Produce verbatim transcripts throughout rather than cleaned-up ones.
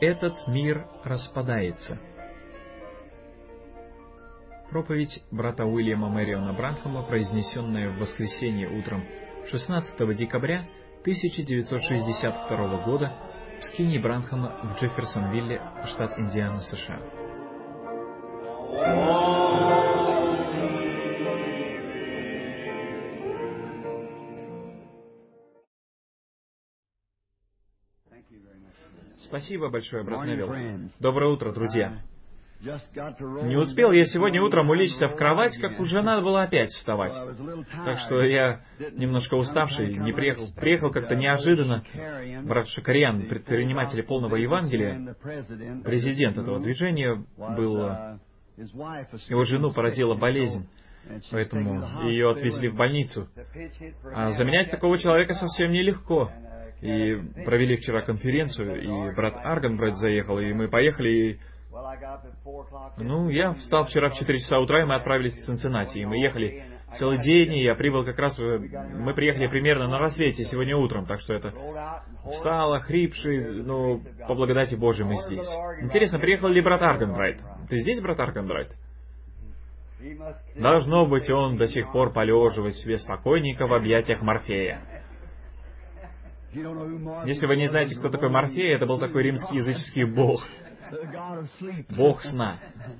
Этот мир распадается. Проповедь брата Уильяма Мэриона Бранхама, произнесенная в воскресенье утром шестнадцатого декабря тысяча девятьсот шестьдесят второго года в скинии Бранхама в Джефферсонвилле, штат Индиана, США. Спасибо большое, брат Невилл. Доброе утро, друзья. Не успел я сегодня утром улечься в кровать, как уже надо было опять вставать. Так что я немножко уставший, не приехал. Приехал как-то неожиданно. Брат Шакарьян, предприниматель полного Евангелия, президент этого движения, был... Его жену поразила болезнь, поэтому ее отвезли в больницу. А заменять такого человека совсем нелегко. И провели вчера конференцию, и брат Арганбрайт заехал, и мы поехали, и... Ну, я встал вчера в четыре часа утра, и мы отправились в Цинциннати, и мы ехали целый день, и я прибыл как раз... Мы приехали примерно на рассвете сегодня утром, так что это... Встал, охрипший, ну, по благодати Божией мы здесь. Интересно, приехал ли брат Арганбрайт? Ты здесь, брат Арганбрайт? Должно быть, он до сих пор полеживает себе спокойненько в объятиях Морфея. Если вы не знаете, кто такой Морфей, это был такой римский языческий бог. Бог сна.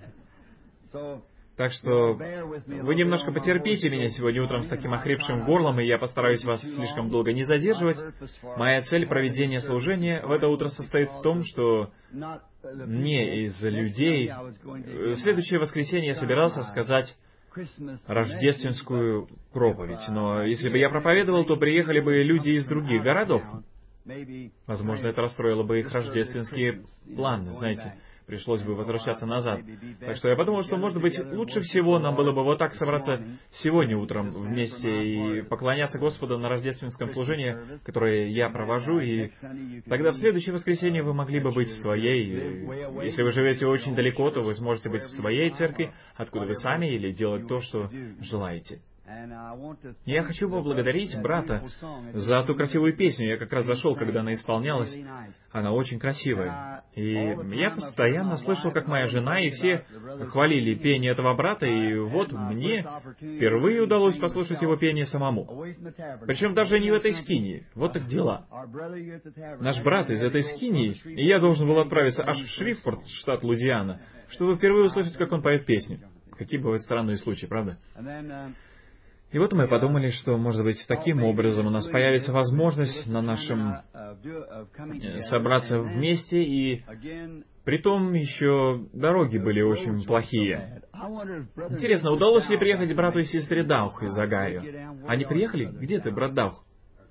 Так что вы немножко потерпите меня сегодня утром с таким охрипшим горлом, и я постараюсь вас слишком долго не задерживать. Моя цель проведения служения в это утро состоит в том, что не из людей... В следующее воскресенье я собирался сказать рождественскую проповедь, но если бы я проповедовал, то приехали бы люди из других городов. Возможно, это расстроило бы их рождественские планы, знаете, пришлось бы возвращаться назад. Так что я подумал, что, может быть, лучше всего нам было бы вот так собраться сегодня утром вместе и поклоняться Господу на рождественском служении, которое я провожу, и тогда в следующее воскресенье вы могли бы быть в своей... Если вы живете очень далеко, то вы сможете быть в своей церкви, откуда вы сами, или делать то, что желаете. Я хочу поблагодарить брата за ту красивую песню. Я как раз зашел, когда она исполнялась. Она очень красивая. И я постоянно слышал, как моя жена и все хвалили пение этого брата, и вот мне впервые удалось послушать его пение самому. Причем даже не в этой скинии. Вот так дела. Наш брат из этой скинии, и я должен был отправиться аж в Шрифпорт, штат Луизиана, чтобы впервые услышать, как он поет песню. Какие бывают странные случаи, правда? И вот мы подумали, что, может быть, таким образом у нас появится возможность на нашем собраться вместе, и притом еще дороги были очень плохие. Интересно, удалось ли приехать брату и сестре Даух из Огайо? Они приехали? Где ты, брат Даух?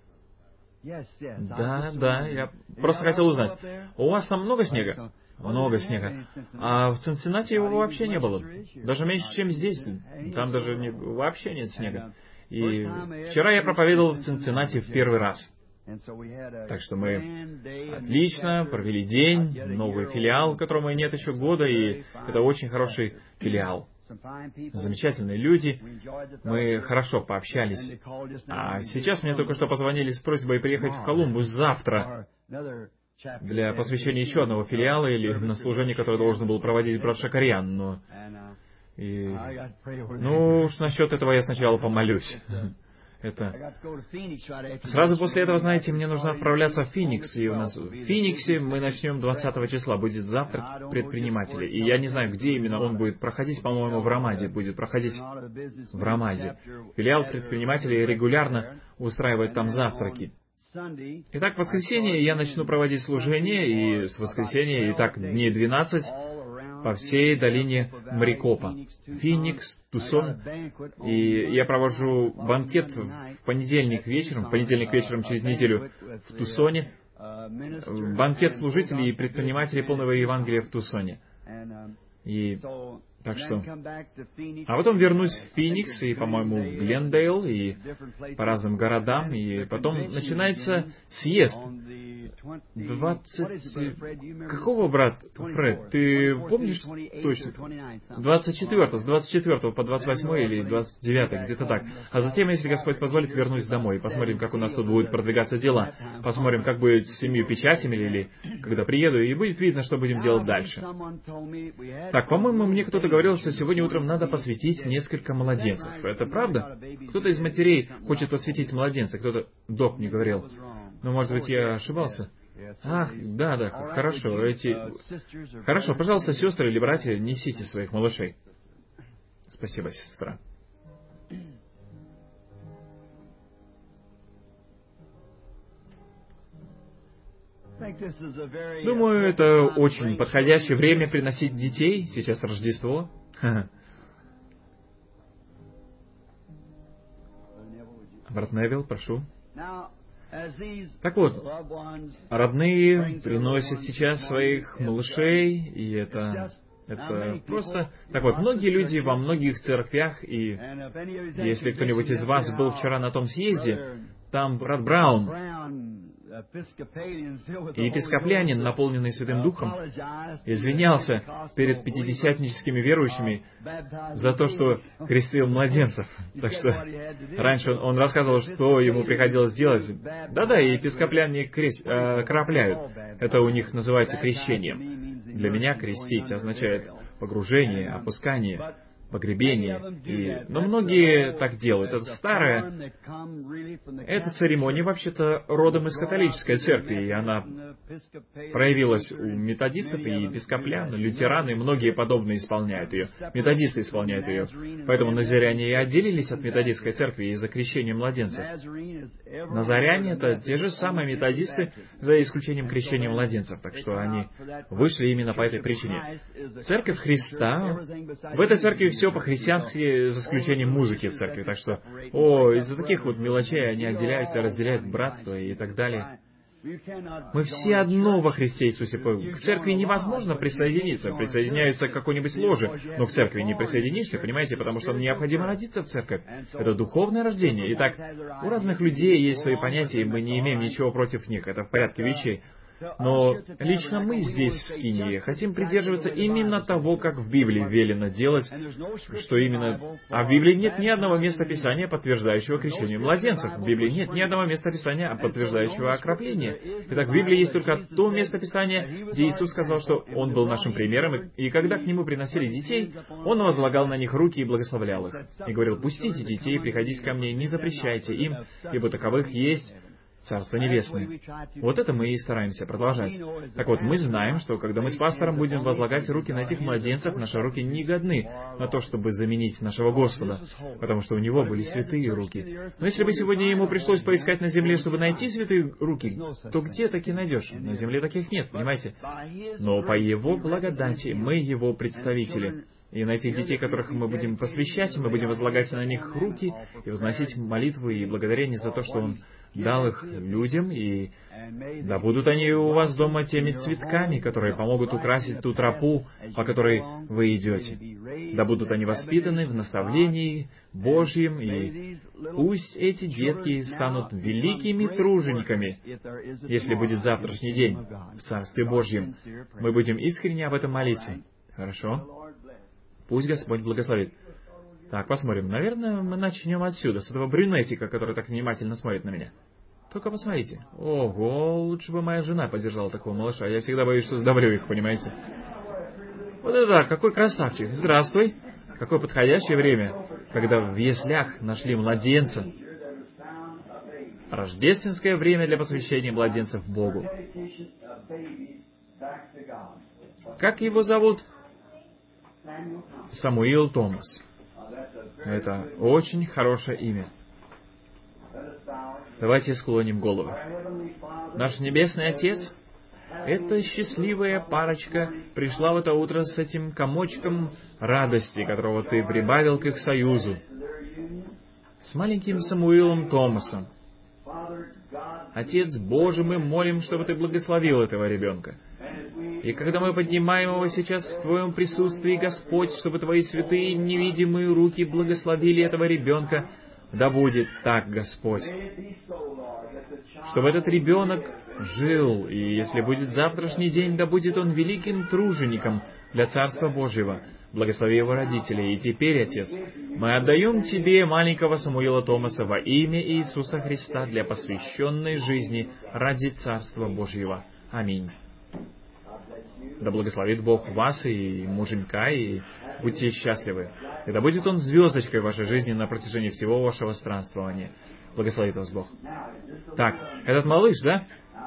Да, да, я просто хотел узнать. У вас там много снега? Много снега. А в Цинциннати его вообще не было. Даже меньше, чем здесь. Там даже не, вообще нет снега. И вчера я проповедовал в Цинциннати в первый раз. Так что мы отлично провели день. Новый филиал, которому нет еще года, и это очень хороший филиал. Замечательные люди. Мы хорошо пообщались. А сейчас мне только что позвонили с просьбой приехать в Колумбус завтра для посвящения еще одного филиала или на служение, которое должен был проводить брат Шакарьян, но... И... Ну, уж насчет этого я сначала помолюсь. Это... Сразу после этого, знаете, мне нужно отправляться в Феникс, и у нас в Фениксе мы начнем двадцатого числа, будет завтрак предпринимателей. И я не знаю, где именно он будет проходить, по-моему, в Рамаде будет проходить. В Рамаде. Филиал предпринимателей регулярно устраивает там завтраки. Итак, в воскресенье я начну проводить служение, и с воскресенья, и так дней двенадцать, по всей долине Марикопа. Феникс, Тусон. И я провожу банкет в понедельник вечером, в понедельник вечером через неделю в Тусоне. Банкет служителей и предпринимателей полного Евангелия в Тусоне. И так что... А потом вернусь в Феникс и, по-моему, в Глендейл и по разным городам. И потом начинается съезд двадцать... Какого, брат Фред? Ты помнишь точно? двадцать четвёртого, с двадцать четвёртого по двадцать восьмой или двадцать девятый, где-то так. А затем, если Господь позволит, вернусь домой. Посмотрим, как у нас тут будут продвигаться дела. Посмотрим, как будет с семью печатями, или когда приеду, и будет видно, что будем делать дальше. Так, по-моему, мне кто-то говорил, что сегодня утром надо посвятить несколько младенцев. Это правда? Кто-то из матерей хочет посвятить младенца, кто-то... Док мне говорил. Но, может быть, я ошибался? Ах, да, да, хорошо, эти... Хорошо, пожалуйста, сестры или братья, несите своих малышей. Спасибо, сестра. Думаю, это очень подходящее время приносить детей. Сейчас Рождество. Брат Невилл, прошу. Так вот, родные приносят сейчас своих малышей, и это, это просто... Так вот, многие люди во многих церквях, и если кто-нибудь из вас был вчера на том съезде, там брат Браун, и епископлянин, наполненный Святым Духом, извинялся перед пятидесятническими верующими за то, что крестил младенцев. Так что раньше он рассказывал, что ему приходилось делать. Да-да, и епископляне крест, э, крапляют. Это у них называется крещением. Для меня крестить означает погружение, опускание, погребение. И... Но многие так делают. Это старая... Эта церемония вообще-то родом из католической церкви, и она проявилась у методистов и епископлян, лютеран, и многие подобные исполняют ее. Методисты исполняют ее. Поэтому назаряне и отделились от методистской церкви из-за крещения младенцев. Назаряне — это те же самые методисты, за исключением крещения младенцев, так что они вышли именно по этой причине. Церковь Христа... В этой церкви все по-христиански, за исключением музыки в церкви, так что, о, из-за таких вот мелочей они отделяются, разделяют братство и так далее. Мы все одно во Христе Иисусе. К церкви невозможно присоединиться. Присоединяются к какой-нибудь ложе, но к церкви не присоединишься, понимаете, потому что необходимо родиться в церковь. Это духовное рождение. Итак, у разных людей есть свои понятия, и мы не имеем ничего против них. Это в порядке вещей. Но лично мы здесь, в Скинии, хотим придерживаться именно того, как в Библии велено делать, что именно... А в Библии нет ни одного места Писания, подтверждающего крещение младенцев. В Библии нет ни одного места Писания, подтверждающего окропление. Итак, в Библии есть только то место Писания, где Иисус сказал, что Он был нашим примером, и когда к Нему приносили детей, Он возлагал на них руки и благословлял их. И говорил: «Пустите детей, приходите ко мне, не запрещайте им, ибо таковых есть Царство Небесное». Вот это мы и стараемся продолжать. Так вот, мы знаем, что когда мы с пастором будем возлагать руки на этих младенцев, наши руки не годны на то, чтобы заменить нашего Господа, потому что у Него были святые руки. Но если бы сегодня Ему пришлось поискать на земле, чтобы найти святые руки, то где таки найдешь? На земле таких нет, понимаете? Но по Его благодати мы Его представители. И на этих детей, которых мы будем посвящать, мы будем возлагать на них руки и возносить молитвы и благодарение за то, что Он дал их людям, и да будут они у вас дома теми цветками, которые помогут украсить ту тропу, по которой вы идете. Да будут они воспитаны в наставлении Божьем, и пусть эти детки станут великими тружениками, если будет завтрашний день в Царстве Божьем. Мы будем искренне об этом молиться. Хорошо? Пусть Господь благословит. Так, посмотрим. Наверное, мы начнем отсюда, с этого брюнетика, который так внимательно смотрит на меня. Только посмотрите. Ого, лучше бы моя жена поддержала такого малыша. Я всегда боюсь, что сдавлю их, понимаете? Вот это да, какой красавчик. Здравствуй. Какое подходящее время, когда в яслях нашли младенца. Рождественское время для посвящения младенцев Богу. Как его зовут? Самуил Томас. Это очень хорошее имя. Давайте склоним головы. Наш Небесный Отец, эта счастливая парочка пришла в это утро с этим комочком радости, которого Ты прибавил к их союзу, с маленьким Самуилом Томасом. Отец Божий, мы молим, чтобы Ты благословил этого ребенка. И когда мы поднимаем его сейчас в Твоем присутствии, Господь, чтобы Твои святые невидимые руки благословили этого ребенка, да будет так, Господь. Чтобы этот ребенок жил, и если будет завтрашний день, да будет он великим тружеником для Царства Божьего. Благослови его родителей. И теперь, Отец, мы отдаем Тебе маленького Самуила Томаса во имя Иисуса Христа для посвященной жизни ради Царства Божьего. Аминь. Да благословит Бог вас и муженька, и будьте счастливы. И да будет он звездочкой в вашей жизни на протяжении всего вашего странствования. Благословит вас Бог. Так, этот малыш, да?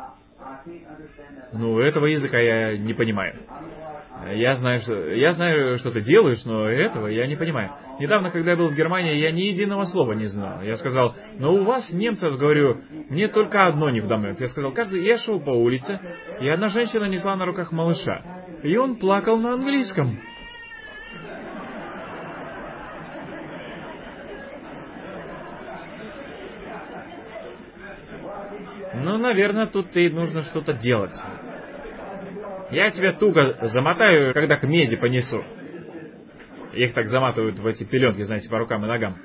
Ну, этого языка я не понимаю. Я знаю, что, я знаю, что ты делаешь, но этого я не понимаю. Недавно, когда я был в Германии, я ни единого слова не знал. Я сказал, но у вас, немцев, говорю, мне только одно невдомек. Я сказал, каждый... Я шел по улице, и одна женщина несла на руках малыша. И он плакал на английском. Ну, наверное, тут и нужно что-то делать. Я тебя туго замотаю, когда к меди понесу. Их так заматывают в эти пеленки, знаете, по рукам и ногам.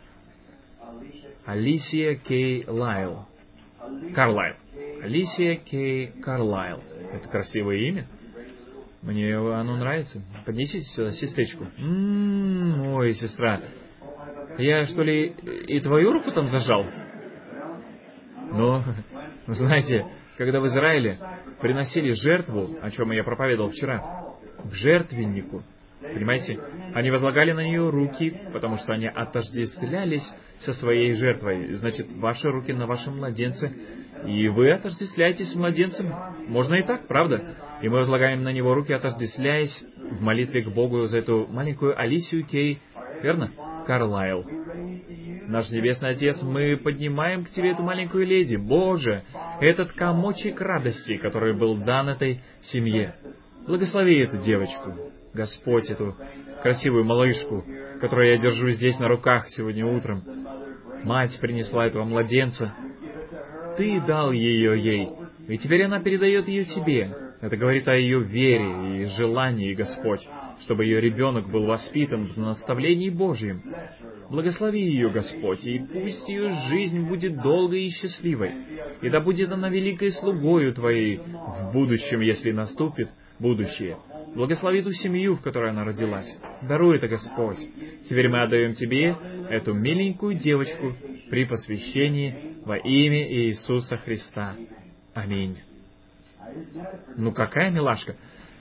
Алисия Кей Лайл. Карлайл. Алисия Кей Карлайл. Это красивое имя. Мне оно нравится. Поднесите сюда сестричку. М-м-м, ой, сестра. Я, что ли, и твою руку там зажал? Ну, знаете, когда в Израиле приносили жертву, о чем я проповедовал вчера, к жертвеннику, понимаете, они возлагали на нее руки, потому что они отождествлялись со своей жертвой. Значит, ваши руки на вашем младенце, и вы отождествляетесь с младенцем. Можно и так, правда? И мы возлагаем на него руки, отождествляясь в молитве к Богу за эту маленькую Алисию Кей, верно? Карлайл. Наш Небесный Отец, мы поднимаем к Тебе эту маленькую леди. Боже, этот комочек радости, который был дан этой семье. Благослови эту девочку, Господь, эту красивую малышку, которую я держу здесь на руках сегодня утром. Мать принесла этого младенца. Ты дал ее ей, и теперь она передает ее Тебе. Это говорит о ее вере и желании, Господь, чтобы ее ребенок был воспитан в наставлении Божьем. Благослови ее, Господь, и пусть ее жизнь будет долгой и счастливой, и да будет она великой слугою Твоей в будущем, если наступит будущее. Благослови ту семью, в которой она родилась. Даруй это, Господь. Теперь мы отдаем Тебе эту миленькую девочку при посвящении во имя Иисуса Христа. Аминь. Ну, какая милашка.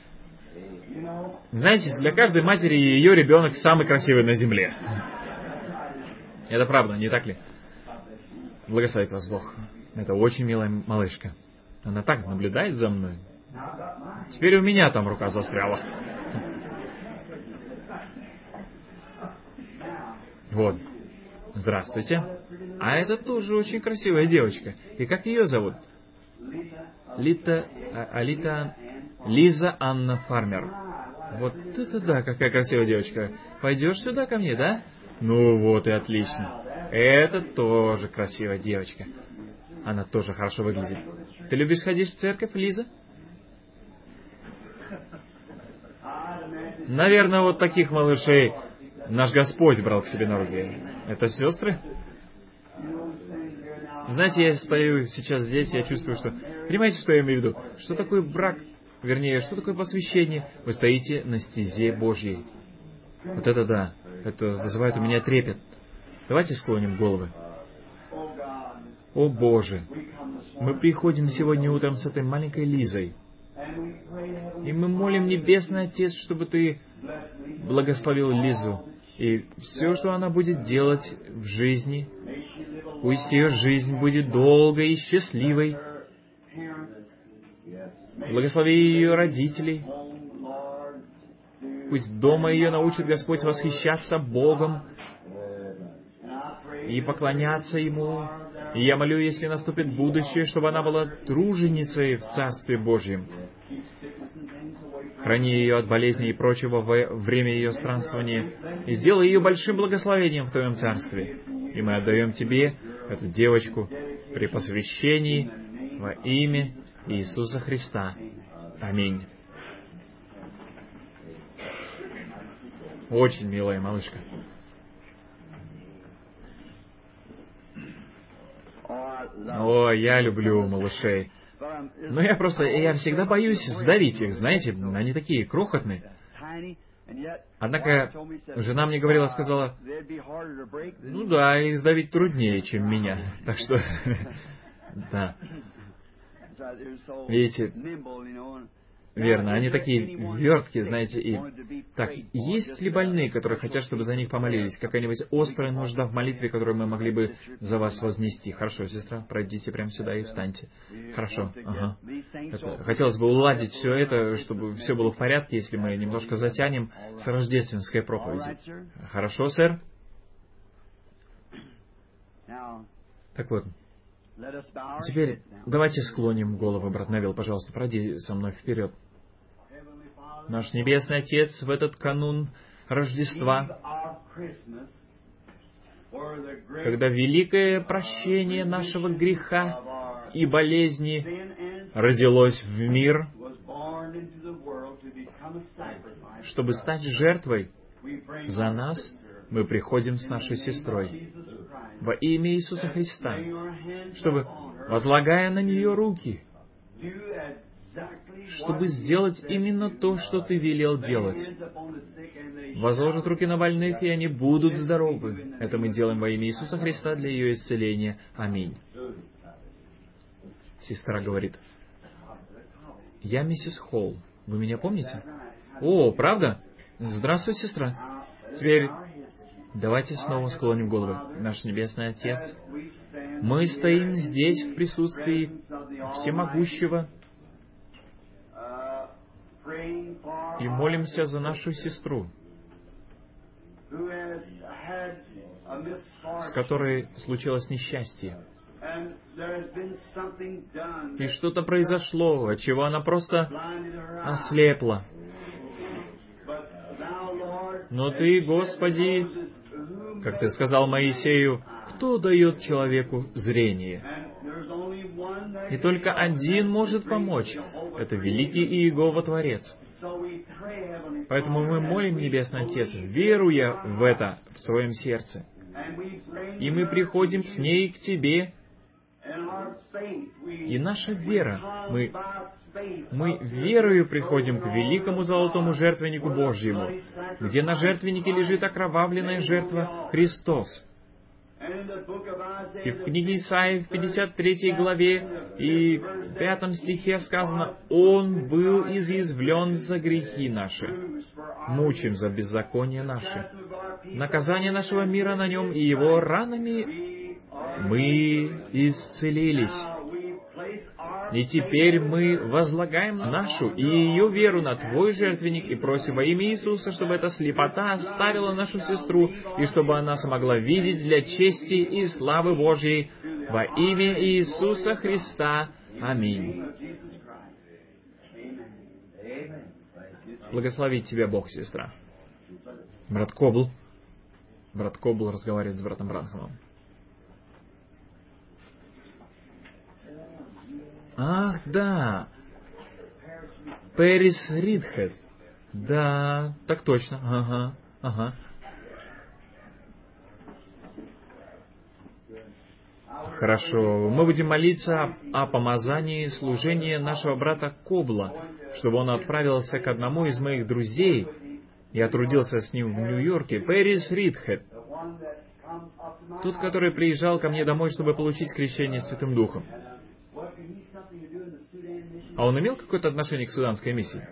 Знаете, для каждой матери ее ребенок самый красивый на земле. Это правда, не так ли? Благословит вас Бог. Это очень милая малышка. Она так наблюдает за мной. Теперь у меня там рука застряла. Вот. Здравствуйте. А это тоже очень красивая девочка. И как ее зовут? Лита... А, Алита... Лиза Анна Фармер. Вот это да, какая красивая девочка. Пойдешь сюда ко мне, да? Ну вот и отлично. Это тоже красивая девочка. Она тоже хорошо выглядит. Ты любишь ходить в церковь, Лиза? Наверное, вот таких малышей наш Господь брал к себе на руки. Это сестры? Знаете, я стою сейчас здесь, я чувствую, что... Понимаете, что я имею в виду? Что такое брак? Вернее, что такое посвящение? Вы стоите на стезе Божьей. Вот это да. Это вызывает у меня трепет. Давайте склоним головы. О Боже! Мы приходим сегодня утром с этой маленькой Лизой. И мы молим, Небесный Отец, чтобы Ты благословил Лизу. И все, что она будет делать в жизни, пусть ее жизнь будет долгой и счастливой. Благослови ее родителей. Пусть дома ее научит Господь восхищаться Богом и поклоняться Ему. И я молю, если наступит будущее, чтобы она была труженицей в Царстве Божьем. Храни ее от болезней и прочего во время ее странствования, и сделай ее большим благословением в Твоем Царстве. И мы отдаем Тебе эту девочку при посвящении во имя Иисуса Христа. Аминь. Очень милая малышка. О, я люблю малышей. Но я просто, я всегда боюсь сдавить их, знаете, они такие крохотные. Однако, жена мне говорила, сказала, ну да, их сдавить труднее, чем меня. Так что, да. Видите, верно, они такие верткие, знаете, и... Так, есть ли больные, которые хотят, чтобы за них помолились? Какая-нибудь острая нужда в молитве, которую мы могли бы за вас вознести? Хорошо, сестра, пройдите прямо сюда и встаньте. Хорошо, ага. Это, хотелось бы уладить все это, чтобы все было в порядке, если мы немножко затянем с рождественской проповедью. Хорошо, сэр? Так вот. Теперь давайте склоним головы, брат Невилл, пожалуйста, пройди со мной вперед. Наш Небесный Отец, в этот канун Рождества, когда великое прощение нашего греха и болезни родилось в мир, чтобы стать жертвой за нас, мы приходим с нашей сестрой во имя Иисуса Христа, чтобы, возлагая на нее руки, чтобы сделать именно то, что Ты велел делать. Возложат руки на больных, и они будут здоровы. Это мы делаем во имя Иисуса Христа для ее исцеления. Аминь. Сестра говорит, я миссис Холл. Вы меня помните? О, правда? Здравствуй, сестра. Теперь давайте снова склоним головы. Наш Небесный Отец, мы стоим здесь в присутствии Всемогущего и молимся за нашу сестру, с которой случилось несчастье. И что-то произошло, от чего она просто ослепла. Но Ты, Господи, как Ты сказал Моисею, кто дает человеку зрение? И только один может помочь. Это великий Иегова Творец. Поэтому мы молим, Небесный Отец, веруя в это в своем сердце. И мы приходим с ней к Тебе. И наша вера, мы, мы верою приходим к великому золотому жертвеннику Божьему, где на жертвеннике лежит окровавленная жертва Христос. И в книге Исаии в пятьдесят третьей главе и в пятом стихе сказано, «Он был изъязвлен за грехи наши, мучим за беззаконие наши. Наказание нашего мира на нем, и его ранами мы исцелились». И теперь мы возлагаем нашу и ее веру на Твой жертвенник и просим во имя Иисуса, чтобы эта слепота оставила нашу сестру, и чтобы она смогла видеть для чести и славы Божьей во имя Иисуса Христа. Аминь. Благословить тебя Бог, сестра. Брат Кобл. Брат Кобл разговаривает с братом Бранхамом. Ах, да. Пэрис Ридхед. Да, так точно. Ага, ага. Хорошо. Мы будем молиться о помазании служения нашего брата Кобла, чтобы он отправился к одному из моих друзей. Я трудился с ним в Нью-Йорке. Пэрис Ридхед. Тот, который приезжал ко мне домой, чтобы получить крещение Святым Духом. А он имел какое-то отношение к суданской миссии?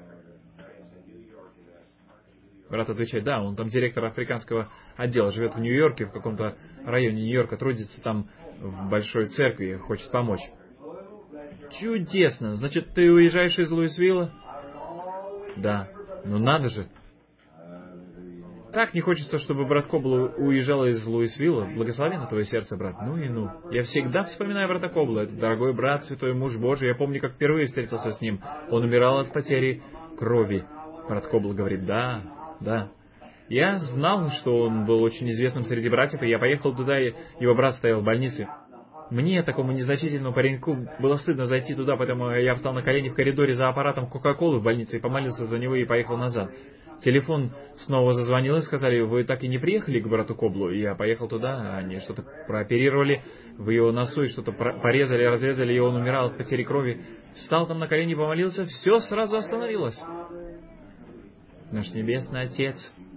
Брат отвечает, да, он там директор африканского отдела, живет в Нью-Йорке, в каком-то районе Нью-Йорка, трудится там в большой церкви, хочет помочь. Чудесно! Значит, ты уезжаешь из Луисвилла? Да. Ну надо же. Так не хочется, чтобы брат Кобл уезжал из Луисвилла. Благословенно твое сердце, брат. Ну и ну. Я всегда вспоминаю брата Кобла. Это дорогой брат, святой муж Божий. Я помню, как впервые встретился с ним. Он умирал от потери крови. Брат Кобл говорит, да, да. Я знал, что он был очень известным среди братьев, и я поехал туда, и его брат стоял в больнице. Мне, такому незначительному пареньку, было стыдно зайти туда, поэтому я встал на колени в коридоре за аппаратом Кока-Колы в больнице и помолился за него и поехал назад. Телефон снова зазвонил и сказали: вы так и не приехали к брату Коблу. И я поехал туда, они что-то прооперировали в его носу, и что-то порезали, разрезали, и он умирал от потери крови. Встал там на колени, помолился, все сразу остановилось. Наш Небесный Отец,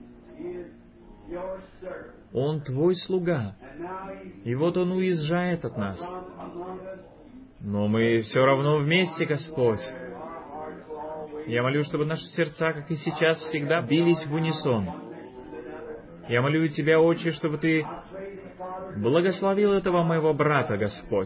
Он Твой слуга, и вот Он уезжает от нас. Но мы все равно вместе, Господь. Я молю, чтобы наши сердца, как и сейчас, всегда бились в унисон. Я молю Тебя, Отче, чтобы Ты благословил этого моего брата, Господь.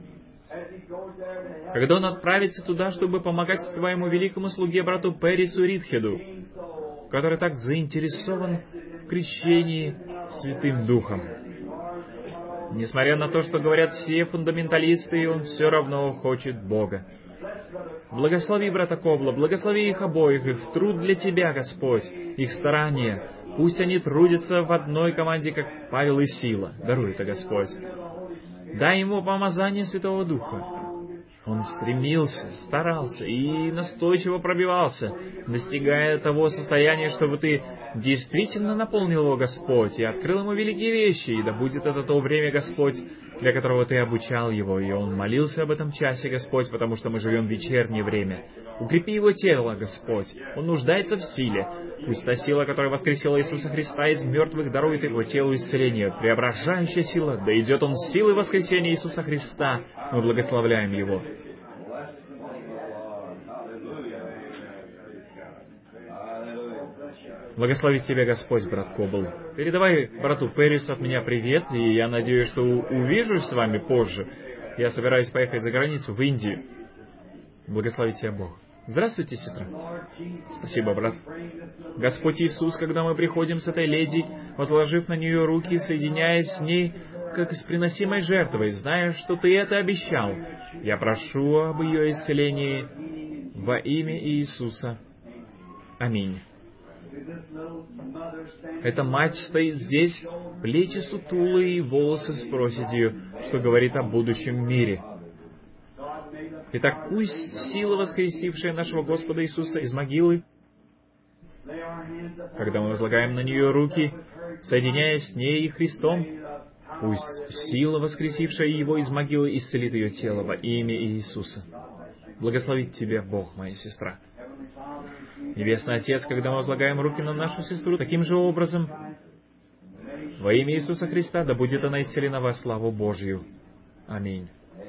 Когда он отправится туда, чтобы помогать Твоему великому слуге, брату Перису Ридхеду, который так заинтересован в крещении Святым Духом. Несмотря на то, что говорят все фундаменталисты, он все равно хочет Бога. Благослови брата Кобла, благослови их обоих, их труд для Тебя, Господь, их старания. Пусть они трудятся в одной команде, как Павел и Сила. Даруй это, Господь. Дай ему помазание Святого Духа. Он стремился, старался и настойчиво пробивался, достигая того состояния, чтобы Ты действительно наполнил его, Господь, и открыл ему великие вещи, и да будет это то время, Господь, для которого Ты обучал его, и он молился об этом часе, Господь, потому что мы живем в вечернее время. Укрепи его тело, Господь, он нуждается в силе. Пусть та сила, которая воскресила Иисуса Христа из мертвых, дарует его телу исцеление, преображающая сила, да идет он силой воскресения Иисуса Христа. Мы благословляем его. Благослови Тебя, Господь, брат Кобл. Передавай брату Перису от меня привет, и я надеюсь, что увижусь с вами позже. Я собираюсь поехать за границу, в Индию. Благослови Тебя, Бог. Здравствуйте, сестра. Спасибо, брат. Господь Иисус, когда мы приходим с этой леди, возложив на нее руки, соединяясь с ней, как с приносимой жертвой, зная, что Ты это обещал, я прошу об ее исцелении во имя Иисуса. Аминь. Эта мать стоит здесь, плечи сутулые и волосы с проседью, что говорит о будущем мире. Итак, пусть сила, воскресившая нашего Господа Иисуса из могилы, когда мы возлагаем на нее руки, соединяясь с ней и Христом, пусть сила, воскресившая Его из могилы, исцелит ее тело во имя Иисуса. Благословит Тебя Бог, моя сестра. Небесный Отец, когда мы возлагаем руки на нашу сестру, таким же образом, во имя Иисуса Христа, да будет она исцелена во славу Божью. Аминь.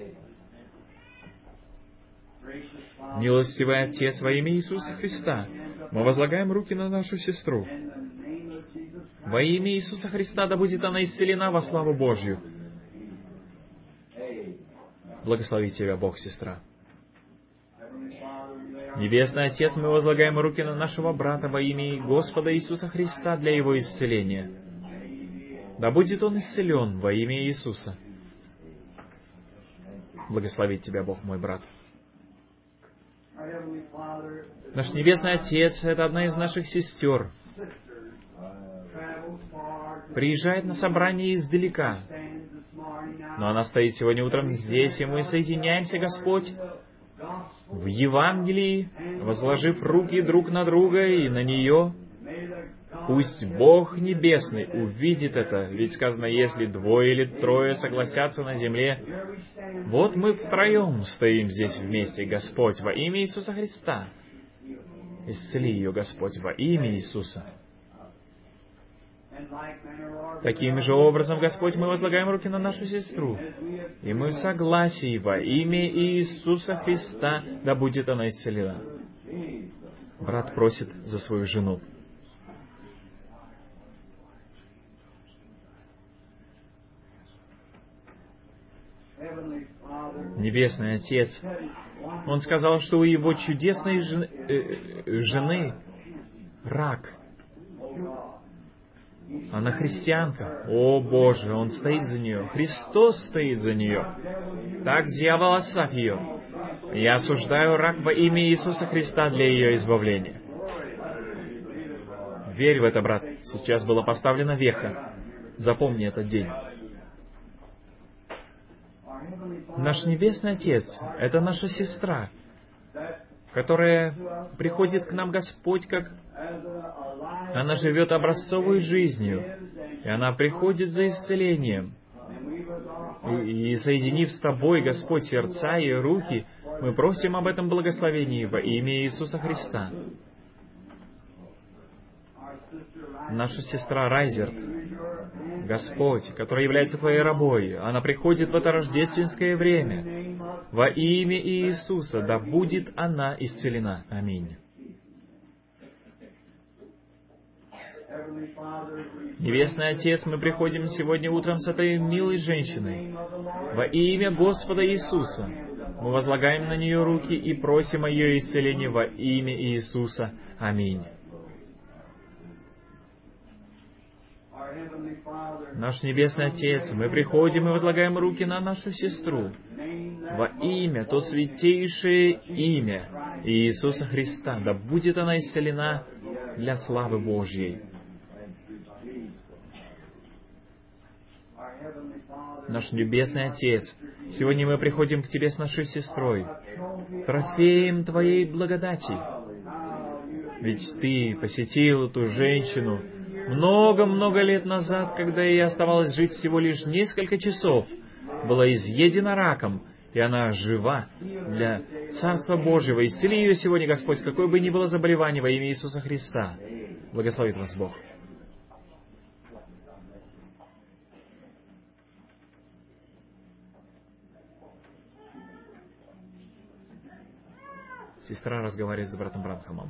Милостивый Отец, во имя Иисуса Христа, мы возлагаем руки на нашу сестру. Во имя Иисуса Христа, да будет она исцелена во славу Божью. Благослови Тебя, Бог, сестра. Небесный Отец, мы возлагаем руки на нашего брата во имя Господа Иисуса Христа для его исцеления. Да будет он исцелен во имя Иисуса. Благословит Тебя, Бог, мой брат. Наш Небесный Отец — это одна из наших сестер. Приезжает на собрание издалека. Но она стоит сегодня утром здесь, и мы соединяемся, Господь, в Евангелии, возложив руки друг на друга и на нее. Пусть Бог Небесный увидит это, ведь сказано, если двое или трое согласятся на земле, вот мы втроем стоим здесь вместе, Господь, во имя Иисуса Христа. Исцели ее, Господь, во имя Иисуса. Таким же образом, Господь, мы возлагаем руки на нашу сестру, и мы в согласии во имя Иисуса Христа, да будет она исцелена. Брат просит за свою жену. Небесный Отец, Он сказал, что у Его чудесной жен... э, жены рак. Она христианка. О, Боже, Он стоит за нее. Христос стоит за нее. Так, дьявол, оставь ее. Я осуждаю рак во имя Иисуса Христа для ее избавления. Верь в это, брат. Сейчас была поставлена веха. Запомни этот день. Наш Небесный Отец — это наша сестра, которая приходит к нам, Господь, как Она живет образцовой жизнью, и она приходит за исцелением. И, и соединив с Тобой, Господь, сердца и руки, мы просим об этом благословении во имя Иисуса Христа. Наша сестра Райзерт, Господь, которая является Твоей рабой, она приходит в это рождественское время. Во имя Иисуса, да будет она исцелена. Аминь. Небесный Отец, мы приходим сегодня утром с этой милой женщиной. Во имя Господа Иисуса мы возлагаем на нее руки и просим о ее исцелении во имя Иисуса. Аминь. Наш Небесный Отец, мы приходим и возлагаем руки на нашу сестру во имя, то святейшее имя Иисуса Христа. Да будет она исцелена для славы Божьей. Наш Небесный Отец, сегодня мы приходим к Тебе с нашей сестрой, трофеем Твоей благодати. Ведь Ты посетил эту женщину много-много лет назад, когда ей оставалось жить всего лишь несколько часов, была изъедена раком, и она жива для Царства Божьего. Исцели ее сегодня, Господь, какое бы ни было заболевание во имя Иисуса Христа. Благословит вас Бог. Сестра разговаривает с братом Бранхамом.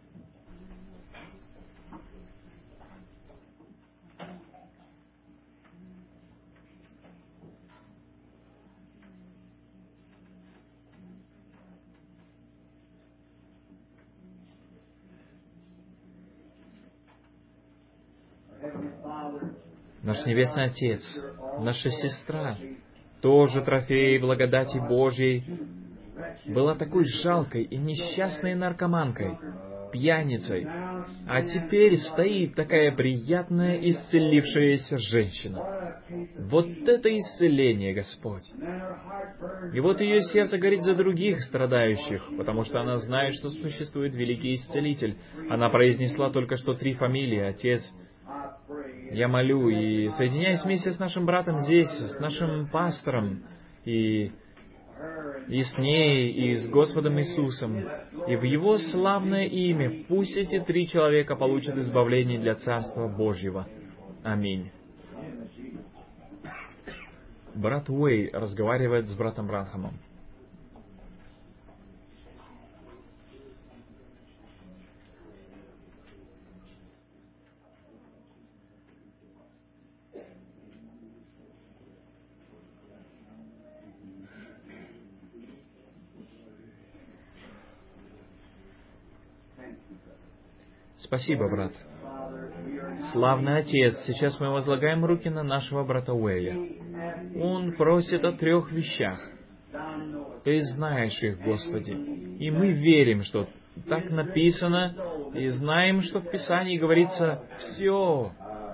Наш Небесный Отец, наша сестра, тоже трофей благодати Божьей, была такой жалкой и несчастной наркоманкой, пьяницей, а теперь стоит такая приятная, исцелившаяся женщина. Вот это исцеление, Господь! И вот ее сердце горит за других страдающих, потому что она знает, что существует великий исцелитель. Она произнесла только что три фамилии: Отец. Я молю и соединяюсь вместе с нашим братом здесь, с нашим пастором, и, и с ней, и с Господом Иисусом. И в Его славное имя пусть эти три человека получат избавление для Царства Божьего. Аминь. Брат Уэй разговаривает с братом Бранхамом. Спасибо, брат. Славный Отец, сейчас мы возлагаем руки на нашего брата Уэя. Он просит о трех вещах. Ты знаешь их, Господи. И мы верим, что так написано, и знаем, что в Писании говорится «все».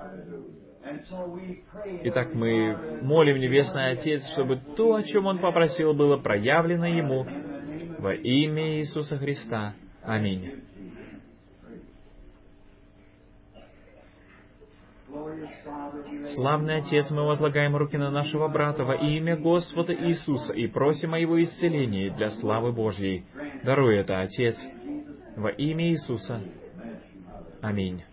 Итак, мы молим, Небесный Отец, чтобы то, о чем Он попросил, было проявлено Ему во имя Иисуса Христа. Аминь. Славный Отец, мы возлагаем руки на нашего брата во имя Господа Иисуса и просим о Его исцелении для славы Божьей. Даруй это, Отец, во имя Иисуса. Аминь.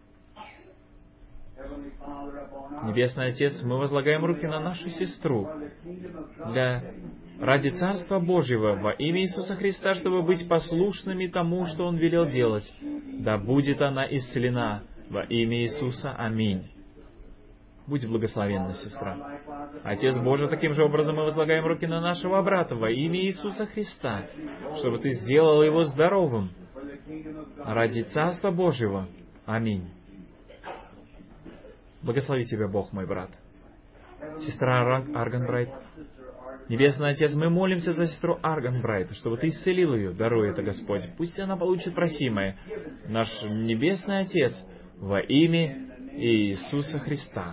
Небесный Отец, мы возлагаем руки на нашу сестру для ради Царства Божьего во имя Иисуса Христа, чтобы быть послушными тому, что Он велел делать. Да будет она исцелена во имя Иисуса. Аминь. Будь благословенна, сестра. Отец Божий, таким же образом мы возлагаем руки на нашего брата во имя Иисуса Христа, чтобы Ты сделал его здоровым ради Царства Божьего. Аминь. Благослови Тебя, Бог, мой брат. Сестра Арганбрайт. Небесный Отец, мы молимся за сестру Арганбрайт, чтобы Ты исцелил ее. Даруй это, Господь. Пусть она получит просимое. Наш Небесный Отец, во имя Иисуса Христа.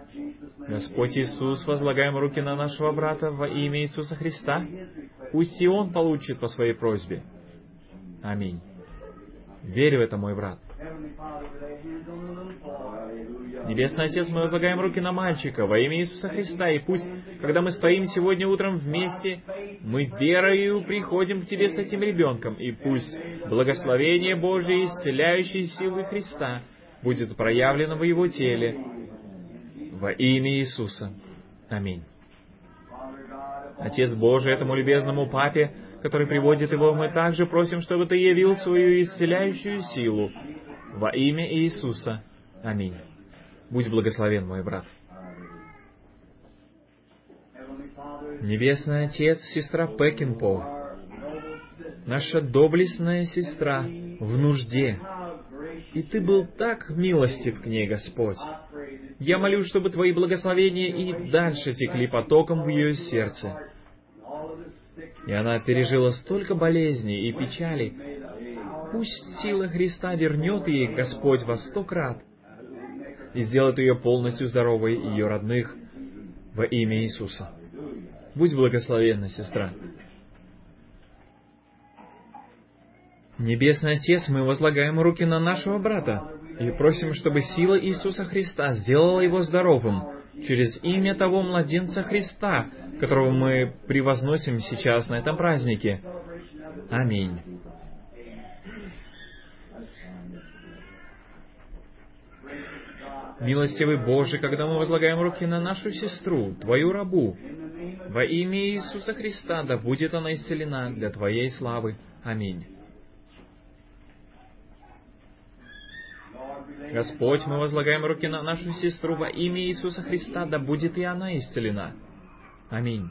Господь Иисус, возлагаем руки на нашего брата во имя Иисуса Христа. Пусть и он получит по своей просьбе. Аминь. Верь в это, мой брат. Небесный Отец, мы возлагаем руки на мальчика во имя Иисуса Христа, и пусть, когда мы стоим сегодня утром вместе, мы верою приходим к Тебе с этим ребенком, и пусть благословение Божие, исцеляющей силы Христа, будет проявлено в его теле во имя Иисуса. Аминь. Отец Божий, этому любезному папе, который приводит его, мы также просим, чтобы Ты явил свою исцеляющую силу во имя Иисуса. Аминь. Будь благословен, мой брат. Небесный Отец, сестра Пекинпо, наша доблестная сестра в нужде, и Ты был так милостив к ней, Господь. Я молю, чтобы Твои благословения и дальше текли потоком в ее сердце. И она пережила столько болезней и печали. Пусть сила Христа вернет ей, Господь, во сто крат и сделает ее полностью здоровой, ее родных, во имя Иисуса. Будь благословенна, сестра. Небесный Отец, мы возлагаем руки на нашего брата и просим, чтобы сила Иисуса Христа сделала его здоровым через имя того младенца Христа, которого мы превозносим сейчас на этом празднике. Аминь. Милостивый Боже, когда мы возлагаем руки на нашу сестру, Твою рабу, во имя Иисуса Христа, да будет она исцелена для Твоей славы. Аминь. Господь, мы возлагаем руки на нашу сестру во имя Иисуса Христа, да будет и она исцелена. Аминь.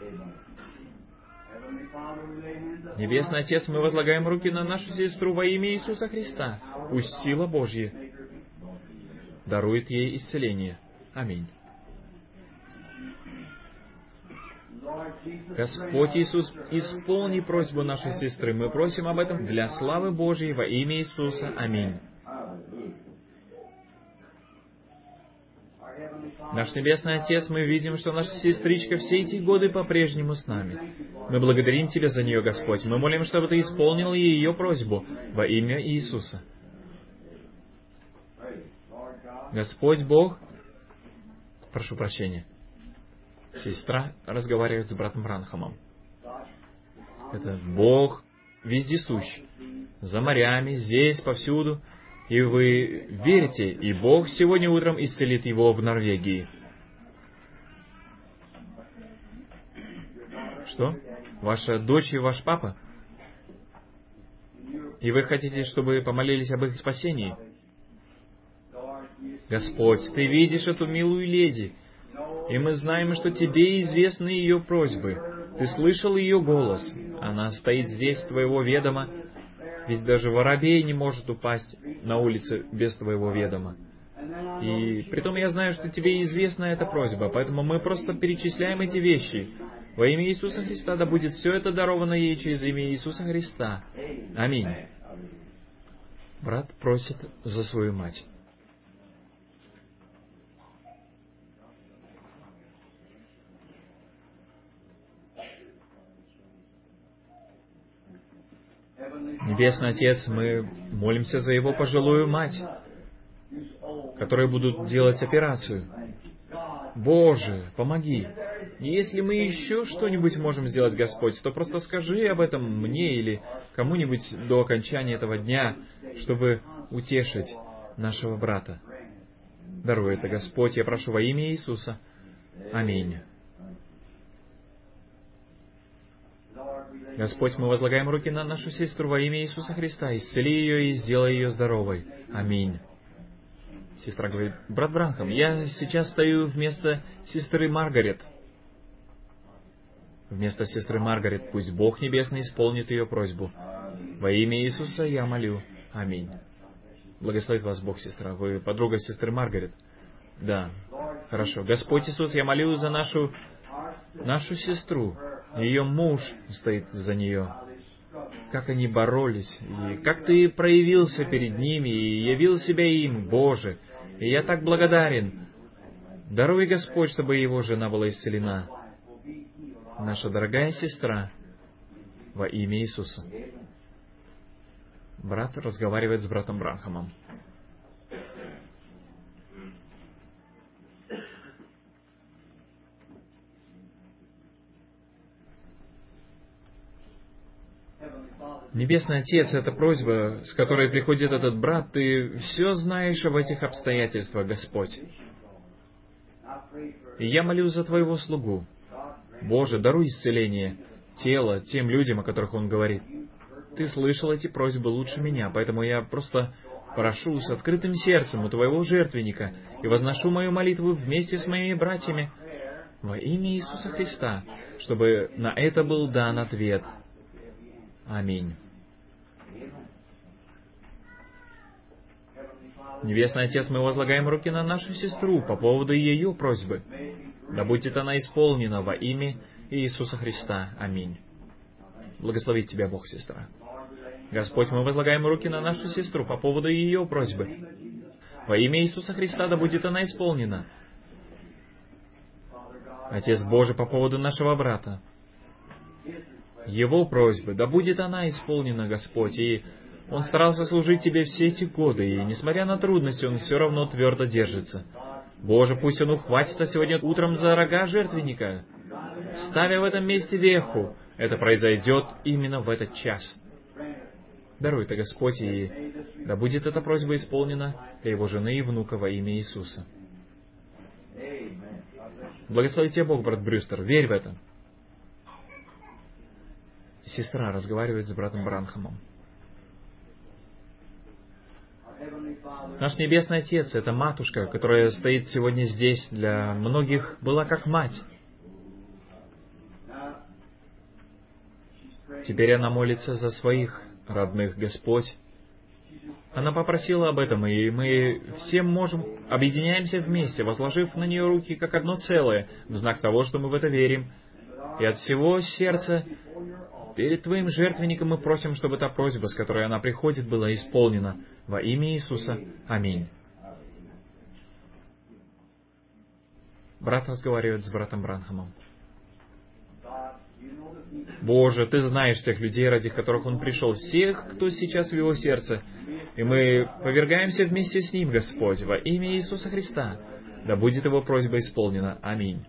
Небесный Отец, мы возлагаем руки на нашу сестру во имя Иисуса Христа. Пусть сила Божья дарует ей исцеление. Аминь. Господь Иисус, исполни просьбу нашей сестры. Мы просим об этом для славы Божьей во имя Иисуса. Аминь. Наш Небесный Отец, мы видим, что наша сестричка все эти годы по-прежнему с нами. Мы благодарим Тебя за нее, Господь. Мы молим, чтобы Ты исполнил ее просьбу во имя Иисуса. Господь Бог, прошу прощения, сестра разговаривает с братом Бранхамом. Это Бог вездесущ, за морями, здесь, повсюду. И вы верите, и Бог сегодня утром исцелит его в Норвегии. Что? Ваша дочь и ваш папа? И вы хотите, чтобы помолились об их спасении? Господь, Ты видишь эту милую леди, и мы знаем, что Тебе известны ее просьбы. Ты слышал ее голос. Она стоит здесь с Твоего ведома, ведь даже воробей не может упасть на улице без Твоего ведома. И притом я знаю, что Тебе известна эта просьба, поэтому мы просто перечисляем эти вещи. Во имя Иисуса Христа да будет все это даровано ей через имя Иисуса Христа. Аминь. Брат просит за свою мать. Небесный Отец, мы молимся за его пожилую мать, которые будут делать операцию. Боже, помоги. И если мы еще что-нибудь можем сделать, Господь, то просто скажи об этом мне или кому-нибудь до окончания этого дня, чтобы утешить нашего брата. Даруй это, Господь, я прошу во имя Иисуса. Аминь. Господь, мы возлагаем руки на нашу сестру во имя Иисуса Христа. Исцели ее и сделай ее здоровой. Аминь. Сестра говорит: брат Бранхам, я сейчас стою вместо сестры Маргарет. Вместо сестры Маргарет пусть Бог Небесный исполнит ее просьбу. Во имя Иисуса я молю. Аминь. Благословит вас Бог, сестра. Вы подруга сестры Маргарет? Да. Хорошо. Господь Иисус, я молю за нашу, нашу сестру. Ее муж стоит за нее. Как они боролись, и как Ты проявился перед ними, и явил себя им, Боже. И я так благодарен. Даруй, Господь, чтобы его жена была исцелена. Наша дорогая сестра, во имя Иисуса. Брат разговаривает с братом Бранхамом. Небесный Отец, это просьба, с которой приходит этот брат. Ты все знаешь об этих обстоятельствах, Господь. И я молюсь за Твоего слугу. Боже, даруй исцеление тела тем людям, о которых он говорит. Ты слышал эти просьбы лучше меня, поэтому я просто прошу с открытым сердцем у Твоего жертвенника и возношу мою молитву вместе с моими братьями во имя Иисуса Христа, чтобы на это был дан ответ. Аминь. Небесный Отец, мы возлагаем руки на нашу сестру по поводу ее просьбы. Да будет она исполнена во имя Иисуса Христа. Аминь. Благословит тебя Бог, сестра. Господь, мы возлагаем руки на нашу сестру по поводу ее просьбы. Во имя Иисуса Христа да будет она исполнена. Отец Божий, по поводу нашего брата. Его просьбы, да будет она исполнена, Господь. И он старался служить Тебе все эти годы, и, несмотря на трудности, он все равно твердо держится. Боже, пусть он ухватится сегодня утром за рога жертвенника, ставя в этом месте веху. Это произойдет именно в этот час. Даруй это, Господь, и да будет эта просьба исполнена для его жены и внука во имя Иисуса. Благослови тебя Бог, брат Брюстер, верь в это. Сестра разговаривает с братом Бранхамом. Наш Небесный Отец — это матушка, которая стоит сегодня здесь, для многих была как мать. Теперь она молится за своих родных, Господь. Она попросила об этом, и мы все можем, объединяемся вместе, возложив на нее руки как одно целое, в знак того, что мы в это верим. И от всего сердца перед Твоим жертвенником мы просим, чтобы та просьба, с которой она приходит, была исполнена. Во имя Иисуса. Аминь. Брат разговаривает с братом Бранхамом. Боже, Ты знаешь тех людей, ради которых он пришел, всех, кто сейчас в его сердце. И мы повергаемся вместе с ним, Господь, во имя Иисуса Христа. Да будет его просьба исполнена. Аминь.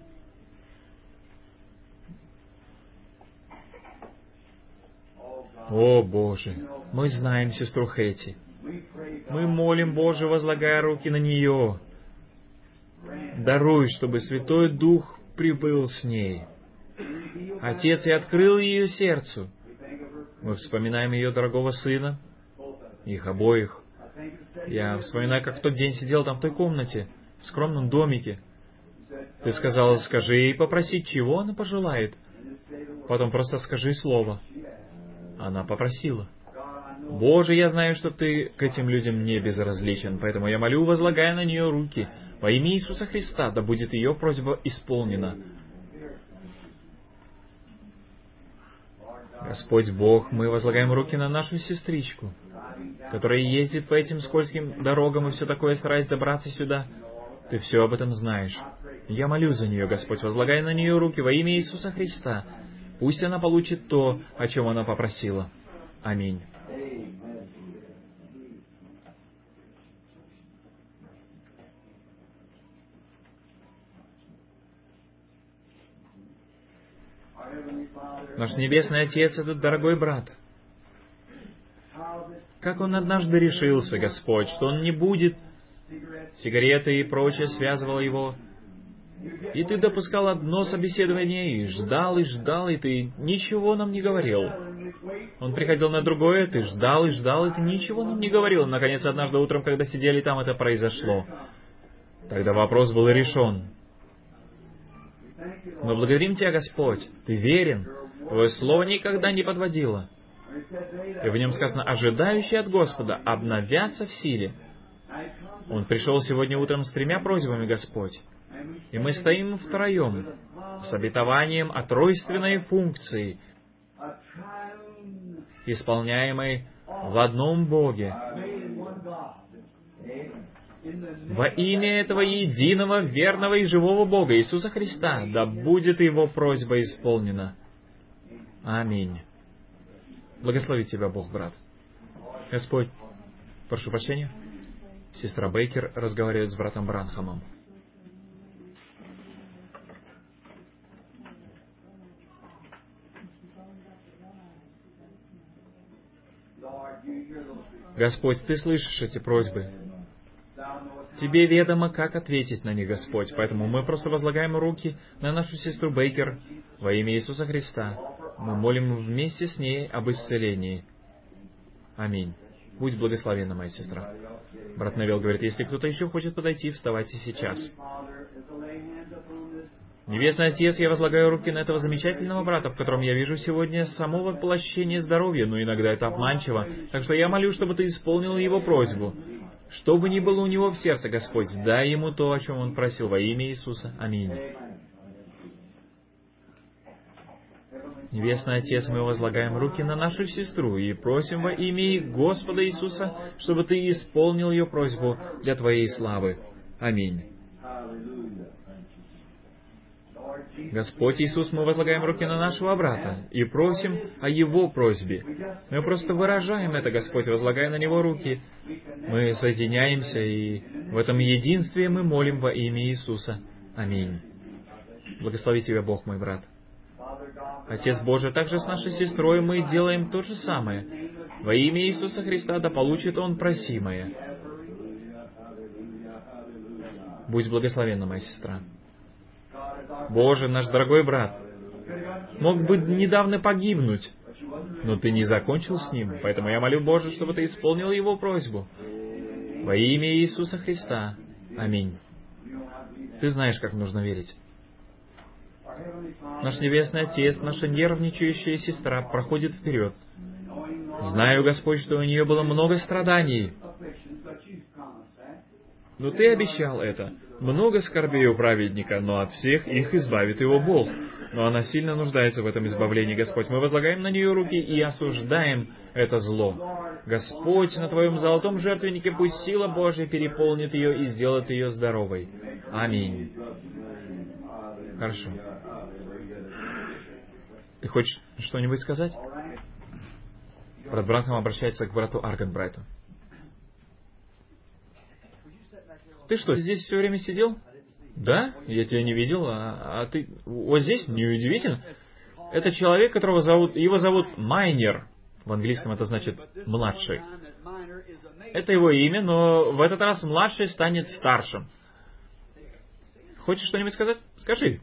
О, Боже, мы знаем сестру Хэти. Мы молим, Боже, возлагая руки на нее. Даруй, чтобы Святой Дух прибыл с ней. Отец, и открыл ее сердцу. Мы вспоминаем ее дорогого сына, их обоих. Я вспоминаю, как в тот день сидел там в той комнате, в скромном домике. Ты сказал, скажи ей попросить, чего она пожелает. Потом просто скажи слово. Она попросила. Боже, я знаю, что Ты к этим людям не безразличен, поэтому я молю, возлагая на нее руки. Во имя Иисуса Христа, да будет ее просьба исполнена. Господь Бог, мы возлагаем руки на нашу сестричку, которая ездит по этим скользким дорогам и все такое, стараясь добраться сюда. Ты все об этом знаешь. Я молюсь за нее, Господь, возлагая на нее руки во имя Иисуса Христа. Пусть она получит то, о чем она попросила. Аминь. Наш Небесный Отец — этот дорогой брат. Как он однажды решился, Господь, что он не будет, сигареты и прочее связывало его. И Ты допускал одно собеседование, и ждал, и ждал, и Ты ничего нам не говорил. Он приходил на другое, Ты ждал, и ждал, и Ты ничего нам не говорил. Наконец, однажды утром, когда сидели там, это произошло. Тогда вопрос был решен. Мы благодарим Тебя, Господь. Ты верен. Твое слово никогда не подводило. И в нем сказано, ожидающие от Господа обновятся в силе. Он пришел сегодня утром с тремя просьбами, Господь. И мы стоим втроем, с обетованием о тройственной функции, исполняемой в одном Боге. Во имя этого единого, верного и живого Бога, Иисуса Христа, да будет Его просьба исполнена. Аминь. Благослови тебя Бог, брат. Господь, прошу прощения. Сестра Бейкер разговаривает с братом Бранхамом. Господь, Ты слышишь эти просьбы. Тебе ведомо, как ответить на них, Господь. Поэтому мы просто возлагаем руки на нашу сестру Бейкер во имя Иисуса Христа. Мы молим вместе с ней об исцелении. Аминь. Будь благословенна, моя сестра. Брат Невилл говорит, если кто-то еще хочет подойти, вставайте сейчас. Небесный Отец, я возлагаю руки на этого замечательного брата, в котором я вижу сегодня само воплощение здоровья, но иногда это обманчиво. Так что я молю, чтобы Ты исполнил его просьбу. Что бы ни было у него в сердце, Господь, дай ему то, о чем он просил, во имя Иисуса. Аминь. Небесный Отец, мы возлагаем руки на нашу сестру и просим во имя Господа Иисуса, чтобы Ты исполнил ее просьбу для Твоей славы. Аминь. Господь Иисус, мы возлагаем руки на нашего брата и просим о его просьбе. Мы просто выражаем это, Господь, возлагая на него руки. Мы соединяемся, и в этом единстве мы молим во имя Иисуса. Аминь. Благослови Тебя, Бог, мой брат. Отец Божий, также с нашей сестрой мы делаем то же самое. Во имя Иисуса Христа да получит он просимое. Будь благословенна, моя сестра. Боже, наш дорогой брат мог бы недавно погибнуть, но Ты не закончил с ним, поэтому я молю, Боже, чтобы Ты исполнил его просьбу. Во имя Иисуса Христа. Аминь. Ты знаешь, как нужно верить. Наш Небесный Отец, наша нервничающая сестра проходит вперед. Знаю, Господь, что у нее было много страданий. Но Ты обещал это. Много скорбей у праведника, но от всех их избавит его Бог. Но она сильно нуждается в этом избавлении, Господь. Мы возлагаем на нее руки и осуждаем это зло. Господь, на Твоем золотом жертвеннике пусть сила Божья переполнит ее и сделает ее здоровой. Аминь. Хорошо. Ты хочешь что-нибудь сказать? Брат Бранхам обращается к брату Арганбрайту. Ты что, здесь все время сидел? Да? Я тебя не видел, а, а ты вот здесь? Неудивительно. Это человек, которого зовут, его зовут Майнер. В английском это значит младший. Это его имя, но в этот раз младший станет старшим. Хочешь что-нибудь сказать? Скажи.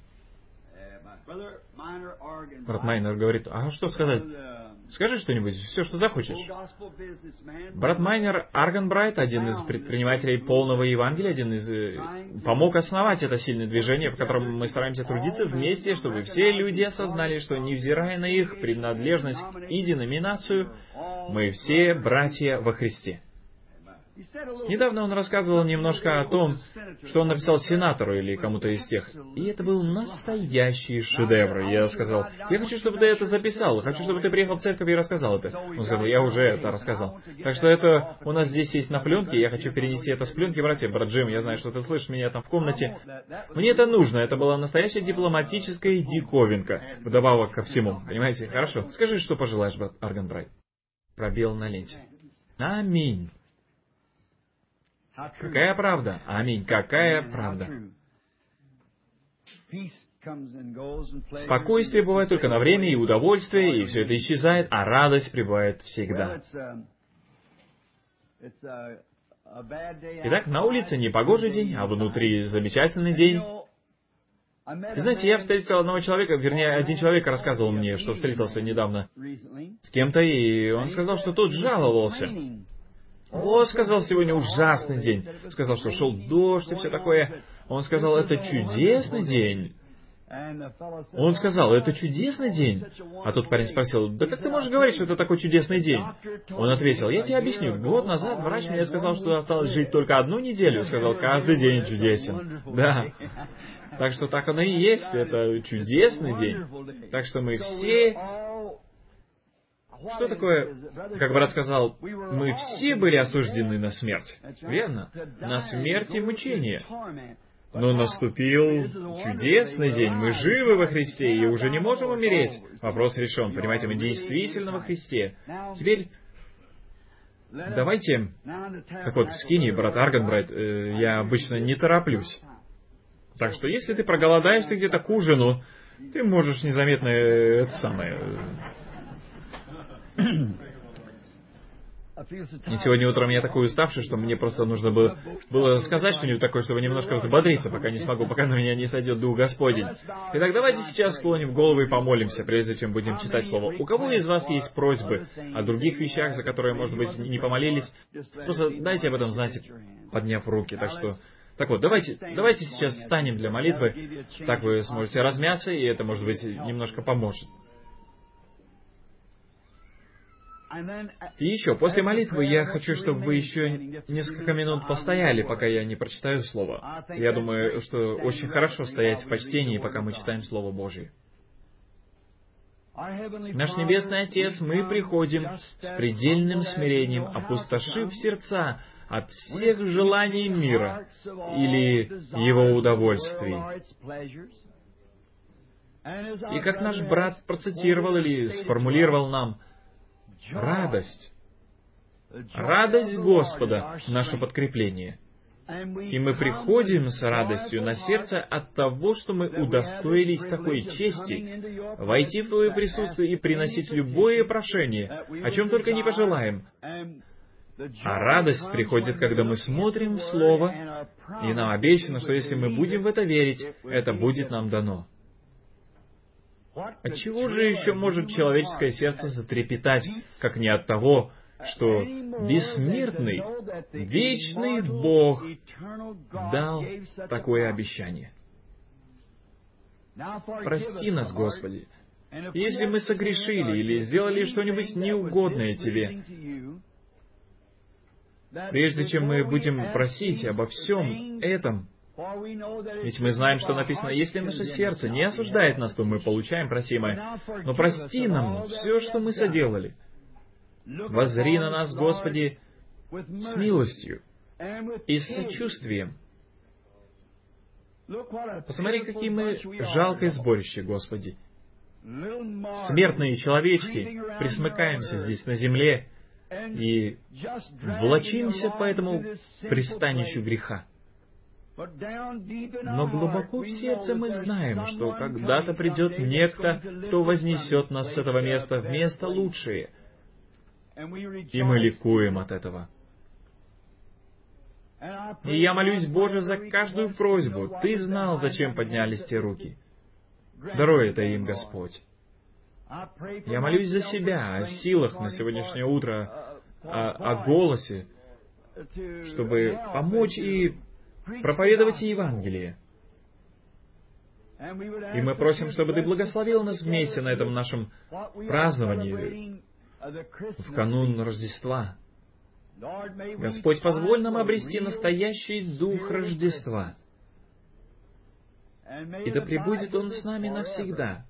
Брат Майнер говорит, а что сказать? Скажи что-нибудь, все, что захочешь. Брат Майнер Арганбрайт, один из предпринимателей полного Евангелия, один из... помог основать это сильное движение, в котором мы стараемся трудиться вместе, чтобы все люди осознали, что, невзирая на их принадлежность и деноминацию, мы все братья во Христе. Недавно он рассказывал немножко о том, что он написал сенатору или кому-то из тех. И это был настоящий шедевр. Я сказал, я хочу, чтобы ты это записал. Хочу, чтобы ты приехал в церковь и рассказал это. Он сказал, я уже это рассказал. Так что это у нас здесь есть на пленке. Я хочу перенести это с пленки, братья. Брат Джим, я знаю, что ты слышишь меня там в комнате. Мне это нужно. Это была настоящая дипломатическая диковинка. Вдобавок ко всему. Понимаете? Хорошо. Скажи, что пожелаешь, брат Арганбрайт. Пробел на ленте. Аминь. Какая правда? Аминь. Какая правда? Спокойствие бывает только на время и удовольствие, и все это исчезает, а радость пребывает всегда. Итак, на улице непогожий день, а внутри замечательный день. Вы знаете, я встретил одного человека, вернее, один человек рассказывал мне, что встретился недавно с кем-то, и он сказал, что тот жаловался. О, сказал, сегодня ужасный день. Сказал, что шел дождь и все такое. Он сказал, это чудесный день. Он сказал, это чудесный день. А тот парень спросил, да как ты можешь говорить, что это такой чудесный день? Он ответил, я тебе объясню. Год назад врач мне сказал, что осталось жить только одну неделю. Сказал, каждый день чудесен. Да. Так что так оно и есть. Это чудесный день. Так что мы все Что такое, как брат сказал, мы все были осуждены на смерть, верно? На смерть и мучение. Но наступил чудесный день, мы живы во Христе и уже не можем умереть. Вопрос решен, понимаете, мы действительно во Христе. Теперь, давайте, как вот в скинии, брат Арганбрайт, э, я обычно не тороплюсь. Так что, если ты проголодаешься где-то к ужину, ты можешь незаметно э, это самое... И сегодня утром я такой уставший, что мне просто нужно было, было сказать что-нибудь такое, чтобы немножко взбодриться, пока не смогу, пока на меня не сойдет Дух Господень. Итак, давайте сейчас склоним головы и помолимся, прежде чем будем читать Слово. У кого из вас есть просьбы о других вещах, за которые, может быть, не помолились? Просто дайте об этом знать, подняв руки. Так что... Так вот, давайте, давайте сейчас встанем для молитвы. Так вы сможете размяться, и это, может быть, немножко поможет. И еще, после молитвы я хочу, чтобы вы еще несколько минут постояли, пока я не прочитаю Слово. Я думаю, что очень хорошо стоять в почтении, пока мы читаем Слово Божье. Наш Небесный Отец, мы приходим с предельным смирением, опустошив сердца от всех желаний мира или его удовольствий. И как наш брат процитировал или сформулировал нам, радость, радость Господа — наше подкрепление. И мы приходим с радостью на сердце от того, что мы удостоились такой чести войти в Твое присутствие и приносить любое прошение, о чем только не пожелаем. А радость приходит, когда мы смотрим в Слово, и нам обещано, что если мы будем в это верить, это будет нам дано. От чего же еще может человеческое сердце затрепетать, как не от того, что бессмертный, вечный Бог дал такое обещание? Прости нас, Господи, если мы согрешили или сделали что-нибудь неугодное Тебе. Прежде чем мы будем просить обо всем этом, ведь мы знаем, что написано, если наше сердце не осуждает нас, то мы получаем просимое. Но прости нам все, что мы соделали. Воззри на нас, Господи, с милостью и с сочувствием. Посмотри, какие мы жалкое сборище, Господи. Смертные человечки, присмыкаемся здесь на земле и влачимся по этому пристанищу греха. Но глубоко в сердце мы знаем, что когда-то придет некто, кто вознесет нас с этого места в место лучшее. И мы ликуем от этого. И я молюсь, Боже, за каждую просьбу. Ты знал, зачем поднялись те руки. Даруй это им, Господь. Я молюсь за себя, о силах на сегодняшнее утро, о, о голосе, чтобы помочь и проповедовать Евангелие. И мы просим, чтобы Ты благословил нас вместе на этом нашем праздновании в канун Рождества. Господь, позволь нам обрести настоящий дух Рождества. И да пребудет Он с нами навсегда.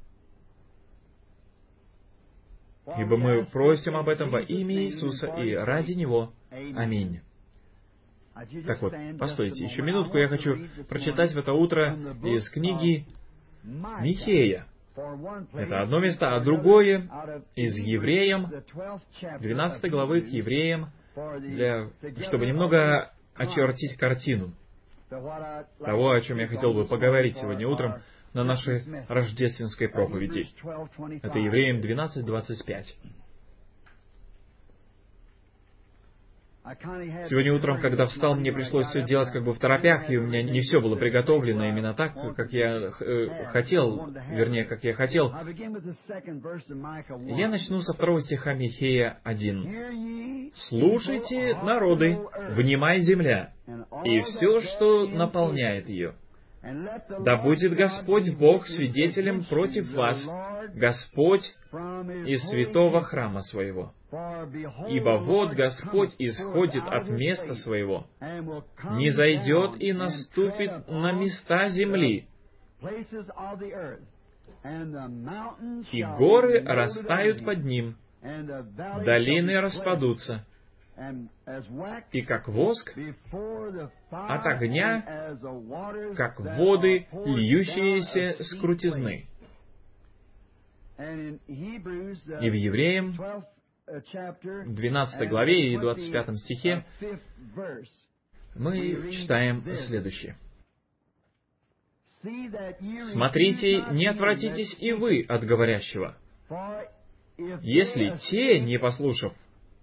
Ибо мы просим об этом во имя Иисуса и ради Него. Аминь. Так вот, постойте, еще минутку я хочу прочитать в это утро из книги Михея. Это одно место, а другое из Евреям, двенадцатой главы к Евреям, для, чтобы немного очертить картину того, о чем я хотел бы поговорить сегодня утром на нашей рождественской проповеди. Это Евреям двенадцать двадцать пять. Сегодня утром, когда встал, мне пришлось все делать как бы в торопях, и у меня не все было приготовлено именно так, как я э, хотел, вернее, как я хотел. Я начну со второго стиха Михея один. «Слушайте, народы, внимай земля, и все, что наполняет ее. Да будет Господь Бог свидетелем против вас, Господь из святого храма своего. Ибо вот Господь исходит от места своего, не зайдет и наступит на места земли, и горы растают под ним, долины распадутся, и как воск от огня, как воды, льющиеся с крутизны». И в Евреям, в двенадцатой главе и двадцать пятом стихе, мы читаем следующее. «Смотрите, не отвратитесь и вы от говорящего, если те, не послушав,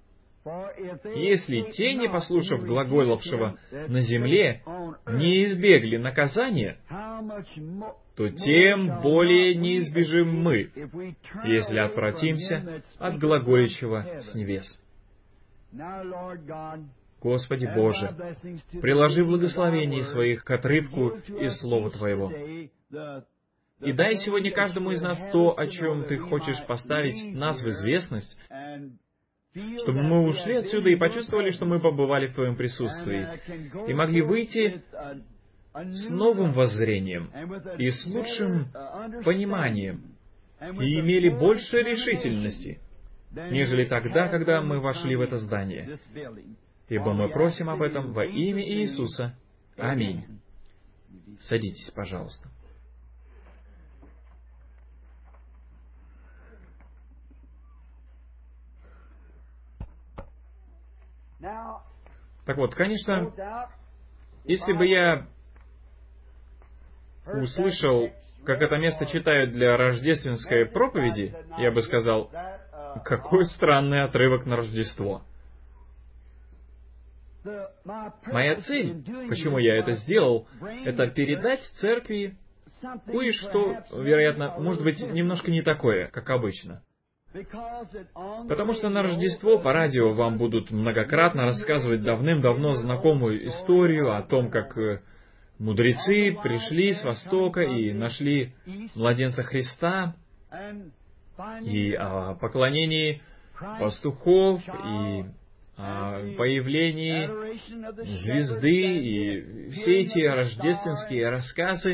если те, не послушав глаголавшего на земле, не избегли наказания, то тем более не избежим мы, если отвратимся от глаголящего с небес». Господи Боже, приложи благословение своих к отрывку из Слова Твоего. И дай сегодня каждому из нас то, о чем Ты хочешь поставить нас в известность, чтобы мы ушли отсюда и почувствовали, что мы побывали в Твоем присутствии, и могли выйти с новым воззрением и с лучшим пониманием, и имели больше решительности, нежели тогда, когда мы вошли в это здание. Ибо мы просим об этом во имя Иисуса. Аминь. Садитесь, пожалуйста. Так вот, конечно, если бы я услышал, как это место читают для рождественской проповеди, я бы сказал, какой странный отрывок на Рождество. Моя цель, почему я это сделал, это передать церкви кое-что, вероятно, может быть, немножко не такое, как обычно. Потому что на Рождество по радио вам будут многократно рассказывать давным-давно знакомую историю о том, как мудрецы пришли с Востока и нашли младенца Христа, и о поклонении пастухов, и о появлении звезды, и все эти рождественские рассказы,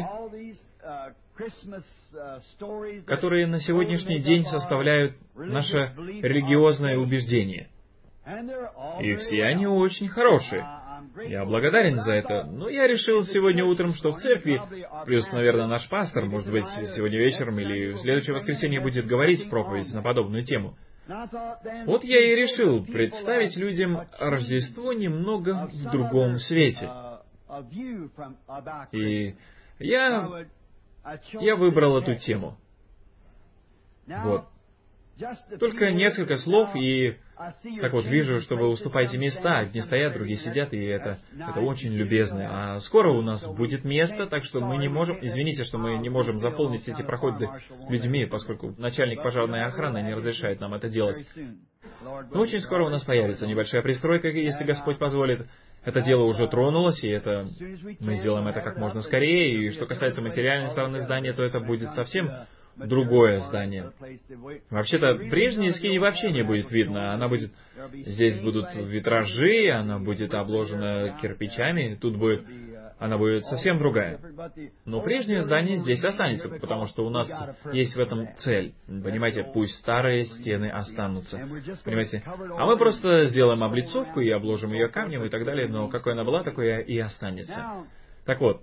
которые на сегодняшний день составляют наше религиозное убеждение. И все они очень хорошие. Я благодарен за это. Но я решил сегодня утром, что в церкви, плюс, наверное, наш пастор, может быть, сегодня вечером или в следующее воскресенье будет говорить проповедь на подобную тему. Вот я и решил представить людям Рождество немного в другом свете. И я, я выбрал эту тему. Вот. Только несколько слов, и так вот вижу, что вы уступаете места, одни стоят, другие сидят, и это, это очень любезно. А скоро у нас будет место, так что мы не можем, извините, что мы не можем заполнить эти проходы людьми, поскольку начальник пожарной охраны не разрешает нам это делать. Но очень скоро у нас появится небольшая пристройка, если Господь позволит. Это дело уже тронулось, и это мы сделаем это как можно скорее. И что касается материальной стороны здания, то это будет совсем другое здание. Вообще-то, прежней скини вообще не будет видно. Она будет... Здесь будут витражи, она будет обложена кирпичами, тут будет... Она будет совсем другая. Но прежнее здание здесь останется, потому что у нас есть в этом цель. Понимаете, пусть старые стены останутся. Понимаете? А мы просто сделаем облицовку и обложим ее камнем и так далее, но какой она была, такой и останется. Так вот.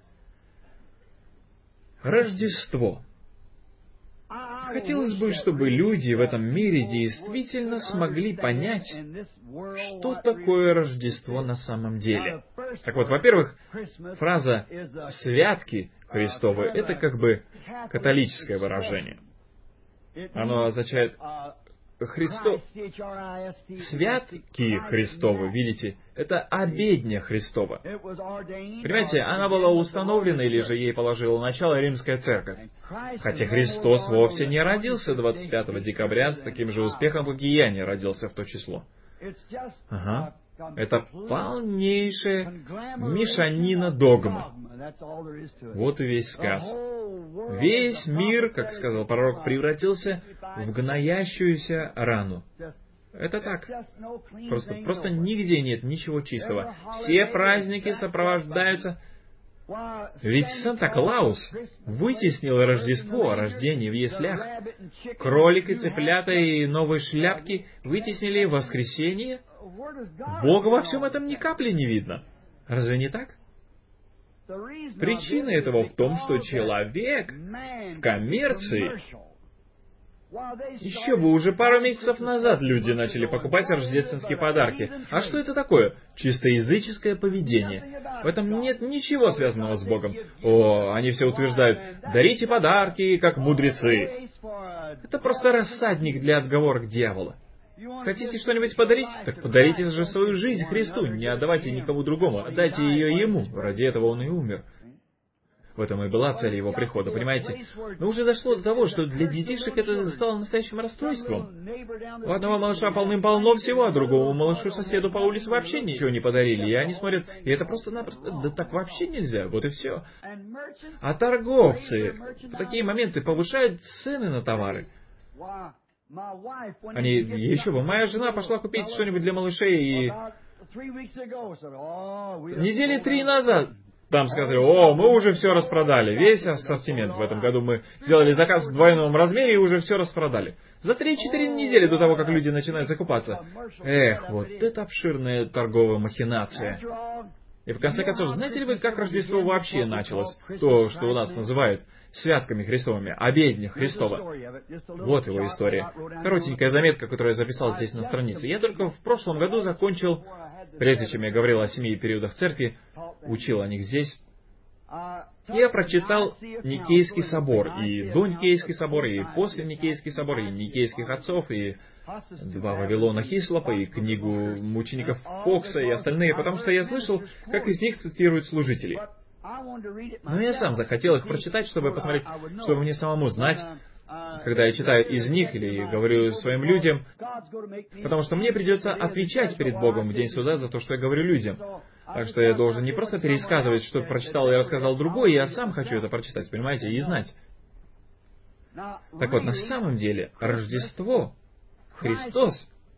Рождество. Хотелось бы, чтобы люди в этом мире действительно смогли понять, что такое Рождество на самом деле. Так вот, во-первых, фраза «святки Христовы» — это как бы католическое выражение. Оно означает Христо... Святки Христовы, видите, это обедня Христова. Понимаете, она была установлена, или же ей положила начало Римская Церковь. Хотя Христос вовсе не родился двадцать пятого декабря с таким же успехом, как и я не родился в то число. Ага. Это полнейшая мешанина догмы. Вот и весь сказ. Весь мир, как сказал пророк, превратился в гноящуюся рану. Это так. Просто, просто нигде нет ничего чистого. Все праздники сопровождаются Ведь Санта-Клаус вытеснил Рождество, рождение в яслях. Кролик и цыплята и новые шляпки вытеснили воскресенье. Бога во всем этом ни капли не видно. Разве не так? Причина этого в том, что человек в коммерции. Еще бы, уже пару месяцев назад люди начали покупать рождественские подарки. А что это такое? Чисто языческое поведение. В этом нет ничего связанного с Богом. О, они все утверждают, дарите подарки, как мудрецы. Это просто рассадник для отговорок дьявола. Хотите что-нибудь подарить? Так подарите же свою жизнь Христу, не отдавайте никому другому, отдайте ее Ему. Ради этого Он и умер. В этом и была цель Его прихода, понимаете? Но уже дошло до того, что для детишек это стало настоящим расстройством. У одного малыша полным-полно всего, а другому малышу-соседу по улице вообще ничего не подарили. И они смотрят, и это просто-напросто, да так вообще нельзя, вот и все. А торговцы в такие моменты повышают цены на товары. Они, еще бы, моя жена пошла купить что-нибудь для малышей, и недели три назад там сказали, о, мы уже все распродали, весь ассортимент. В этом году мы сделали заказ в двойном размере и уже все распродали. За три-четыре недели до того, как люди начинают закупаться. Эх, вот это обширная торговая махинация. И в конце концов, знаете ли вы, как Рождество вообще началось? То, что у нас называют святками Христовыми, обедня Христова. Вот его история. Коротенькая заметка, которую я записал здесь на странице. Я только в прошлом году закончил, прежде чем я говорил о семи периодах церкви, учил о них здесь. Я прочитал Никейский собор, и до Никейский собор, и после Никейский собор, и Никейских отцов, и два Вавилона Хислопа, и книгу мучеников Фокса, и остальные, потому что я слышал, как из них цитируют служителей. Но я сам захотел их прочитать, чтобы посмотреть, чтобы мне самому знать, когда я читаю из них или говорю своим людям, потому что мне придется отвечать перед Богом в день суда за то, что я говорю людям. Так что я должен не просто пересказывать, что прочитал и рассказал другой, я сам хочу это прочитать, понимаете, и знать. Так вот, на самом деле, Рождество, Христос,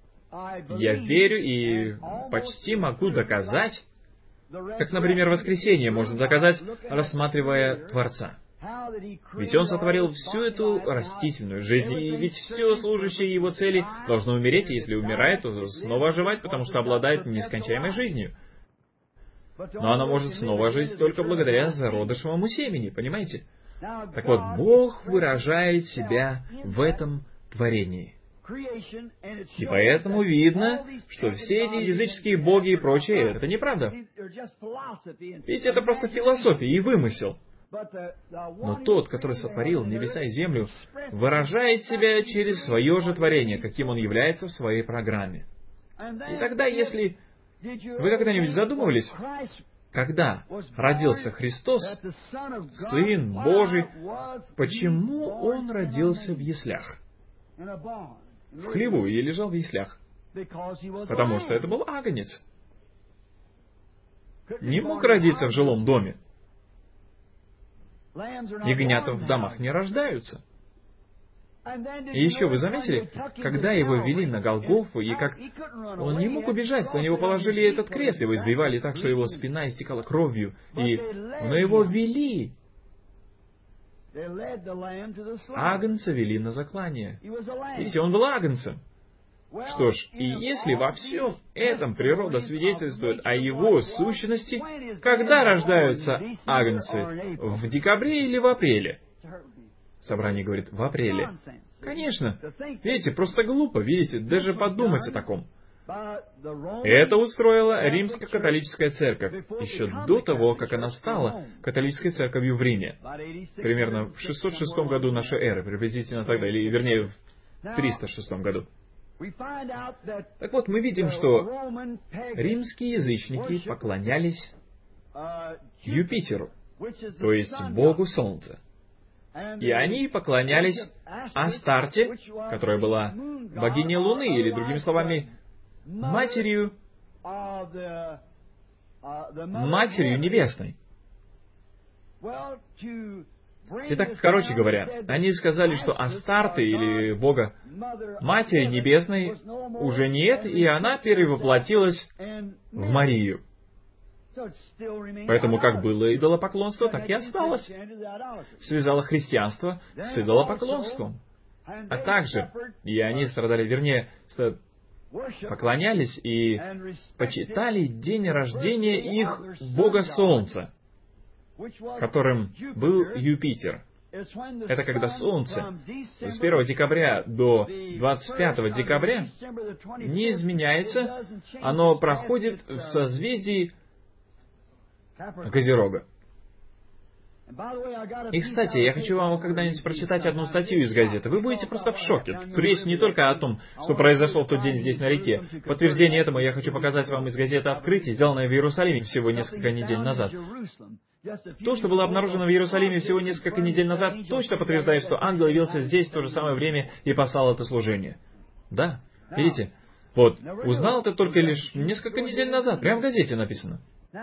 я верю и почти могу доказать, как, например, воскресенье можно доказать, рассматривая Творца. Ведь Он сотворил всю эту растительную жизнь, и ведь все служащее Его цели должно умереть, и если умирает, то снова оживать, потому что обладает нескончаемой жизнью. Но она может снова жить только благодаря зародышевому семени, понимаете? Так вот, Бог выражает себя в этом творении. И поэтому видно, что все эти языческие боги и прочее, это неправда. Ведь это просто философия и вымысел. Но тот, который сотворил небеса и землю, выражает себя через свое же творение, каким он является в своей программе. И тогда, если вы когда-нибудь задумывались, когда родился Христос, Сын Божий, почему Он родился в яслях? В хлеву и лежал в яслях. Потому что это был агнец. Не мог родиться в жилом доме. Ягнята в домах не рождаются. И еще вы заметили, когда его вели на Голгофу, и как он не мог убежать, на него положили этот крест, его избивали так, что его спина истекала кровью, и но его вели. Агнца вели на заклание. Видите, он был агнцем. Что ж, и если во всем этом природа свидетельствует о его сущности, когда рождаются агнцы? В декабре или в апреле? Собрание говорит, в апреле. Конечно. Видите, просто глупо, видите, даже подумать о таком. Это устроила Римско-католическая церковь, еще до того, как она стала католической церковью в Риме. Примерно в шестьсот шестом году нашей эры, приблизительно тогда, или вернее в триста шестом году. Так вот, мы видим, что римские язычники поклонялись Юпитеру, то есть Богу Солнца. И они поклонялись Астарте, которая была богиней Луны, или, другими словами, матерью, матерью небесной. Итак, короче говоря, они сказали, что Астарты, или бога Матери Небесной, уже нет, и она перевоплотилась в Марию. Поэтому как было идолопоклонство, так и осталось. Связало христианство с идолопоклонством. А также, и они страдали, вернее, поклонялись и почитали день рождения их бога Солнца, которым был Юпитер. Это когда Солнце с первого декабря до двадцать пятого декабря не изменяется, оно проходит в созвездии Козерога. И, кстати, я хочу вам когда-нибудь прочитать одну статью из газеты. Вы будете просто в шоке. Речь не только о том, что произошло в тот день здесь на реке. Подтверждение этому я хочу показать вам из газеты «Открытие», сделанной в Иерусалиме всего несколько недель назад. То, что было обнаружено в Иерусалиме всего несколько недель назад, точно подтверждает, что ангел явился здесь в то же самое время и послал это служение. Да, видите? Вот, узнал это только лишь несколько недель назад. Прямо в газете написано.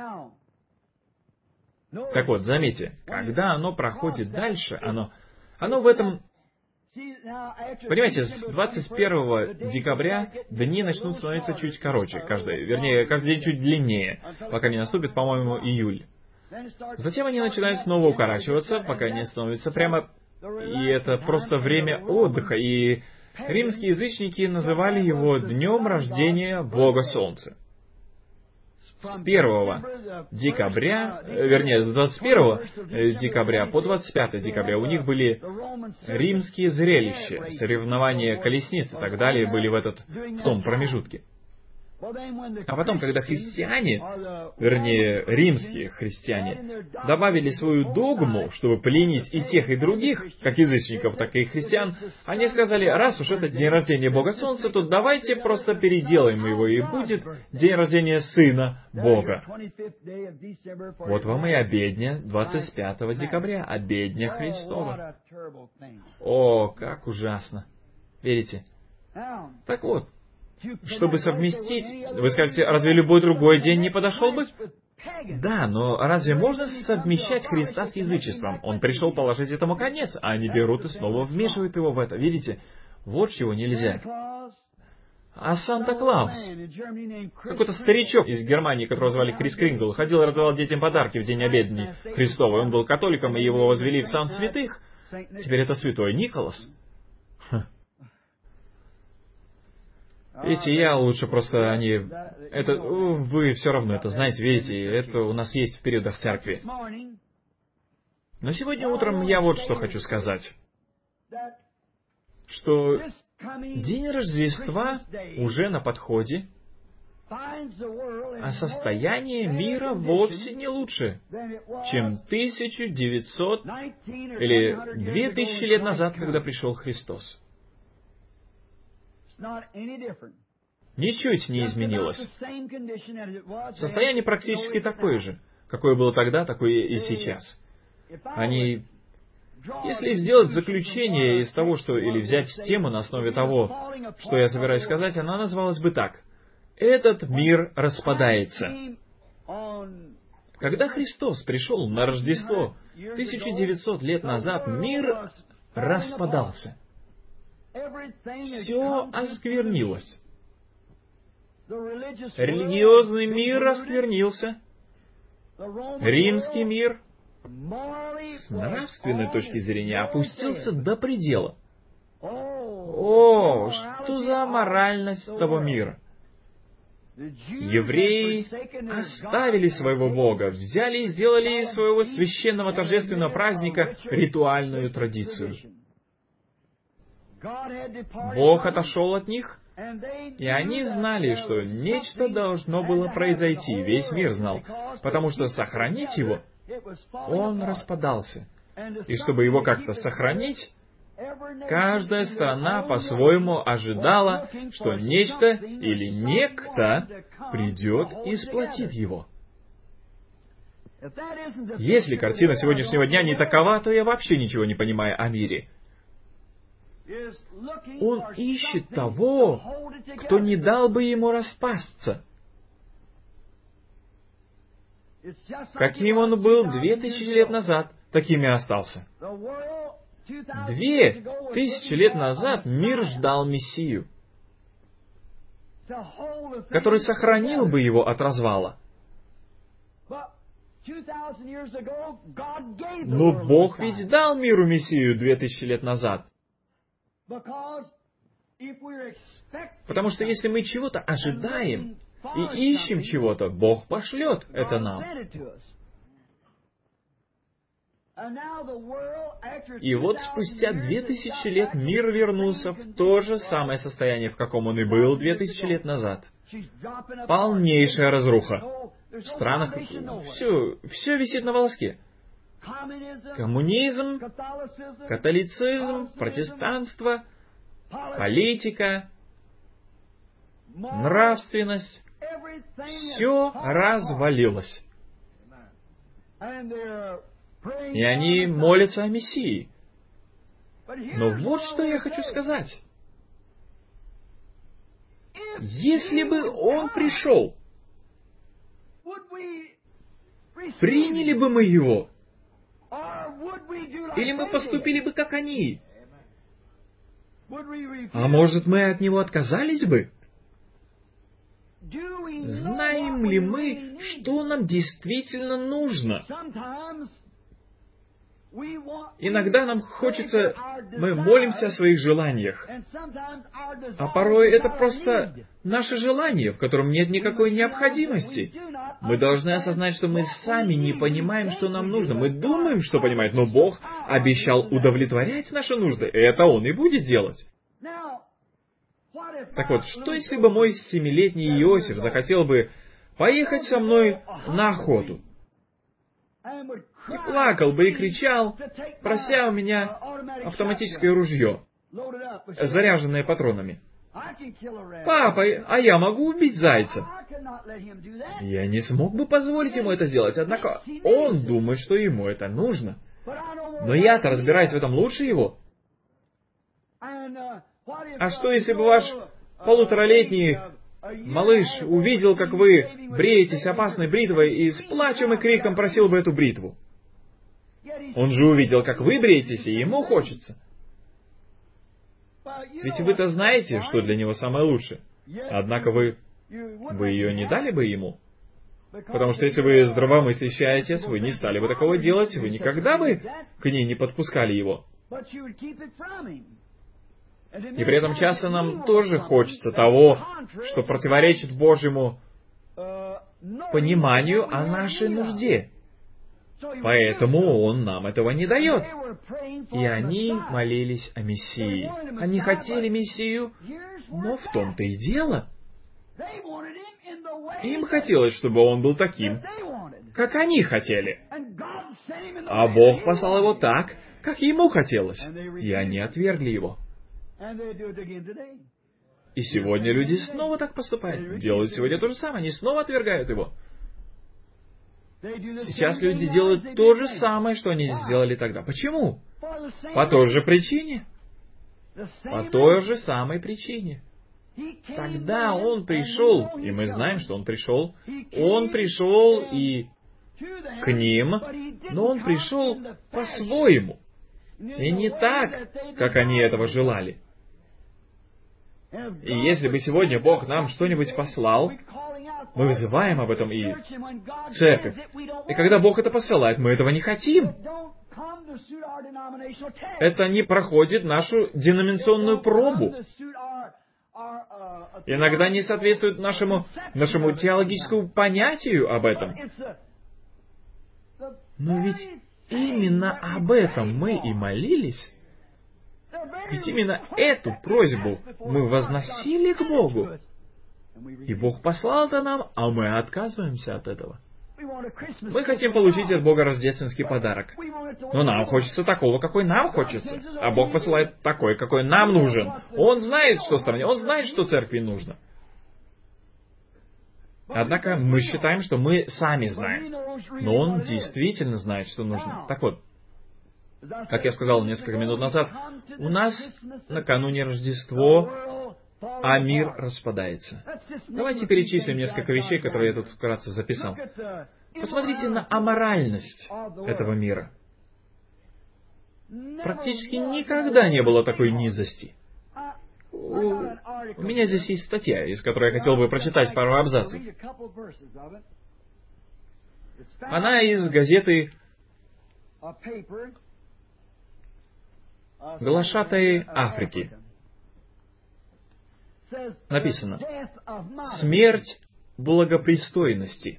Так вот, заметьте, когда оно проходит дальше, оно, оно в этом... Понимаете, с двадцать первого декабря дни начнут становиться чуть короче, каждый, вернее, каждый день чуть длиннее, пока не наступит, по-моему, июль. Затем они начинают снова укорачиваться, пока не становятся прямо... И это просто время отдыха, и римские язычники называли его днем рождения Бога Солнца. С первого декабря, вернее, с двадцать первого декабря по двадцать пятое декабря у них были римские зрелища, соревнования колесниц и так далее были в, этот, в том промежутке. А потом, когда христиане, вернее, римские христиане, добавили свою догму, чтобы пленить и тех, и других, как язычников, так и христиан, они сказали, раз уж это день рождения Бога Солнца, то давайте просто переделаем его, и будет день рождения Сына Бога. Вот вам и обедня двадцать пятого декабря, обедня Христова. О, как ужасно! Верите? Так вот, чтобы совместить, вы скажете, разве любой другой день не подошел бы? Да, но разве можно совмещать Христа с язычеством? Он пришел положить этому конец, а они берут и снова вмешивают его в это. Видите? Вот чего нельзя. А Санта-Клаус, какой-то старичок из Германии, которого звали Крис Крингл, ходил и раздавал детям подарки в день обедни Христовой. Он был католиком, и его возвели в сан святых. Теперь это святой Николас. Видите, я лучше просто они... Это вы все равно это знаете, видите, это у нас есть в периодах церкви. Но сегодня утром я вот что хочу сказать. Что день Рождества уже на подходе, а состояние мира вовсе не лучше, чем тысяча девятьсот или две тысячи лет назад, когда пришел Христос. Ничуть не изменилось. Состояние практически такое же, какое было тогда, такое и сейчас. Они, если сделать заключение из того, что, или взять тему на основе того, что я собираюсь сказать, она называлась бы так. Этот мир распадается. Когда Христос пришел на Рождество тысяча девятьсот лет назад, мир распадался. Все осквернилось. Религиозный мир осквернился. Римский мир с нравственной точки зрения опустился до предела. О, что за аморальность того мира! Евреи оставили своего Бога, взяли и сделали из своего священного торжественного праздника ритуальную традицию. Бог отошел от них, и они знали, что нечто должно было произойти, весь мир знал, потому что сохранить его, он распадался. И чтобы его как-то сохранить, каждая страна по-своему ожидала, что нечто или некто придет и сплотит его. Если картина сегодняшнего дня не такова, то я вообще ничего не понимаю о мире. Он ищет того, кто не дал бы ему распасться. Каким он был две тысячи лет назад, таким и остался. Две тысячи лет назад мир ждал Мессию, который сохранил бы его от развала. Но Бог ведь дал миру Мессию две тысячи лет назад. Потому что если мы чего-то ожидаем и ищем чего-то, Бог пошлет это нам. И вот спустя две тысячи лет мир вернулся в то же самое состояние, в каком он и был две тысячи лет назад. Полнейшая разруха. В странах все, все висит на волоске. Коммунизм, католицизм, протестанство, политика, нравственность. Все развалилось. И они молятся о Мессии. Но вот что я хочу сказать. Если бы Он пришел, приняли бы мы Его? Или мы поступили бы, как они? А может, мы от Него отказались бы? Знаем ли мы, что нам действительно нужно? Иногда нам хочется, мы молимся о своих желаниях, а порой это просто наше желание, в котором нет никакой необходимости. Мы должны осознать, что мы сами не понимаем, что нам нужно. Мы думаем, что понимаем, но Бог обещал удовлетворять наши нужды, и это Он и будет делать. Так вот, что если бы мой семилетний Иосиф захотел бы поехать со мной на охоту? И плакал бы и кричал, прося у меня автоматическое ружье, заряженное патронами. «Папа, а я могу убить зайца?» Я не смог бы позволить ему это сделать, однако он думает, что ему это нужно. Но я-то разбираюсь в этом лучше его. А что, если бы ваш полуторалетний малыш увидел, как вы бреетесь опасной бритвой, и с плачем и криком просил бы эту бритву? Он же увидел, как вы бреетесь, и ему хочется. Ведь вы-то знаете, что для него самое лучшее. Однако вы, вы ее не дали бы ему. Потому что если вы здравомыслящий отец, вы не стали бы такого делать, вы никогда бы к ней не подпускали его. И при этом часто нам тоже хочется того, что противоречит Божьему пониманию о нашей нужде. Поэтому Он нам этого не дает. И они молились о Мессии. Они хотели Мессию, но в том-то и дело. Им хотелось, чтобы Он был таким, как они хотели. А Бог послал Его так, как Ему хотелось. И они отвергли Его. И сегодня люди снова так поступают. Делают сегодня то же самое. Они снова отвергают Его. Сейчас люди делают то же самое, что они сделали тогда. Почему? По той же причине. По той же самой причине. Тогда Он пришел, и мы знаем, что Он пришел. Он пришел и к ним, но Он пришел по-своему. И не так, как они этого желали. И если бы сегодня Бог нам что-нибудь послал, мы взываем об этом и церковь. И когда Бог это посылает, мы этого не хотим. Это не проходит нашу деноминационную пробу. Иногда не соответствует нашему, нашему теологическому понятию об этом. Но ведь именно об этом мы и молились. Ведь именно эту просьбу мы возносили к Богу. И Бог послал это нам, а мы отказываемся от этого. Мы хотим получить от Бога рождественский подарок. Но нам хочется такого, какой нам хочется. А Бог посылает такой, какой нам нужен. Он знает, что стране, Он знает, что церкви нужно. Однако мы считаем, что мы сами знаем. Но Он действительно знает, что нужно. Так вот, как я сказал несколько минут назад, у нас накануне Рождество, а мир распадается. Давайте перечислим несколько вещей, которые я тут вкратце записал. Посмотрите на аморальность этого мира. Практически никогда не было такой низости. У, у меня здесь есть статья, из которой я хотел бы прочитать пару абзацев. Она из газеты «Глашатаи Африки». Написано: «Смерть благопристойности».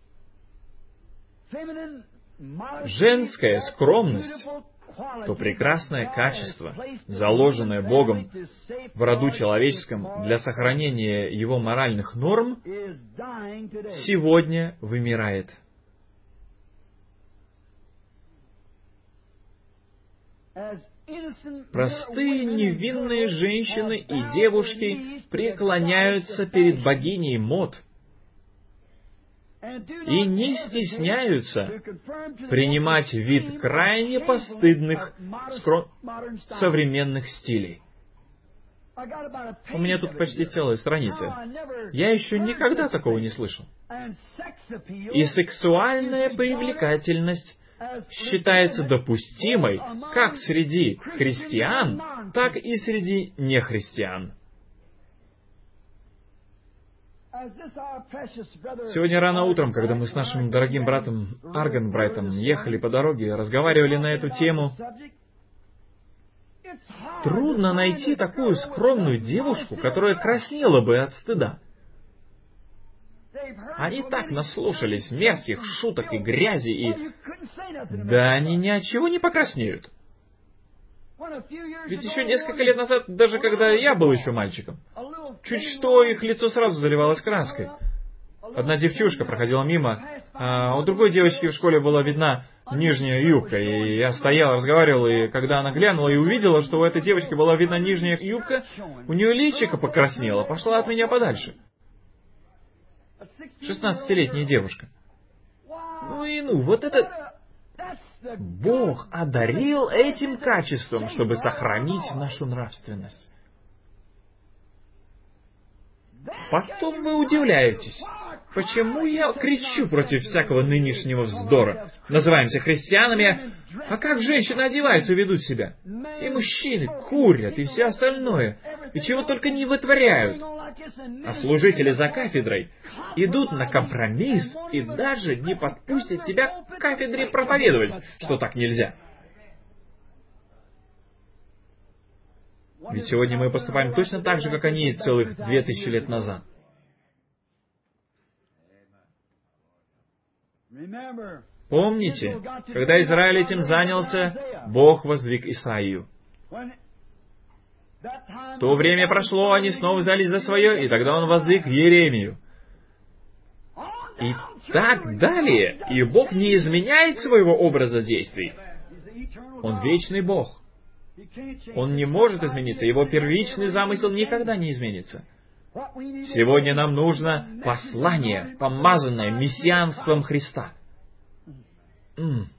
Женская скромность, то прекрасное качество, заложенное Богом в роду человеческом для сохранения его моральных норм, сегодня вымирает. Простые невинные женщины и девушки преклоняются перед богиней мод и не стесняются принимать вид крайне постыдных скром... современных стилей. У меня тут почти целая страница. Я еще никогда такого не слышал. И сексуальная привлекательность считается допустимой как среди христиан, так и среди нехристиан. Сегодня рано утром, когда мы с нашим дорогим братом Арганбрайтом ехали по дороге, разговаривали на эту тему, трудно найти такую скромную девушку, которая краснела бы от стыда. Они так наслушались мерзких шуток и грязи, и... Да они ни от чего не покраснеют. Ведь еще несколько лет назад, даже когда я был еще мальчиком, чуть что их лицо сразу заливалось краской. Одна девчушка проходила мимо, а у другой девочки в школе была видна нижняя юбка, и я стоял, разговаривал, и когда она глянула и увидела, что у этой девочки была видна нижняя юбка, у нее личико покраснело, пошла от меня подальше. Шестнадцатилетняя девушка. Ну и ну, вот это... Бог одарил этим качеством, чтобы сохранить нашу нравственность. Потом вы удивляетесь, почему я кричу против всякого нынешнего вздора. Называемся христианами, а как женщины одеваются и ведут себя? И мужчины курят, и все остальное, и чего только не вытворяют. А служители за кафедрой идут на компромисс и даже не подпустят тебя к кафедре проповедовать, что так нельзя. Ведь сегодня мы поступаем точно так же, как они целых две тысячи лет назад. Помните, когда Израиль этим занялся, Бог воздвиг Исаию. То время прошло, они снова взялись за свое, и тогда он воздвиг Иеремию. И так далее. И Бог не изменяет своего образа действий. Он вечный Бог. Он не может измениться. Его первичный замысел никогда не изменится. Сегодня нам нужно послание, помазанное мессианством Христа. М.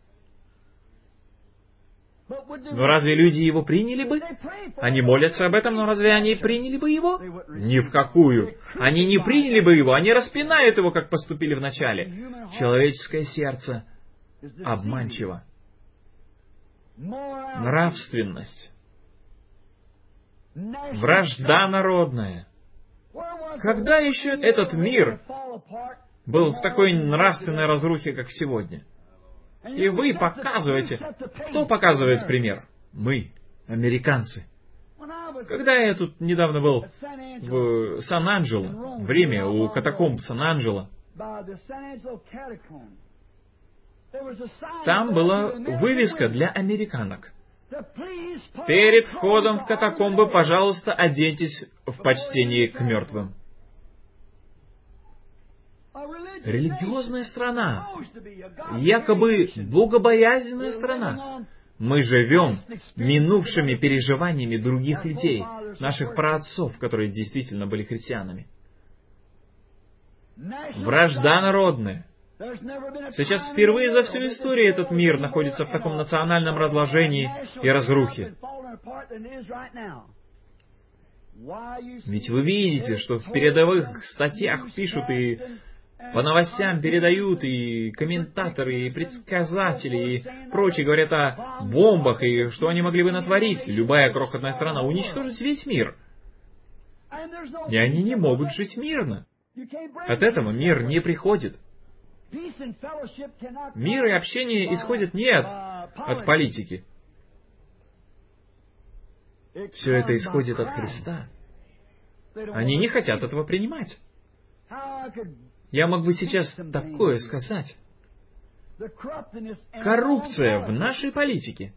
Но разве люди его приняли бы? Они молятся об этом, но разве они приняли бы его? Ни в какую. Они не приняли бы его, они распинают его, как поступили в начале. Человеческое сердце обманчиво. Нравственность. Вражда народная. Когда еще этот мир был в такой нравственной разрухе, как сегодня? И вы показываете... Кто показывает пример? Мы, американцы. Когда я тут недавно был в Сан-Анджело, в Риме, у катакомб Сан-Анджело, там была вывеска для американок. Перед входом в катакомбы, пожалуйста, оденьтесь в почтении к мертвым. Религиозная страна, якобы богобоязненная страна. Мы живем минувшими переживаниями других людей, наших праотцов, которые действительно были христианами. Вражда народная. Сейчас впервые за всю историю этот мир находится в таком национальном разложении и разрухе. Ведь вы видите, что в передовых статьях пишут и по новостям передают, и комментаторы, и предсказатели, и прочие говорят о бомбах, и что они могли бы натворить. Любая крохотная страна уничтожить весь мир. И они не могут жить мирно. От этого мир не приходит. Мир и общение исходят не от, от политики. Все это исходит от Христа. Они не хотят этого принимать. Я мог бы сейчас такое сказать. Коррупция в нашей политике.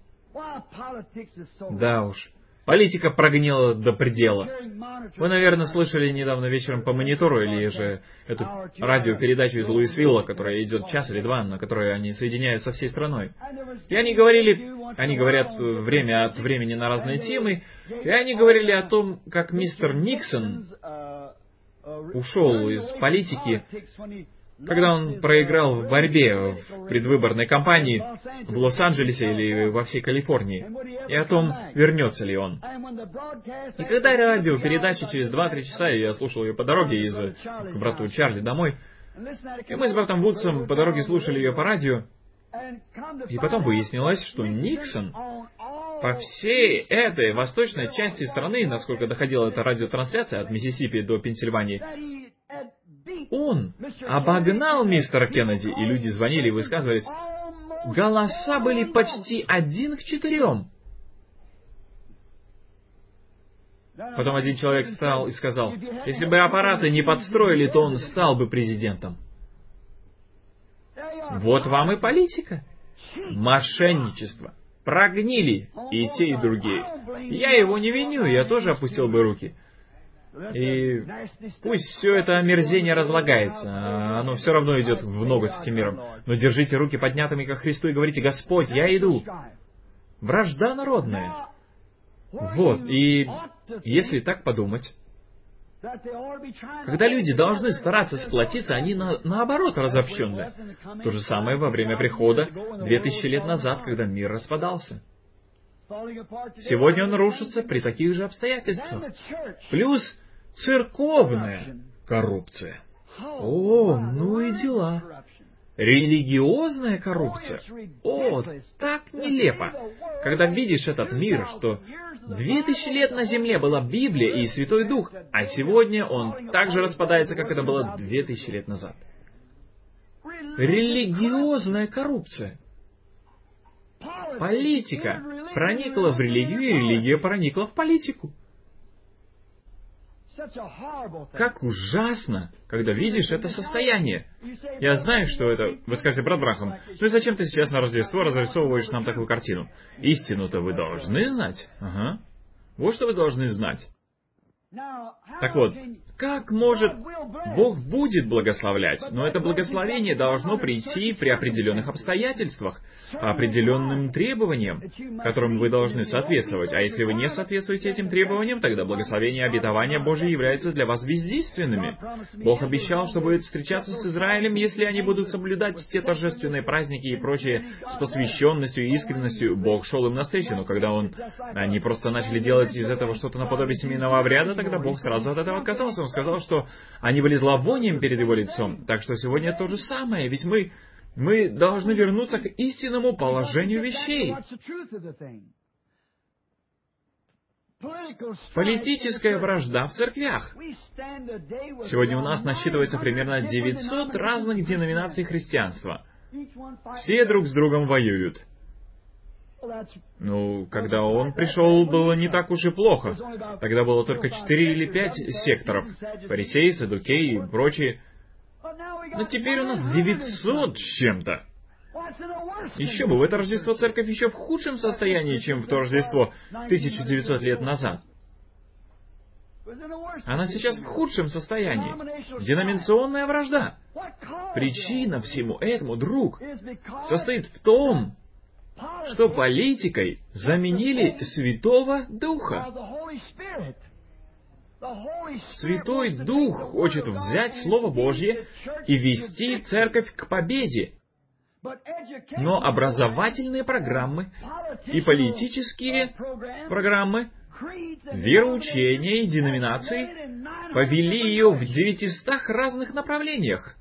Да уж. Политика прогнила до предела. Вы, наверное, слышали недавно вечером по монитору или же эту радиопередачу из Луисвилла, которая идет час или два, на которой они соединяют со всей страной. И они говорили, они говорят время от времени на разные темы, и они говорили о том, как мистер Никсон ушел из политики, когда он проиграл в борьбе в предвыборной кампании в Лос-Анджелесе или во всей Калифорнии, и о том, вернется ли он. И когда радиопередача через два-три часа, я слушал ее по дороге из к брату Чарли домой, и мы с братом Вудсом по дороге слушали ее по радио, и потом выяснилось, что Никсон по всей этой восточной части страны, насколько доходила эта радиотрансляция от Миссисипи до Пенсильвании, он обогнал мистера Кеннеди, и люди звонили и высказывались. Голоса были почти один к четырем. Потом один человек встал и сказал, если бы аппараты не подстроили, то он стал бы президентом. Вот вам и политика. Мошенничество. Прогнили и те, и другие. Я его не виню, я тоже опустил бы руки. И пусть все это омерзение разлагается, оно все равно идет в ногу с этим миром. Но держите руки поднятыми ко Христу и говорите, Господь, я иду. Вражда народная. Вот, и если так подумать, когда люди должны стараться сплотиться, они на, наоборот разобщенные. То же самое во время прихода две тысячи лет назад, когда мир распадался. Сегодня он рушится при таких же обстоятельствах. Плюс церковная коррупция. О, ну и дела. Религиозная коррупция. О, так нелепо. Когда видишь этот мир, что две тысячи лет на земле была Библия и Святой Дух, а сегодня он так же распадается, как это было две тысячи лет назад. Религиозная коррупция. Политика проникла в религию, и религия проникла в политику. Как ужасно, когда видишь это состояние. Я знаю, что это... Вы скажете, брат Брахам, ну и зачем ты сейчас на Рождество разрисовываешь нам такую картину? Истину-то вы должны знать. Ага. Вот что вы должны знать. Так вот, как может... Бог будет благословлять, но это благословение должно прийти при определенных обстоятельствах, по определенным требованиям, которым вы должны соответствовать. А если вы не соответствуете этим требованиям, тогда благословение и обетование Божие являются для вас бездейственными. Бог обещал, что будет встречаться с Израилем, если они будут соблюдать те торжественные праздники и прочее с посвященностью и искренностью. Бог шел им навстречу, но когда он... они просто начали делать из этого что-то наподобие семейного обряда, тогда Бог сразу от этого отказался. Он сказал, что они были зловонием перед Его лицом. Так что сегодня то же самое, ведь мы, мы должны вернуться к истинному положению вещей. Политическая вражда в церквях. Сегодня у нас насчитывается примерно девятьсот разных деноминаций христианства. Все друг с другом воюют. Ну, когда он пришел, было не так уж и плохо. Тогда было только четыре или пять секторов. Фарисеи, Саддукеи и прочие. Но теперь у нас девятьсот с чем-то. Еще бы, в это Рождество церковь еще в худшем состоянии, чем в то Рождество тысяча девятьсот лет назад. Она сейчас в худшем состоянии. Деноминационная вражда. Причина всему этому, друг, состоит в том, что политикой заменили Святого Духа. Святой Дух хочет взять Слово Божье и вести церковь к победе. Но образовательные программы и политические программы, вероучения и деноминации повели ее в девятистах разных направлениях.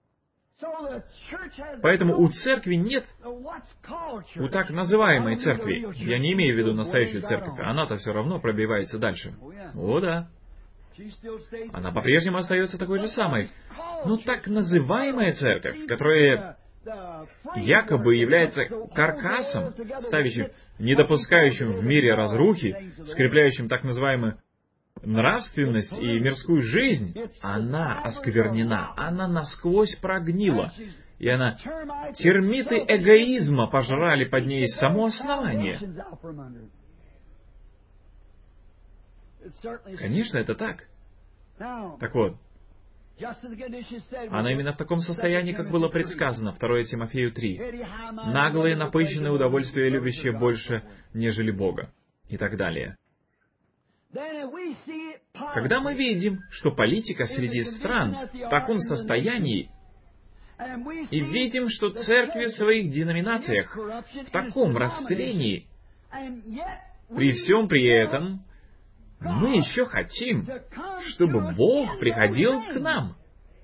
Поэтому у церкви нет, у так называемой церкви, я не имею в виду настоящую церковь, она-то все равно пробивается дальше. О да. Она по-прежнему остается такой же самой. Но так называемая церковь, которая якобы является каркасом, ставящим, не допускающим в мире разрухи, скрепляющим так называемую нравственность и мирскую жизнь, она осквернена, она насквозь прогнила, и она... Термиты эгоизма пожрали под ней само основание. Конечно, это так. Так вот, она именно в таком состоянии, как было предсказано, второе Тимофею три. Наглые, напыщенные, удовольствия любящие больше, нежели Бога. И так далее. Когда мы видим, что политика среди стран в таком состоянии, и видим, что церкви в своих деноминациях в таком растлении, при всем при этом, мы еще хотим, чтобы Бог приходил к нам.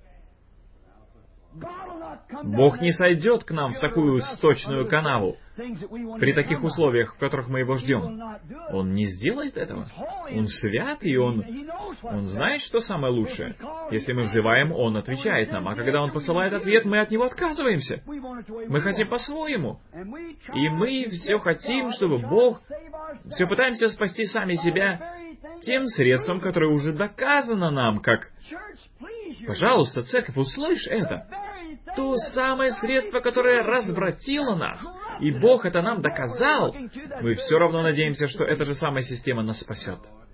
Бог не сойдет к нам в такую сточную канаву при таких условиях, в которых мы Его ждем. Он не сделает этого. Он свят, и Он, Он знает, что самое лучшее. Если мы взываем, Он отвечает нам. А когда Он посылает ответ, мы от Него отказываемся. Мы хотим по-своему. И мы все хотим, чтобы Бог... Все пытаемся спасти сами себя тем средством, которое уже доказано нам, как... Пожалуйста, церковь, услышь это. То самое средство, которое развратило нас, и Бог это нам доказал, мы все равно надеемся, что эта же самая система нас спасет.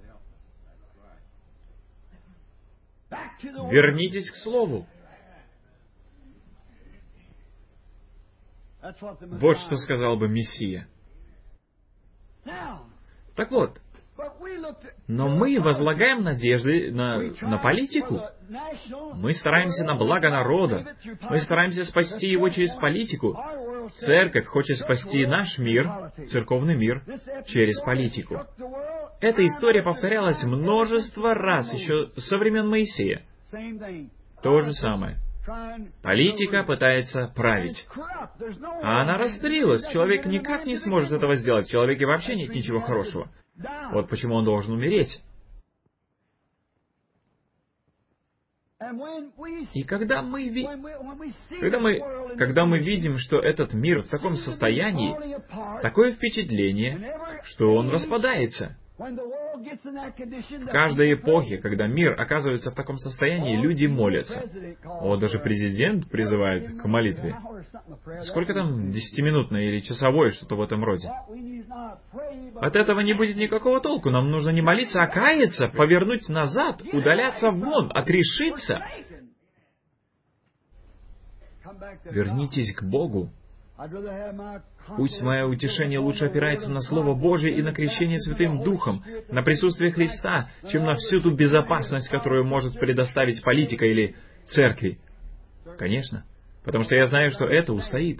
Вернитесь к Слову. Вот что сказал бы Мессия. Так вот, но мы возлагаем надежды на, на политику. Мы стараемся на благо народа. Мы стараемся спасти его через политику. Церковь хочет спасти наш мир, церковный мир, через политику. Эта история повторялась множество раз еще со времен Моисея. То же самое. Политика пытается править. А она растлилась. Человек никак не сможет этого сделать. В человеке вообще нет ничего хорошего. Вот почему он должен умереть. И когда мы, ви... когда, мы... когда мы видим, что этот мир в таком состоянии, такое впечатление, что он распадается. В каждой эпохе, когда мир оказывается в таком состоянии, люди молятся. О, даже президент призывает к молитве. Сколько там, десятиминутное или часовое, что-то в этом роде. От этого не будет никакого толку. Нам нужно не молиться, а каяться, повернуть назад, удаляться вон, отрешиться. Вернитесь к Богу. Пусть мое утешение лучше опирается на Слово Божие и на крещение Святым Духом, на присутствие Христа, чем на всю ту безопасность, которую может предоставить политика или церкви. Конечно, потому что я знаю, что это устоит.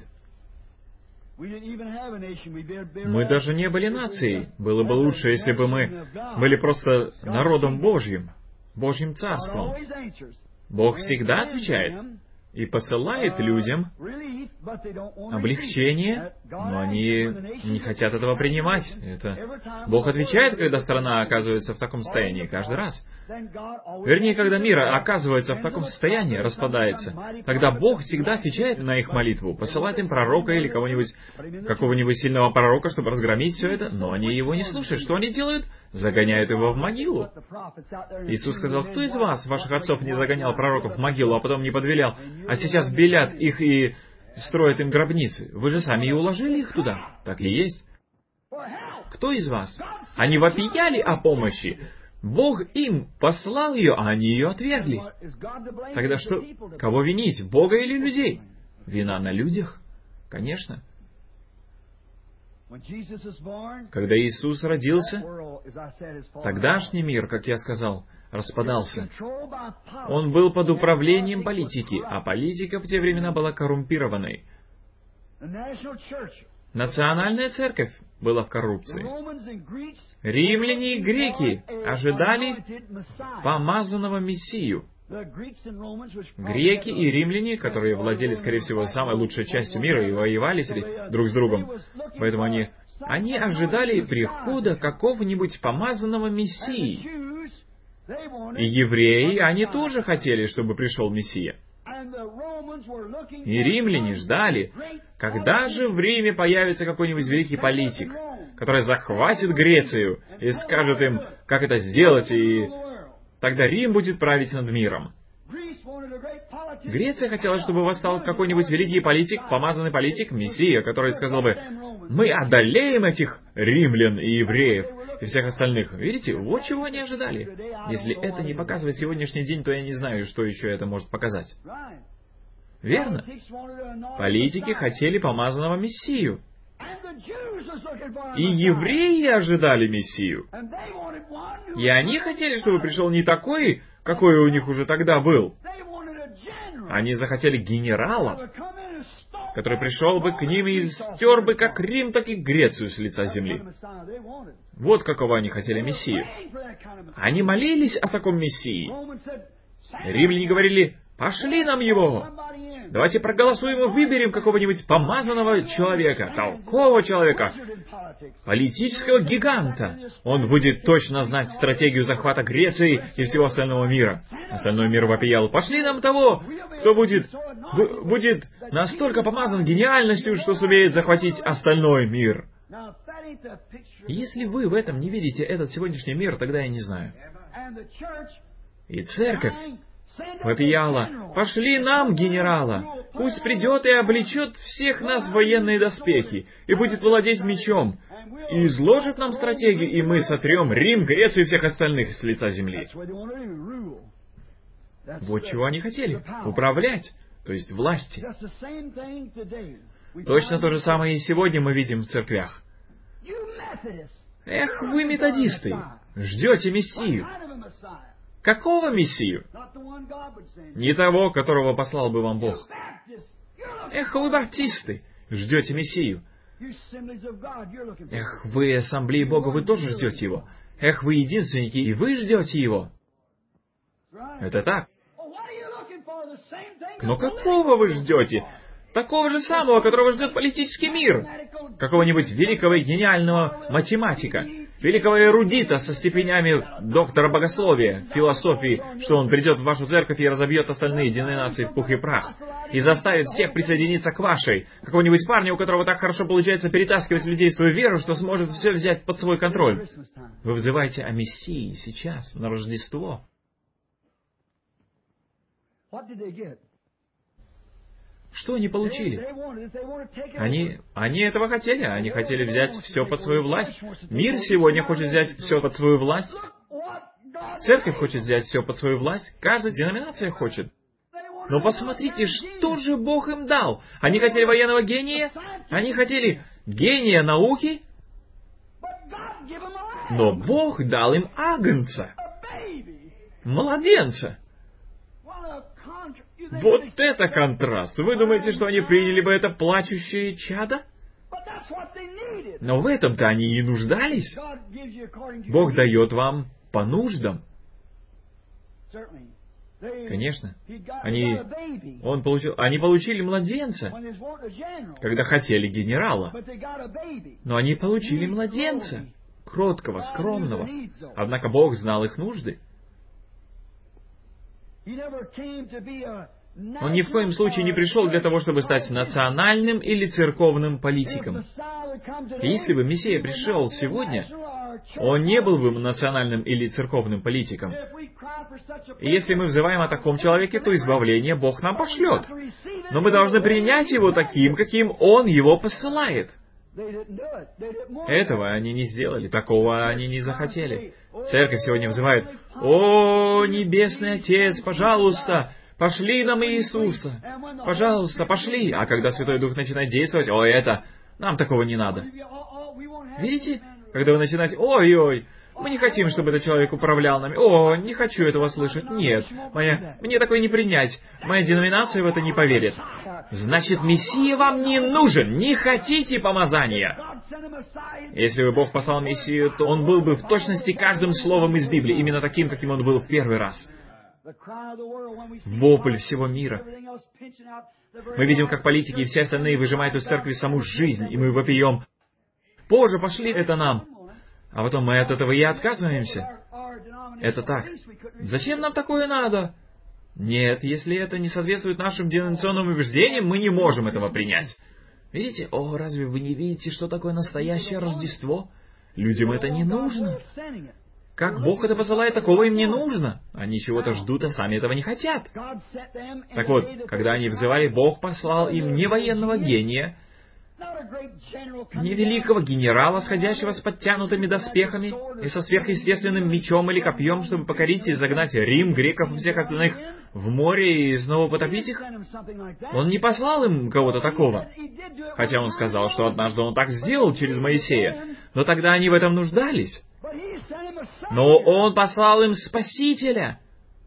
Мы даже не были нацией. Было бы лучше, если бы мы были просто народом Божьим, Божьим Царством. Бог всегда отвечает и посылает людям облегчение, но они не хотят этого принимать. Это... Бог отвечает, когда страна оказывается в таком состоянии, каждый раз. Вернее, когда мир оказывается в таком состоянии, распадается, тогда Бог всегда отвечает на их молитву, посылает им пророка или кого-нибудь, какого-нибудь сильного пророка, чтобы разгромить все это, но они его не слушают. Что они делают? Загоняют его в могилу. Иисус сказал: кто из вас, ваших отцов, не загонял пророков в могилу, а потом не подвелял, а сейчас белят их и строят им гробницы? Вы же сами и уложили их туда. Так и есть. Кто из вас? Они вопияли о помощи. Бог им послал ее, а они ее отвергли. Тогда что? Кого винить? Бога или людей? Вина на людях? Конечно. Когда Иисус родился, тогдашний мир, как я сказал, распадался. Он был под управлением политики, а политика в те времена была коррумпированной. Национальная церковь была в коррупции. Римляне и греки ожидали помазанного Мессию. Греки и римляне, которые владели, скорее всего, самой лучшей частью мира и воевали друг с другом, поэтому они, они ожидали прихода какого-нибудь помазанного Мессии. И евреи, они тоже хотели, чтобы пришел Мессия. И римляне ждали, когда же в Риме появится какой-нибудь великий политик, который захватит Грецию и скажет им, как это сделать, и тогда Рим будет править над миром. Греция хотела, чтобы восстал какой-нибудь великий политик, помазанный политик, Мессия, который сказал бы: «Мы одолеем этих римлян и евреев и всех остальных». Видите, вот чего они ожидали. Если это не показывает сегодняшний день, то я не знаю, что еще это может показать. Верно? Политики хотели помазанного Мессию. И евреи ожидали Мессию. И они хотели, чтобы пришел не такой, какой у них уже тогда был. Они захотели генерала, который пришел бы к ним и стер бы как Рим, так и Грецию с лица земли. Вот какого они хотели Мессию. Они молились о таком Мессии. Римляне говорили: «Пошли нам его! Давайте проголосуем и выберем какого-нибудь помазанного человека, толкового человека, политического гиганта. Он будет точно знать стратегию захвата Греции и всего остального мира». Остальной мир вопиял: «Пошли нам того, кто будет, б- будет настолько помазан гениальностью, что сумеет захватить остальной мир». Если вы в этом не видите этот сегодняшний мир, тогда я не знаю. И церковь вопияла: «Пошли нам генерала! Пусть придет и облечет всех нас в военные доспехи, и будет владеть мечом, и изложит нам стратегию, и мы сотрем Рим, Грецию и всех остальных с лица земли». Вот чего они хотели. Управлять, то есть власти. Точно то же самое и сегодня мы видим в церквях. Эх, вы, методисты, ждете Мессию. Какого Мессию? Не того, которого послал бы вам Бог. Эх, вы, баптисты, ждете Мессию. Эх, вы, ассамблеи Бога, вы тоже ждете Его. Эх, вы, единственники, и вы ждете Его. Это так. Но какого вы ждете? Такого же самого, которого ждет политический мир. Какого-нибудь великого и гениального математика, великого эрудита со степенями доктора богословия, философии, что он придет в вашу церковь и разобьет остальные деноминации в пух и прах, и заставит всех присоединиться к вашей. Какого-нибудь парня, у которого так хорошо получается перетаскивать людей в свою веру, что сможет все взять под свой контроль. Вы взываете о Мессии сейчас, на Рождество. Что они получили? Они, они этого хотели. Они хотели взять все под свою власть. Мир сегодня хочет взять все под свою власть. Церковь хочет взять все под свою власть. Каждая деноминация хочет. Но посмотрите, что же Бог им дал. Они хотели военного гения. Они хотели гения науки. Но Бог дал им агнца. Младенца. Вот это контраст! Вы думаете, что они приняли бы это плачущее чадо? Но в этом-то они и нуждались. Бог дает вам по нуждам. Конечно. Они, он получил, они получили младенца, когда хотели генерала. Но они получили младенца, кроткого, скромного. Однако Бог знал их нужды. Он ни в коем случае не пришел для того, чтобы стать национальным или церковным политиком. И если бы Мессия пришел сегодня, он не был бы национальным или церковным политиком. И если мы взываем о таком человеке, то избавление Бог нам пошлет. Но мы должны принять его таким, каким Он его посылает. Этого они не сделали, такого они не захотели. Церковь сегодня взывает: «О, Небесный Отец, пожалуйста, пошли нам Иисуса! Пожалуйста, пошли!» А когда Святой Дух начинает действовать: «О, это, нам такого не надо». Видите? Когда вы начинаете: «Ой-ой, мы не хотим, чтобы этот человек управлял нами. О, не хочу этого слышать. Нет, моя, мне такое не принять. Моя деноминация в это не поверит». Значит, Мессия вам не нужен. Не хотите помазания. Если бы Бог послал Мессию, то Он был бы в точности каждым словом из Библии, именно таким, каким Он был в первый раз. Вопль всего мира. Мы видим, как политики и все остальные выжимают из церкви саму жизнь, и мы вопием: «Боже, пошли это нам!» А потом мы от этого и отказываемся. Это так. Зачем нам такое надо? Нет, если это не соответствует нашим деноминационным убеждениям, мы не можем этого принять. Видите? О, разве вы не видите, что такое настоящее Рождество? Людям это не нужно. Как Бог это посылает, такого им не нужно. Они чего-то ждут, а сами этого не хотят. Так вот, когда они взывали, Бог послал им не военного гения, не великого генерала, сходящего с подтянутыми доспехами и со сверхъестественным мечом или копьем, чтобы покорить и загнать Рим, греков и всех остальных в море и снова потопить их. Он не послал им кого-то такого. Хотя он сказал, что однажды он так сделал через Моисея, но тогда они в этом нуждались. Но он послал им Спасителя.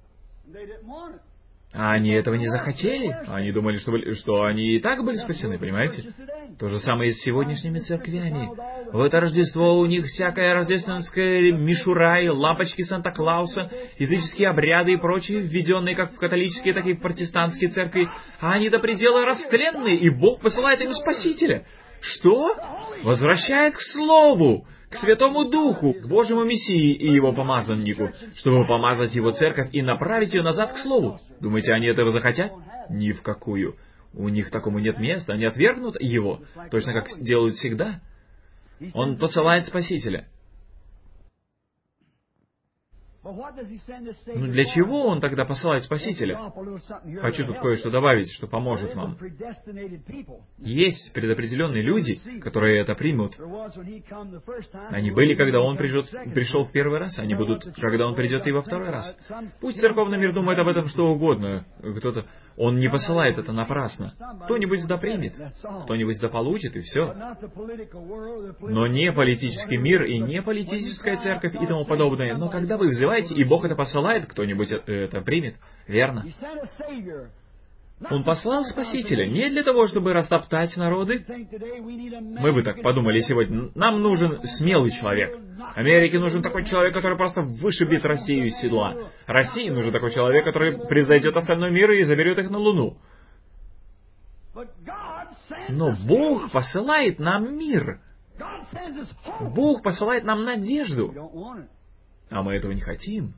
А они этого не захотели. Они думали, что, что они и так были спасены, понимаете? То же самое и с сегодняшними церквями. В это Рождество у них всякая рождественская мишура и лампочки Санта-Клауса, языческие обряды и прочие, введенные как в католические, так и в протестантские церкви. А они до предела растленные, и Бог посылает им Спасителя. Что? Возвращает к Слову, к Святому Духу, к Божьему Мессии и Его помазаннику, чтобы помазать Его церковь и направить ее назад к Слову. Думаете, они этого захотят? Ни в какую. У них такому нет места, они отвергнут Его, точно как делают всегда. Он посылает Спасителя. Ну для чего Он тогда посылает Спасителя? Хочу тут кое-что добавить, что поможет вам. Есть предопределенные люди, которые это примут. Они были, когда Он придет, пришел в первый раз, они будут, когда Он придет и во второй раз. Пусть церковный мир думает об этом что угодно. Кто-то, Он не посылает это напрасно. Кто-нибудь да примет, кто-нибудь да получит, и все. Но не политический мир и не политическая церковь и тому подобное. Но когда вы взываете, и Бог это посылает, кто-нибудь это примет, верно? Он послал Спасителя не для того, чтобы растоптать народы. Мы бы так подумали сегодня. Нам нужен смелый человек. Америке нужен такой человек, который просто вышибет Россию из седла. России нужен такой человек, который превзойдет остальной мир и заберет их на Луну. Но Бог посылает нам мир. Бог посылает нам надежду. А мы этого не хотим.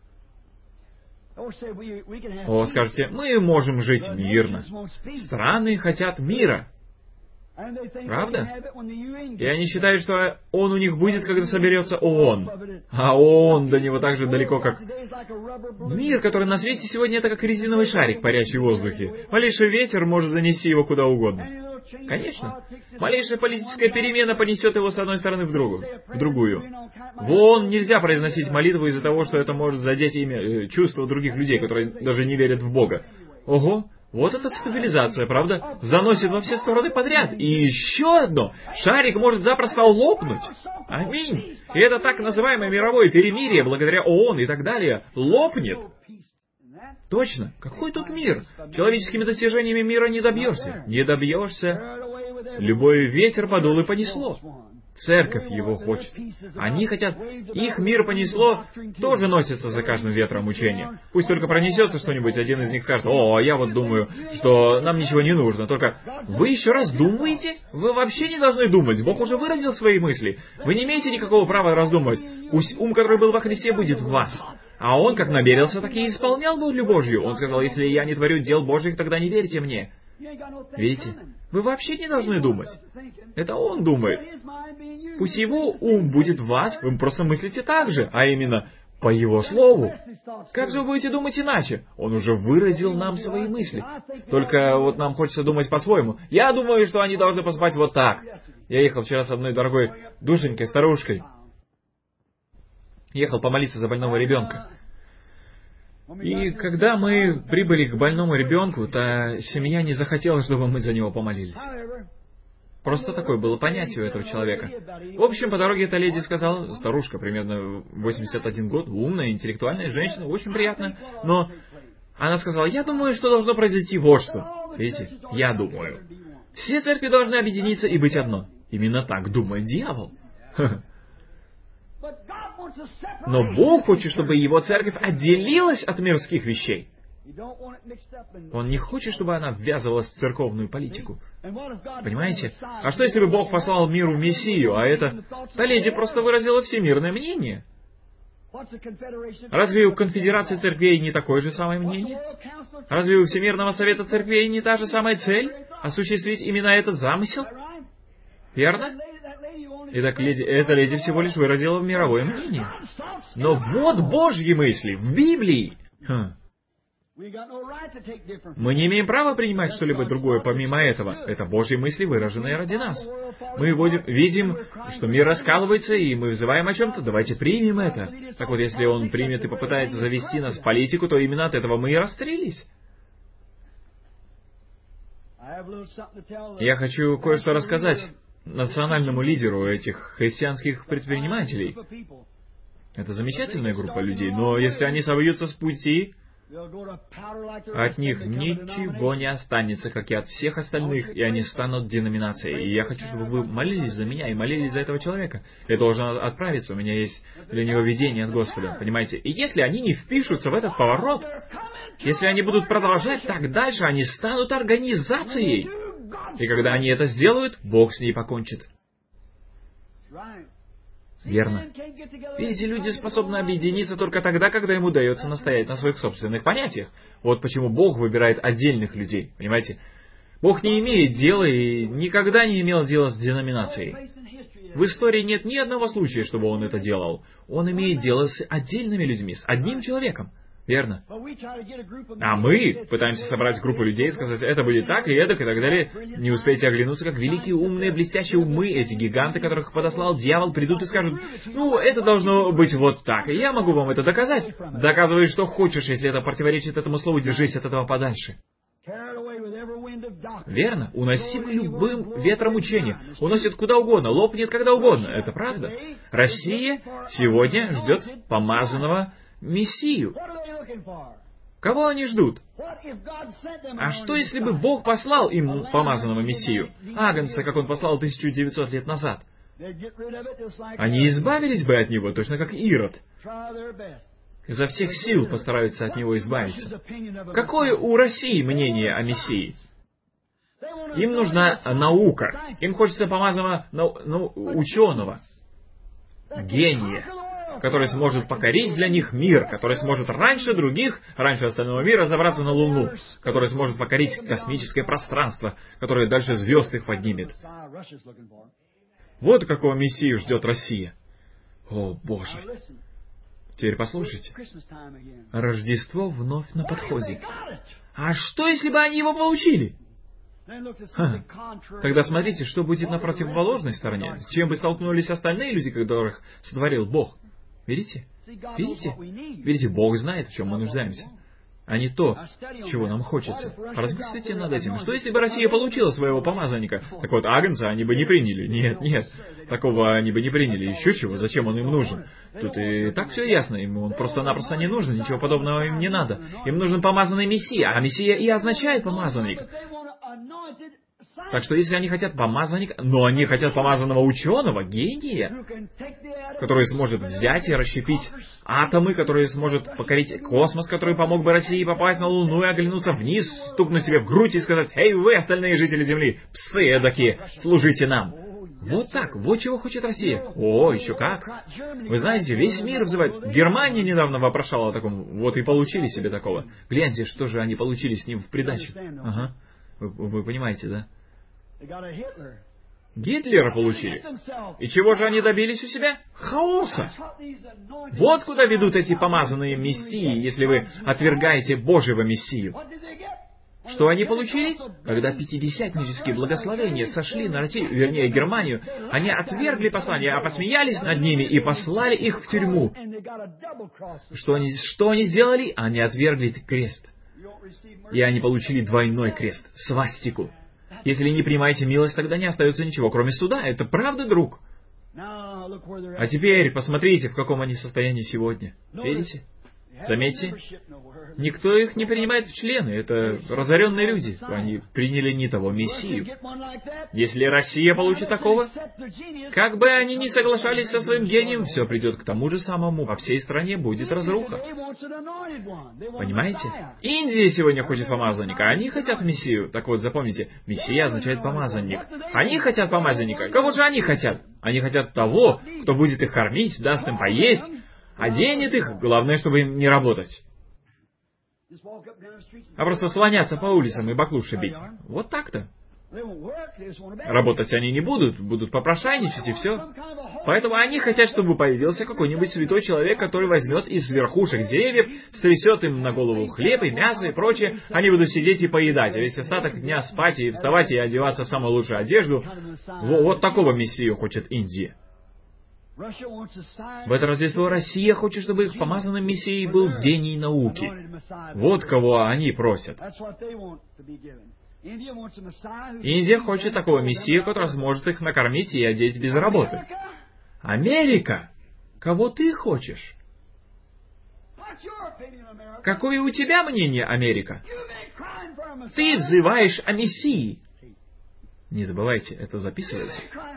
О, скажете, мы можем жить мирно. Страны хотят мира. Правда? И они считают, что он у них будет, когда соберется ООН. А ООН до него так же далеко, как... Мир, который на свете сегодня, это как резиновый шарик, парящий в воздухе. Малейший ветер может занести его куда угодно. Конечно. Малейшая политическая перемена понесет его с одной стороны в другую. В другую. В ООН нельзя произносить молитву из-за того, что это может задеть имя, чувства других людей, которые даже не верят в Бога. Ого! Вот это стабилизация, правда? Заносит во все стороны подряд. И еще одно. Шарик может запросто лопнуть. Аминь. И это так называемое мировое перемирие, благодаря ООН и так далее, лопнет. Точно. Какой тут мир? Человеческими достижениями мира не добьешься. Не добьешься. Любой ветер подул и понесло. Церковь его хочет. Они хотят... Их мир понесло, тоже носится за каждым ветром учения. Пусть только пронесется что-нибудь, один из них скажет: «О, я вот думаю, что нам ничего не нужно». Только вы еще раз думаете? Вы вообще не должны думать. Бог уже выразил свои мысли. Вы не имеете никакого права раздумывать. Ум, который был во Христе, будет в вас. А Он как намерился, так и исполнял волю Божью. Он сказал: «Если я не творю дел Божьих, тогда не верьте мне». Видите? Вы вообще не должны думать. Это Он думает. Пусть Его ум будет в вас, вы просто мыслите так же, а именно по Его Слову. Как же вы будете думать иначе? Он уже выразил нам свои мысли. Только вот нам хочется думать по-своему. Я думаю, что они должны поступать вот так. Я ехал вчера с одной дорогой душенькой, старушкой. Ехал помолиться за больного ребенка. И когда мы прибыли к больному ребенку, то семья не захотела, чтобы мы за него помолились. Просто такое было понятие у этого человека. В общем, по дороге эта леди сказала, старушка, примерно восемьдесят один год, умная, интеллектуальная женщина, очень приятная, но она сказала: «Я думаю, что должно произойти вот что». Видите, я думаю. Все церкви должны объединиться и быть одно. Именно так думает дьявол. Но Бог хочет, чтобы Его церковь отделилась от мирских вещей. Он не хочет, чтобы она ввязывалась в церковную политику. Понимаете? А что, если бы Бог послал миру Мессию, а это... Та леди просто выразила всемирное мнение. Разве у Конфедерации Церквей не такое же самое мнение? Разве у Всемирного Совета Церквей не та же самая цель? Осуществить именно этот замысел? Верно? Итак, леди, эта леди всего лишь выразила мировое мнение. Но вот Божьи мысли в Библии. Хм. Мы не имеем права принимать что-либо другое помимо этого. Это Божьи мысли, выраженные ради нас. Мы видим, видим, что мир раскалывается, и мы взываем о чем-то. Давайте примем это. Так вот, если он примет и попытается завести нас в политику, то именно от этого мы и расстрелились. Я хочу кое-что рассказать национальному лидеру этих христианских предпринимателей. Это замечательная группа людей, но если они собьются с пути, от них ничего не останется, как и от всех остальных, и они станут деноминацией. И я хочу, чтобы вы молились за меня и молились за этого человека. Я должен отправиться, у меня есть для него видение от Господа, понимаете? И если они не впишутся в этот поворот, если они будут продолжать так дальше, они станут организацией. И когда они это сделают, Бог с ней покончит. Верно. Видите, люди способны объединиться только тогда, когда им удается настоять на своих собственных понятиях. Вот почему Бог выбирает отдельных людей, понимаете? Бог не имеет дела и никогда не имел дела с деноминацией. В истории нет ни одного случая, чтобы Он это делал. Он имеет дело с отдельными людьми, с одним человеком. Верно. А мы пытаемся собрать группу людей и сказать, это будет так и эдак, и так далее. Не успеете оглянуться, как великие, умные, блестящие умы, эти гиганты, которых подослал дьявол, придут и скажут, ну, это должно быть вот так, и я могу вам это доказать. Доказывай, что хочешь, если это противоречит этому слову, держись от этого подальше. Верно. Уносим любым ветром учения. Уносит куда угодно, лопнет когда угодно. Это правда. Россия сегодня ждет помазанного Мессию. Кого они ждут? А что, если бы Бог послал им помазанного Мессию? Агнца, как Он послал тысячу девятьсот лет назад. Они избавились бы от него, точно как Ирод. Изо всех сил постараются от него избавиться. Какое у России мнение о Мессии? Им нужна наука. Им хочется помазанного ну, ну, ученого, гения, который сможет покорить для них мир, который сможет раньше других, раньше остального мира забраться на Луну, который сможет покорить космическое пространство, которое дальше звезд их поднимет. Вот какого Мессию ждет Россия. О, Боже! Теперь послушайте. Рождество вновь на подходе. А что, если бы они его получили? Ха. Тогда смотрите, что будет на противоположной стороне. С чем бы столкнулись остальные люди, которых сотворил Бог. Видите? Видите? Видите, Бог знает, в чем мы нуждаемся, а не то, чего нам хочется. Размыслите над этим. Что если бы Россия получила своего помазанника? Так вот, Агнца они бы не приняли. Нет, нет. Такого они бы не приняли. Еще чего? Зачем он им нужен? Тут и так все ясно. Им он просто-напросто не нужен. Ничего подобного им не надо. Им нужен помазанный Мессия. А Мессия и означает помазанник. Так что если они хотят помазанника, но они хотят помазанного ученого, гения, который сможет взять и расщепить атомы, который сможет покорить космос, который помог бы России попасть на Луну и оглянуться вниз, стукнуть себе в грудь и сказать, «Эй, вы, остальные жители Земли, псы эдакие, служите нам!» Вот так, вот чего хочет Россия. О, еще как. Вы знаете, весь мир взывает. Германия недавно вопрошала о таком, вот и получили себе такого. Гляньте, что же они получили с ним в придачу. Ага. Вы, вы понимаете, да? Гитлера получили. И чего же они добились у себя? Хаоса. Вот куда ведут эти помазанные мессии, если вы отвергаете Божьего Мессию. Что они получили? Когда пятидесятнические благословения сошли на Россию, вернее, Германию, они отвергли послание, а посмеялись над ними и послали их в тюрьму. Что они, что они сделали? Они отвергли крест. И они получили двойной крест, свастику. Если не принимаете милость, тогда не остается ничего, кроме суда. Это правда, друг? А теперь посмотрите, в каком они состоянии сегодня. Видите? Заметьте, никто их не принимает в члены. Это разоренные люди. Они приняли не того Мессию. Если Россия получит такого, как бы они ни соглашались со своим гением, все придет к тому же самому. По всей стране будет разруха. Понимаете? Индия сегодня хочет помазанника, они хотят Мессию. Так вот, запомните, Мессия означает помазанник. Они хотят помазанника. Кого же они хотят? Они хотят того, кто будет их кормить, даст им поесть, оденет их, главное, чтобы им не работать. А просто слоняться по улицам и баклуши бить. Вот так-то. Работать они не будут, будут попрошайничать и все. Поэтому они хотят, чтобы появился какой-нибудь святой человек, который возьмет из верхушек деревьев, стрясет им на голову хлеб и мясо и прочее. Они будут сидеть и поедать, а весь остаток дня спать и вставать и одеваться в самую лучшую одежду. Вот такого мессию хочет Индия. В это Рождество Россия хочет, чтобы их помазанным мессией был гений науки. Вот кого они просят. Индия хочет такого мессию, который сможет их накормить и одеть без работы. Америка! Кого ты хочешь? Какое у тебя мнение, Америка? Ты взываешь о мессии. Не забывайте, это записывайте.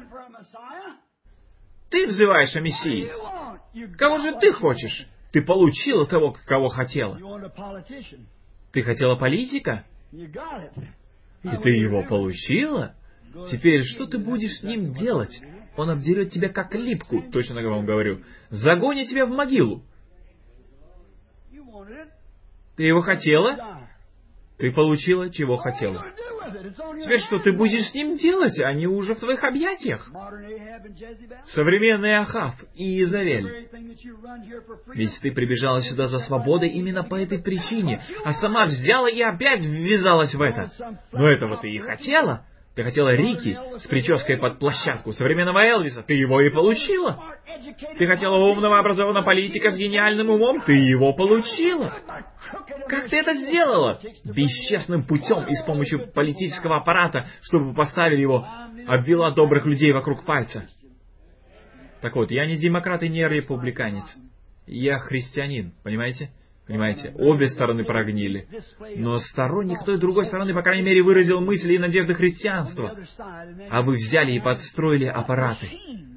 Ты взываешь о мессии. Кого же ты хочешь? Ты получила того, кого хотела. Ты хотела политика? И ты его получила? Теперь что ты будешь с ним делать? Он обдерет тебя как липку, точно я вам говорю. Загонит тебя в могилу. Ты его хотела? Ты получила, чего хотела. Теперь что ты будешь с ним делать? Они уже в твоих объятиях. Современный Ахав и Иезавель. Ведь ты прибежала сюда за свободой именно по этой причине, а сама взяла и опять ввязалась в это. Но этого ты и хотела. Ты хотела Рики с прической под площадку современного Элвиса. Ты его и получила. Ты хотела умного, образованного политика с гениальным умом. Ты его получила. Как ты это сделала? Бесчестным путем и с помощью политического аппарата, чтобы поставили его, обвела добрых людей вокруг пальца. Так вот, я не демократ и не республиканец. Я христианин, понимаете? Понимаете, обе стороны прогнили. Но сторонник той и другой стороны, по крайней мере, выразил мысли и надежды христианства. А вы взяли и подстроили аппараты.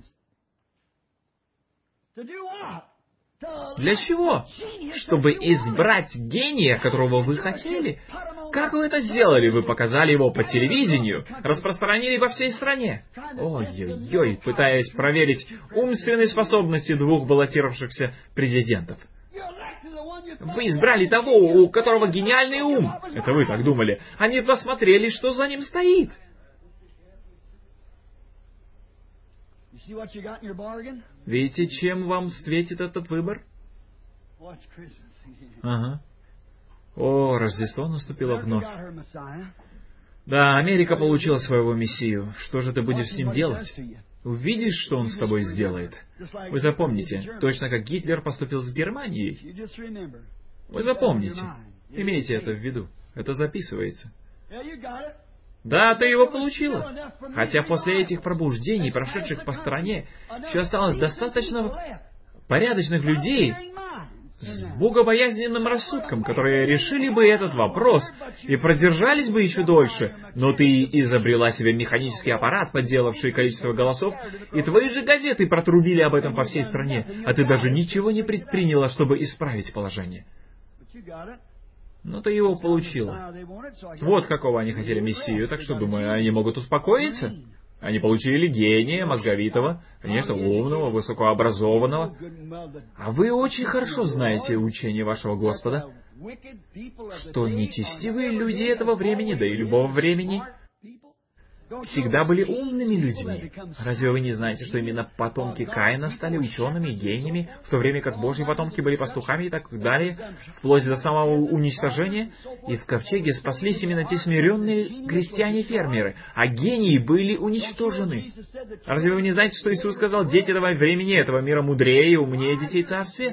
Для чего? Чтобы избрать гения, которого вы хотели. Как вы это сделали? Вы показали его по телевидению, распространили во всей стране. Ой-ой-ой, пытаясь проверить умственные способности двух баллотировавшихся президентов. Вы избрали того, у которого гениальный ум. Это вы так думали. Они посмотрели, что за ним стоит. Видите, чем вам светит этот выбор? Ага. О, Рождество наступило вновь. Да, Америка получила своего мессию. Что же ты будешь с ним делать? Увидишь, что он с тобой сделает. Вы запомните, точно как Гитлер поступил с Германией. Вы запомните. Имейте это в виду. Это записывается. Да, ты его получила. Хотя после этих пробуждений, прошедших по стране, еще осталось достаточно порядочных людей с богобоязненным рассудком, которые решили бы этот вопрос и продержались бы еще дольше. Но ты изобрела себе механический аппарат, подделавший количество голосов, и твои же газеты протрубили об этом по всей стране, а ты даже ничего не предприняла, чтобы исправить положение. Но ты его получила. Вот какого они хотели мессию, так что, думаю, они могут успокоиться. Они получили гения, мозговитого, конечно, умного, высокообразованного. А вы очень хорошо знаете учение вашего Господа, что нечестивые люди этого времени, да и любого времени, всегда были умными людьми. Разве вы не знаете, что именно потомки Каина стали учеными, гениями, в то время как Божьи потомки были пастухами и так далее, вплоть до самого уничтожения? И в ковчеге спаслись именно те смиренные крестьяне-фермеры, а гении были уничтожены. Разве вы не знаете, что Иисус сказал: дети этого времени, этого мира мудрее и умнее детей царствия?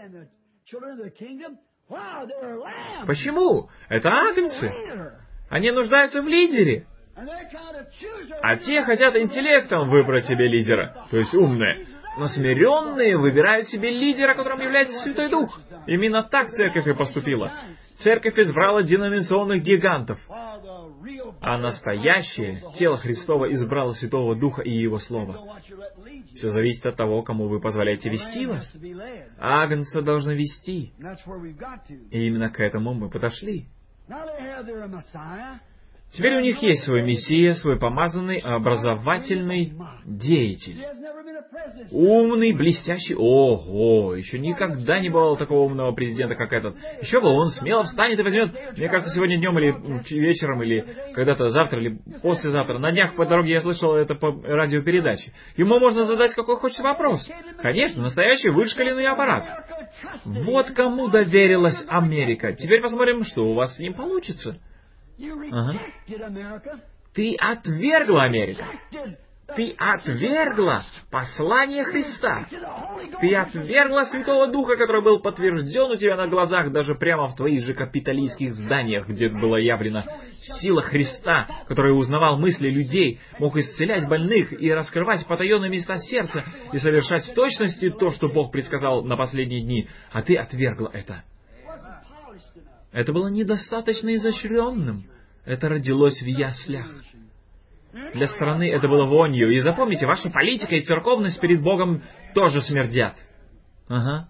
Почему? Это агнцы. Они нуждаются в лидере. А те хотят интеллектом выбрать себе лидера, то есть умные. Но смиренные выбирают себе лидера, которым является Святой Дух. Именно так церковь и поступила. Церковь избрала деноминационных гигантов. А настоящее тело Христово избрало Святого Духа и Его Слово. Все зависит от того, кому вы позволяете вести вас. Агнца должны вести. И именно к этому мы подошли. Теперь у них есть свой мессия, свой помазанный, образовательный деятель. Умный, блестящий. Ого! Еще никогда не бывало такого умного президента, как этот. Еще бы, он смело встанет и возьмет, мне кажется, сегодня днем или вечером, или когда-то завтра, или послезавтра. На днях по дороге я слышал это по радиопередаче. Ему можно задать какой хочешь вопрос. Конечно, настоящий вышкаленный аппарат. Вот кому доверилась Америка. Теперь посмотрим, что у вас с ним получится. Ага. Ты отвергла, Америка. Ты отвергла послание Христа. Ты отвергла Святого Духа, который был подтвержден у тебя на глазах, даже прямо в твоих же капиталистских зданиях, где была явлена сила Христа, который узнавал мысли людей, мог исцелять больных и раскрывать потаенные места сердца и совершать в точности то, что Бог предсказал на последние дни. А ты отвергла это. Это было недостаточно изощренным. Это родилось в яслях. Для страны это было вонью. И запомните, ваша политика и церковность перед Богом тоже смердят. Ага.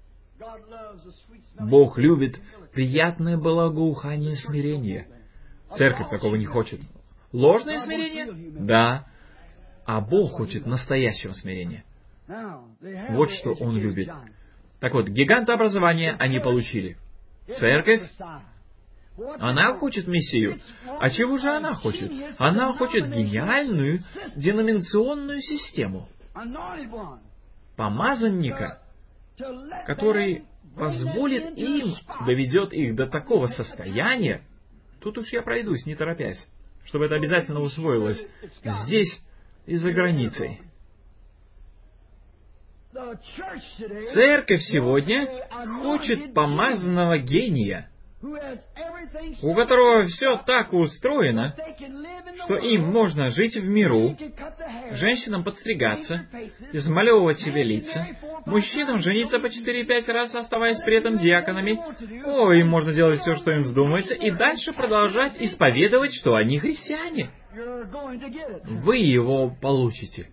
Бог любит приятное благоухание смирения. Церковь такого не хочет. Ложное смирение? Да. А Бог хочет настоящего смирения. Вот что Он любит. Так вот, гиганта образования они получили. Церковь, она хочет Мессию. А чего же она хочет? Она хочет гениальную деноминационную систему. Помазанника, который позволит им, доведет их до такого состояния, тут уж я пройдусь, не торопясь, чтобы это обязательно усвоилось здесь и за границей. Церковь сегодня хочет помазанного гения, у которого все так устроено, что им можно жить в миру, женщинам подстригаться, измалевывать себе лица, мужчинам жениться по четыре-пять раз, оставаясь при этом диаконами. О, им можно делать все, что им вздумается, и дальше продолжать исповедовать, что они христиане. Вы его получите.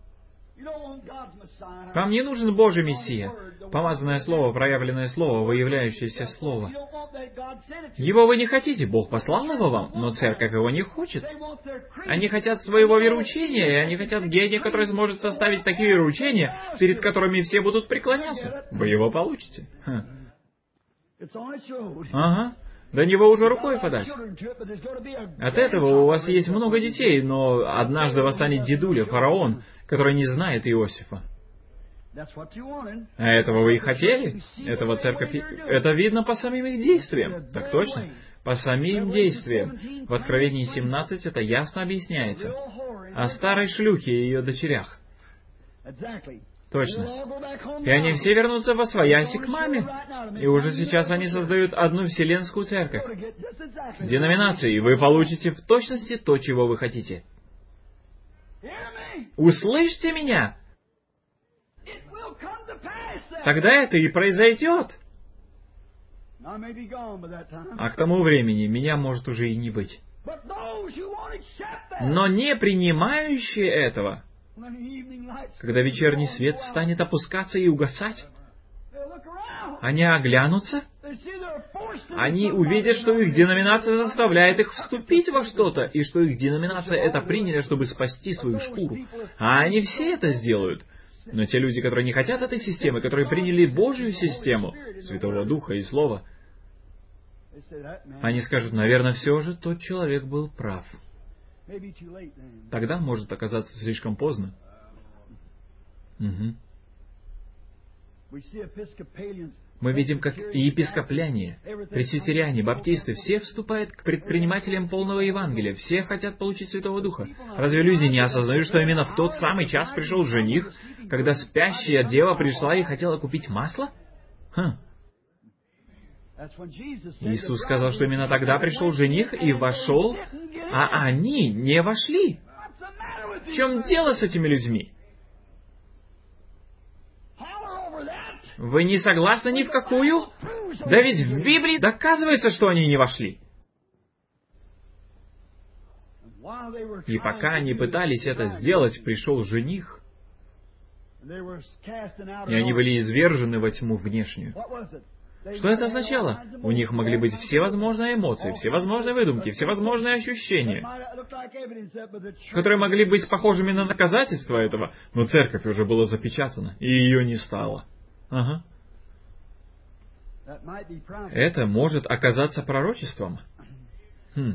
Вам не нужен Божий Мессия, помазанное Слово, проявленное Слово, выявляющееся Слово. Его вы не хотите, Бог послал его вам, но церковь его не хочет. Они хотят своего вероучения, и они хотят гения, который сможет составить такие вероучения, перед которыми все будут преклоняться. Вы его получите. Ха. Ага. До него уже рукой подать. От этого у вас есть много детей, но однажды восстанет дедуля, фараон, который не знает Иосифа. А этого вы и хотели? Этого церковь... Это видно по самим их действиям. Так точно. По самим действиям. В Откровении семнадцать это ясно объясняется. О старой шлюхе и ее дочерях. Точно. И они все вернутся восвояси к маме. И уже сейчас они создают одну вселенскую церковь. Деноминации. И вы получите в точности то, чего вы хотите. Услышьте меня! Тогда это и произойдет. А к тому времени меня может уже и не быть. Но не принимающие этого, когда вечерний свет станет опускаться и угасать, они оглянутся, они увидят, что их деноминация заставляет их вступить во что-то, и что их деноминация это приняли, чтобы спасти свою шкуру. А они все это сделают. Но те люди, которые не хотят этой системы, которые приняли Божью систему, Святого Духа и Слова, они скажут, наверное, все же тот человек был прав. Тогда может оказаться слишком поздно. Угу. Мы видим, как и епископляне, пресвитериане, баптисты, все вступают к предпринимателям полного Евангелия, все хотят получить Святого Духа. Разве люди не осознают, что именно в тот самый час пришел жених, когда спящая дева пришла и хотела купить масло? Хм. Иисус сказал, что именно тогда пришел жених и вошел, а они не вошли. В чем дело с этими людьми? Вы не согласны ни в какую? Да ведь в Библии доказывается, что они не вошли. И пока они пытались это сделать, пришел жених, и они были извержены во тьму внешнюю. Что это означало? У них могли быть всевозможные эмоции, всевозможные выдумки, всевозможные ощущения, которые могли быть похожими на доказательства этого, но церковь уже была запечатана, и ее не стало. Ага. Это может оказаться пророчеством. Хм.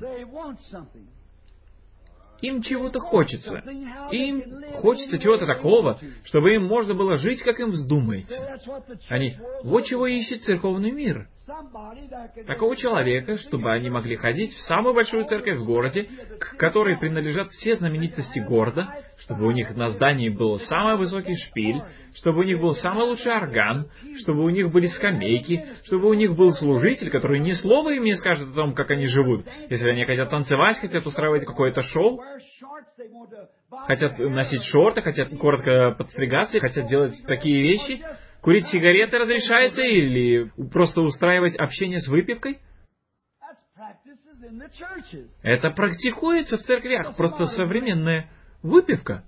Им чего-то хочется. Им хочется чего-то такого, чтобы им можно было жить, как им вздумается. Они, вот чего ищет церковный мир. Такого человека, чтобы они могли ходить в самую большую церковь в городе, к которой принадлежат все знаменитости города, чтобы у них на здании был самый высокий шпиль, чтобы у них был самый лучший орган, чтобы у них были скамейки, чтобы у них был служитель, который ни слова им не скажет о том, как они живут. Если они хотят танцевать, хотят устраивать какое-то шоу, хотят носить шорты, хотят коротко подстригаться, хотят делать такие вещи, курить сигареты разрешается или просто устраивать общение с выпивкой? Это практикуется в церквях, просто современная выпивка.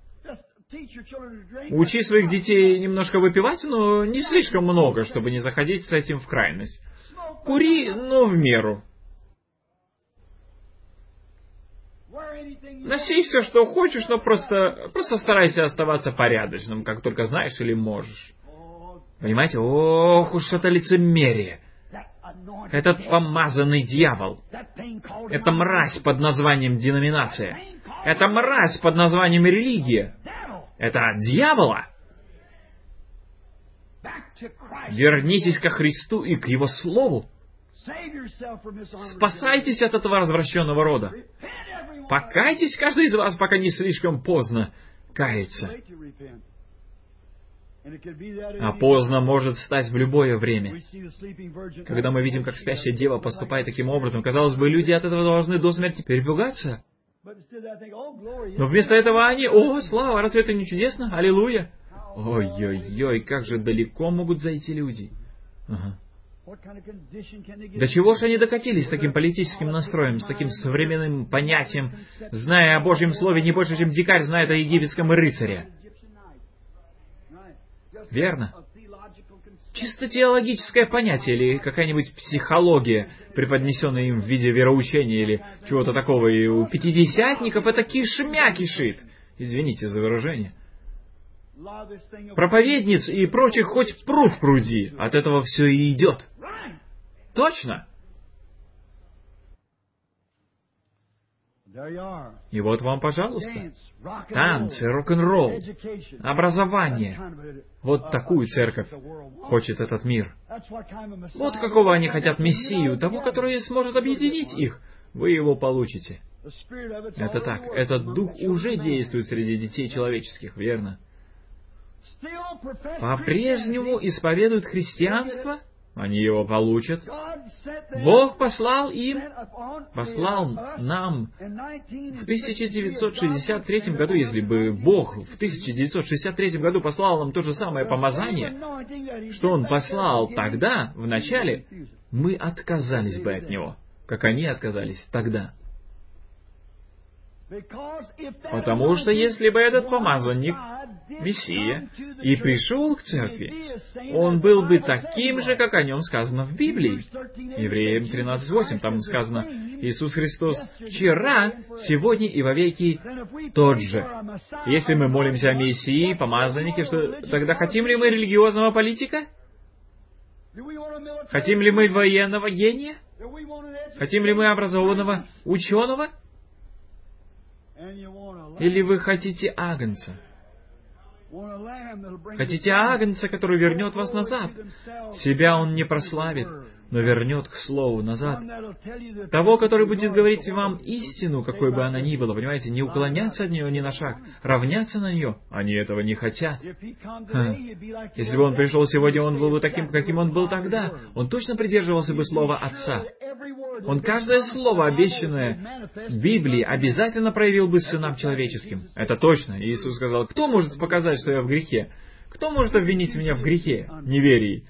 Учи своих детей немножко выпивать, но не слишком много, чтобы не заходить с этим в крайность. Кури, но в меру. Носи все, что хочешь, но просто, просто старайся оставаться порядочным, как только знаешь или можешь. Понимаете? Ох уж это лицемерие. Этот помазанный дьявол. Это мразь под названием деноминация. Это мразь под названием религия. Это от дьявола. Вернитесь ко Христу и к Его Слову. Спасайтесь от этого развращенного рода. Покайтесь, каждый из вас, пока не слишком поздно каяться. А поздно может стать в любое время. Когда мы видим, как спящая дева поступает таким образом, казалось бы, люди от этого должны до смерти перепугаться. Но вместо этого они, о, слава, разве это не чудесно? Аллилуйя! Ой-ой-ой, как же далеко могут зайти люди. Ага. До чего же они докатились с таким политическим настроем, с таким современным понятием, зная о Божьем Слове не больше, чем дикарь знает о египетском рыцаре? Верно. Чисто теологическое понятие или какая-нибудь психология, преподнесенная им в виде вероучения или чего-то такого. И у пятидесятников это кишмя кишит. Извините за выражение. Проповедниц и прочих хоть пруд пруди. От этого все и идет. Точно. И вот вам, пожалуйста, танцы, рок-н-ролл, образование. Вот такую церковь хочет этот мир. Вот какого они хотят Мессию, того, который сможет объединить их. Вы его получите. Это так. Этот дух уже действует среди детей человеческих, верно? По-прежнему исповедуют христианство? Они его получат. Бог послал им, послал нам в тысяча девятьсот шестьдесят третьем году, если бы Бог в тысяча девятьсот шестьдесят третьем году послал нам то же самое помазание, что Он послал тогда, в начале, мы отказались бы от Него, как они отказались тогда. Потому что если бы этот помазанник, Мессия, и пришел к церкви, он был бы таким же, как о нем сказано в Библии. Евреям тринадцать восемь, там сказано, Иисус Христос вчера, сегодня и вовеки тот же. Если мы молимся о Мессии, помазаннике, что тогда хотим ли мы религиозного политика? Хотим ли мы военного гения? Хотим ли мы образованного ученого? Или вы хотите агнца? Хотите агнца, который вернет вас назад? Себя он не прославит, но вернет к слову назад. Того, который будет говорить вам истину, какой бы она ни была, понимаете, не уклоняться от нее ни на шаг, равняться на нее. Они этого не хотят. Ха. Если бы он пришел сегодня, он был бы таким, каким он был тогда. Он точно придерживался бы слова Отца. Он каждое слово, обещанное в Библии, обязательно проявил бы сынам человеческим. Это точно. Иисус сказал, кто может показать, что я в грехе? Кто может обвинить меня в грехе, неверии?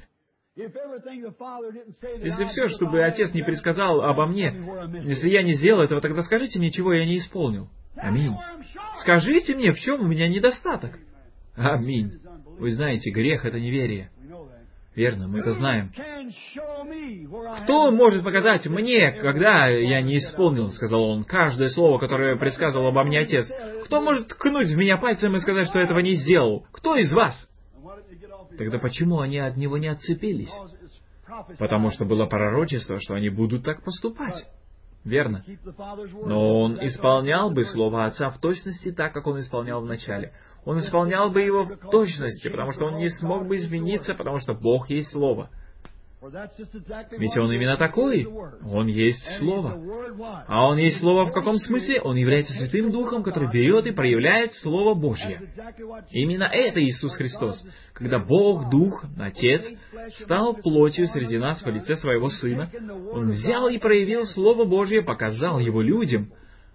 Если все, чтобы Отец не предсказал обо мне, если я не сделал этого, тогда скажите мне, чего я не исполнил. Аминь. Скажите мне, в чем у меня недостаток. Аминь. Вы знаете, грех — это неверие. Верно, мы это знаем. «Кто может показать мне, когда я не исполнил, — сказал он, — каждое слово, которое предсказывал обо мне Отец? Кто может ткнуть в меня пальцем и сказать, что этого не сделал? Кто из вас?» Тогда почему они от него не отцепились? Потому что было пророчество, что они будут так поступать. Верно. Но он исполнял бы слово Отца в точности так, как он исполнял в начале. Он исполнял бы его в точности, потому что он не смог бы измениться, потому что Бог есть Слово. Ведь он именно такой. Он есть Слово. А он есть Слово в каком смысле? Он является Святым Духом, который берет и проявляет Слово Божье. Именно это Иисус Христос. Когда Бог, Дух, Отец, стал плотью среди нас в лице Своего Сына, Он взял и проявил Слово Божье, показал Его людям.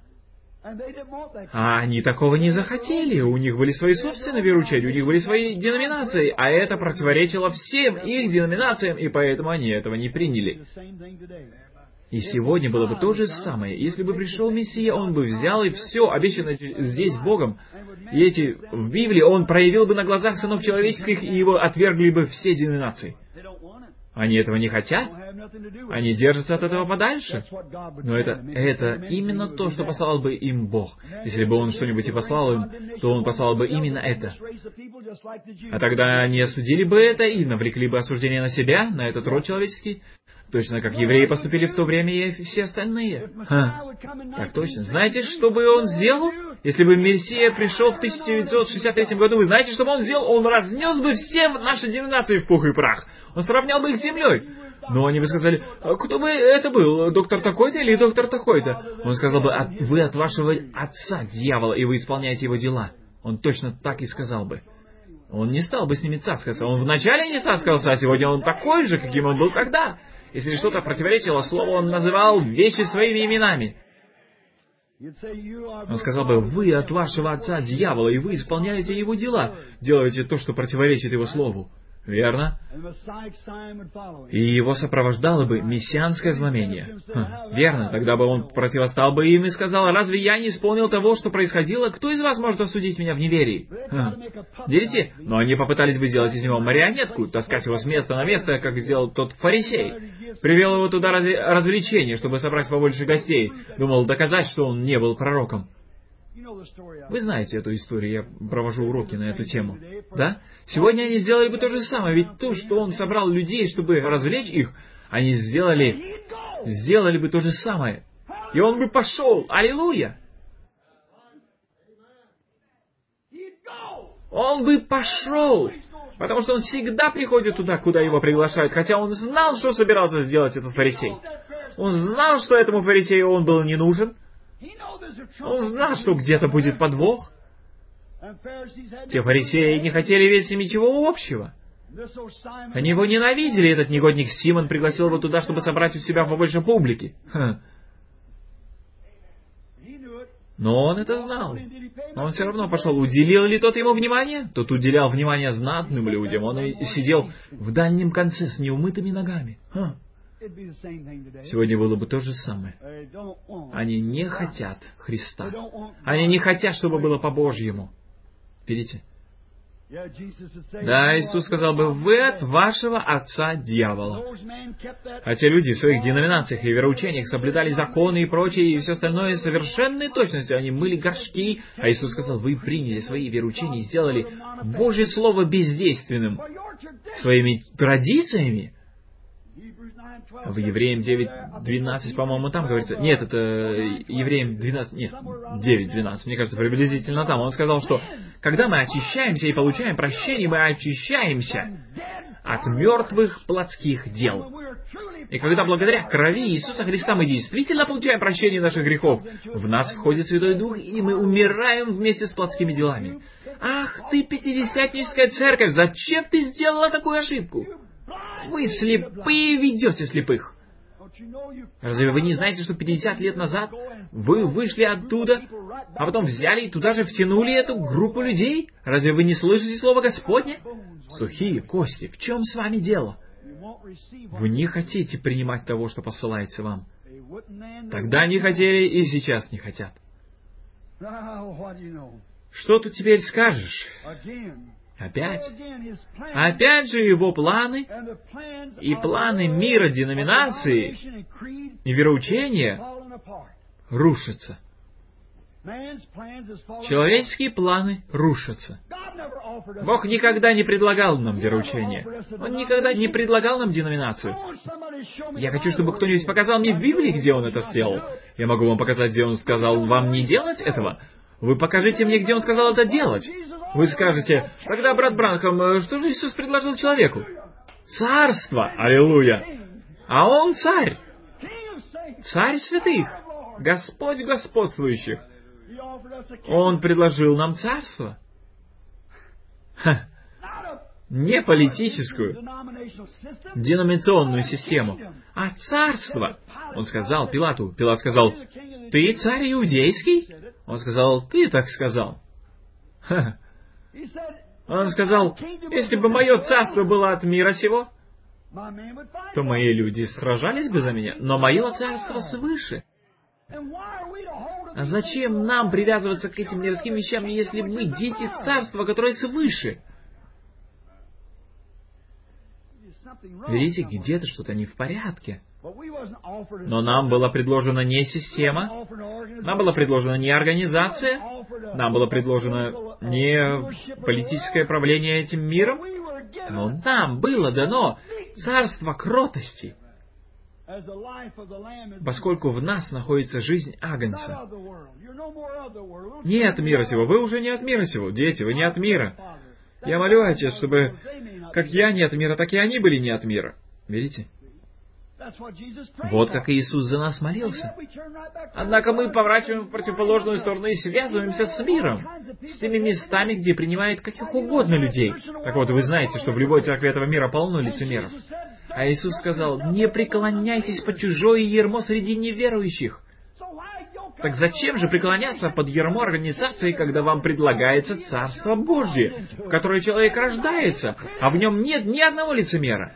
А они такого не захотели. У них были свои собственные вероучения, у них были свои деноминации, а это противоречило всем их деноминациям, и поэтому они этого не приняли. И сегодня было бы то же самое. Если бы пришел Мессия, Он бы взял и все, обещанное здесь Богом, и эти в Библии Он проявил бы на глазах сынов человеческих, и Его отвергли бы все деноминации. Они этого не хотят. Они держатся от этого подальше. Но это, это именно то, что послал бы им Бог. Если бы Он что-нибудь и послал им, то Он послал бы именно это. А тогда они осудили бы это и навлекли бы осуждение на себя, на этот род человеческий. Точно как евреи поступили в то время и все остальные. Ха. Так точно. Знаете, что бы он сделал? Если бы Мессия пришел в тысяча девятьсот шестьдесят третьем году, вы знаете, что бы он сделал? Он разнес бы все наши деноминации в пух и прах. Он сравнял бы их с землей. Но они бы сказали, кто бы это был, доктор такой-то или доктор такой-то? Он сказал бы, вы от вашего отца, дьявола, и вы исполняете его дела. Он точно так и сказал бы. Он не стал бы с ними цаскаться. Он вначале не цаскался, а сегодня он такой же, каким он был тогда. Если что-то противоречило слову, он называл вещи своими именами. Он сказал бы, вы от вашего отца дьявола, и вы исполняете его дела, делаете то, что противоречит его слову. Верно? И его сопровождало бы мессианское знамение. Хм, верно, тогда бы он противостал бы им и сказал, разве я не исполнил того, что происходило? Кто из вас может осудить меня в неверии? Хм. Видите? Но они попытались бы сделать из него марионетку, таскать его с места на место, как сделал тот фарисей. Привел его туда ради развлечения, чтобы собрать побольше гостей. Думал доказать, что он не был пророком. Вы знаете эту историю, я провожу уроки на эту тему. Да? Сегодня они сделали бы то же самое, ведь то, что он собрал людей, чтобы развлечь их, они сделали, сделали бы то же самое. И он бы пошел. Аллилуйя! Он бы пошел. Потому что он всегда приходит туда, куда его приглашают, хотя он знал, что собирался сделать этот фарисей. Он знал, что этому фарисею он был не нужен. Он знал, что где-то будет подвох. Те фарисеи не хотели иметь с ним ничего общего. Они его ненавидели, этот негодник Симон пригласил его туда, чтобы собрать у себя побольше публики. Ха. Но он это знал. Но он все равно пошел. Уделил ли тот ему внимание? Тот уделял внимание знатным людям. Он и сидел в дальнем конце с неумытыми ногами. Ха. Сегодня было бы то же самое. Они не хотят Христа. Они не хотят, чтобы было по-божьему. Видите? Да, Иисус сказал бы, вы от вашего отца дьявола. А те люди в своих деноминациях и вероучениях соблюдали законы и прочее, и все остальное с совершенной точностью. Они мыли горшки. А Иисус сказал, вы приняли свои вероучения и сделали Божье Слово бездейственным своими традициями. В Евреям девять двенадцать, по-моему, там говорится... Нет, это Евреям двенадцать... Нет, девять двенадцать, мне кажется, приблизительно там. Он сказал, что когда мы очищаемся и получаем прощение, мы очищаемся от мертвых плотских дел. И когда благодаря крови Иисуса Христа мы действительно получаем прощение наших грехов, в нас входит Святой Дух, и мы умираем вместе с плотскими делами. Ах ты, пятидесятническая церковь, зачем ты сделала такую ошибку? Вы слепые ведете слепых. Разве вы не знаете, что пятьдесят лет назад вы вышли оттуда, а потом взяли и туда же втянули эту группу людей? Разве вы не слышите слово Господне? Сухие кости, в чем с вами дело? Вы не хотите принимать того, что посылается вам. Тогда не хотели и сейчас не хотят. Что ты теперь скажешь? Опять. Опять же его планы и планы мира, деноминации и вероучения рушатся. Человеческие планы рушатся. Бог никогда не предлагал нам вероучение. Он никогда не предлагал нам деноминацию. Я хочу, чтобы кто-нибудь показал мне в Библии, где Он это сделал. Я могу вам показать, где Он сказал вам не делать этого. Вы покажите мне, где Он сказал это делать. Вы скажете: тогда, брат Бранхам, что же Иисус предложил человеку? Царство! Аллилуйя! А Он царь! Царь святых! Господь господствующих! Он предложил нам царство. Ха. Не политическую, деноминационную систему, а царство. Он сказал Пилату. Пилат сказал: ты царь иудейский? Он сказал: ты так сказал. Ха. Он сказал: если бы мое царство было от мира сего, то мои люди сражались бы за меня, но мое царство свыше. А зачем нам привязываться к этим мирским вещам, если мы дети царства, которое свыше? Видите, где-то что-то не в порядке. Но нам была предложена не система, нам была предложена не организация, нам было предложено не политическое правление этим миром, но нам было дано царство кротости, поскольку в нас находится жизнь Агнца. Не от мира сего. Вы уже не от мира сего. Дети, вы не от мира. Я молю, Отец, чтобы как я не от мира, так и они были не от мира. Видите? Вот как Иисус за нас молился. Однако мы поворачиваем в противоположную сторону и связываемся с миром, с теми местами, где принимают каких угодно людей. Так вот, вы знаете, что в любой церкви этого мира полно лицемеров. А Иисус сказал: не преклоняйтесь под чужое ярмо среди неверующих. Так зачем же преклоняться под ярмо организации, когда вам предлагается Царство Божье, в которое человек рождается, а в нем нет ни одного лицемера?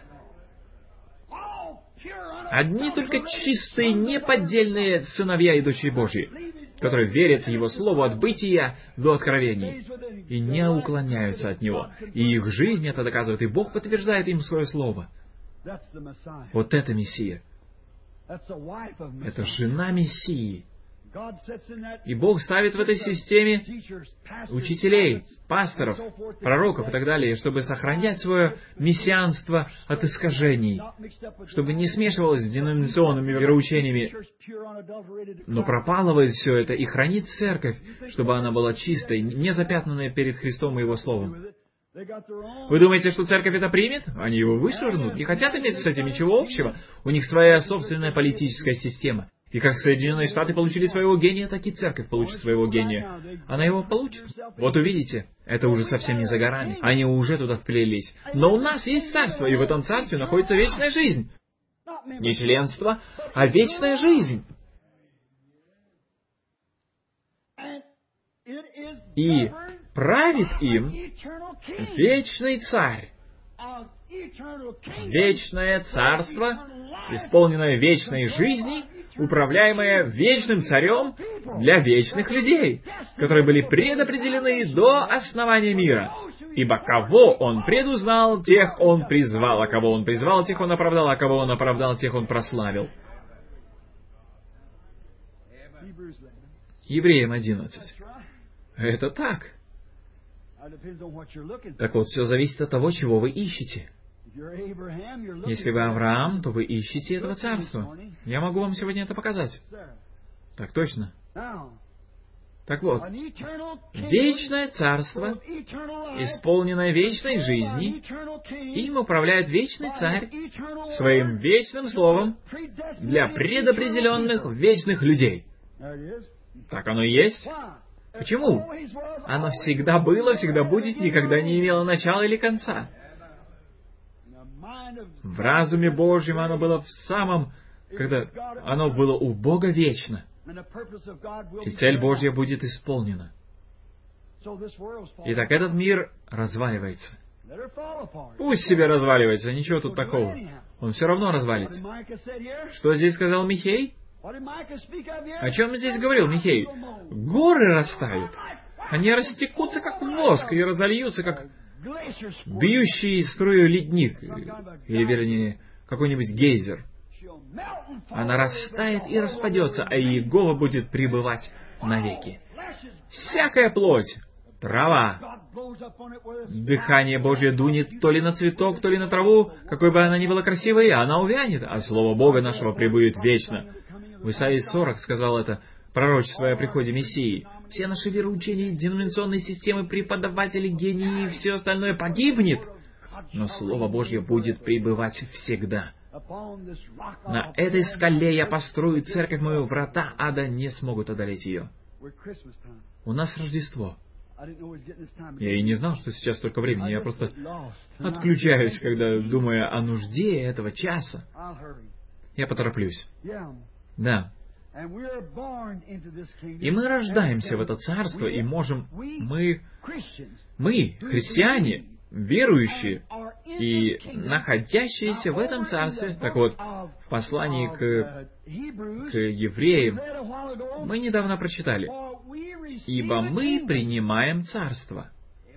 Одни только чистые, неподдельные сыновья и дочери Божьи, которые верят в Его Слово от бытия до откровений и не уклоняются от Него. И их жизнь это доказывает, и Бог подтверждает им Свое Слово. Вот это Мессия. Это жена Мессии. И Бог ставит в этой системе учителей, пасторов, пророков и так далее, чтобы сохранять свое мессианство от искажений, чтобы не смешивалось с деноминационными вероучениями, но пропалывает все это и хранит церковь, чтобы она была чистой, не запятнанной перед Христом и Его Словом. Вы думаете, что церковь это примет? Они его вышвырнут, не хотят иметь с этим ничего общего. У них своя собственная политическая система. И как Соединенные Штаты получили своего гения, так и церковь получит своего гения. Она его получит. Вот увидите, это уже совсем не за горами. Они уже туда вплелись. Но у нас есть царство, и в этом царстве находится вечная жизнь. Не членство, а вечная жизнь. И правит им вечный царь. Вечное царство, исполненное вечной жизни, управляемое вечным царем для вечных людей, которые были предопределены до основания мира. Ибо кого Он предузнал, тех Он призвал, а кого Он призвал, тех Он оправдал, а кого Он оправдал, тех Он прославил. Евреям одиннадцать. Это так. Так вот, все зависит от того, чего вы ищете. Если вы Авраам, то вы ищете этого царства. Я могу вам сегодня это показать. Так точно. Так вот, вечное царство, исполненное вечной жизни, им управляет вечный царь своим вечным словом для предопределенных вечных людей. Так оно и есть. Почему? Оно всегда было, всегда будет, никогда не имело начала или конца. В разуме Божьем оно было в самом, когда оно было у Бога вечно. И цель Божья будет исполнена. Итак, этот мир разваливается. Пусть себе разваливается, ничего тут такого. Он все равно развалится. Что здесь сказал Михей? О чем здесь говорил Михей? Горы растают. Они растекутся, как воск, и разольются, как бьющий струю ледник, или, вернее, какой-нибудь гейзер. Она растает и распадется, а Иегова будет пребывать навеки. Всякая плоть, трава, дыхание Божье дунет то ли на цветок, то ли на траву, какой бы она ни была красивой, она увянет, а Слово Бога нашего пребудет вечно. В Исаии сорок сказал это, пророчествуя о приходе Мессии. Все наши вероучения, деноминационные системы, преподаватели, гении и все остальное погибнет, но Слово Божье будет пребывать всегда. На этой скале я построю церковь мою, врата ада не смогут одолеть ее. У нас Рождество. Я и не знал, что сейчас столько времени. Я просто отключаюсь, когда думаю о нужде этого часа. Я потороплюсь. Да. И мы рождаемся в это царство, и можем... Мы, мы, христиане, верующие и находящиеся в этом царстве. Так вот, в послании к, к евреям мы недавно прочитали: «Ибо мы принимаем царство».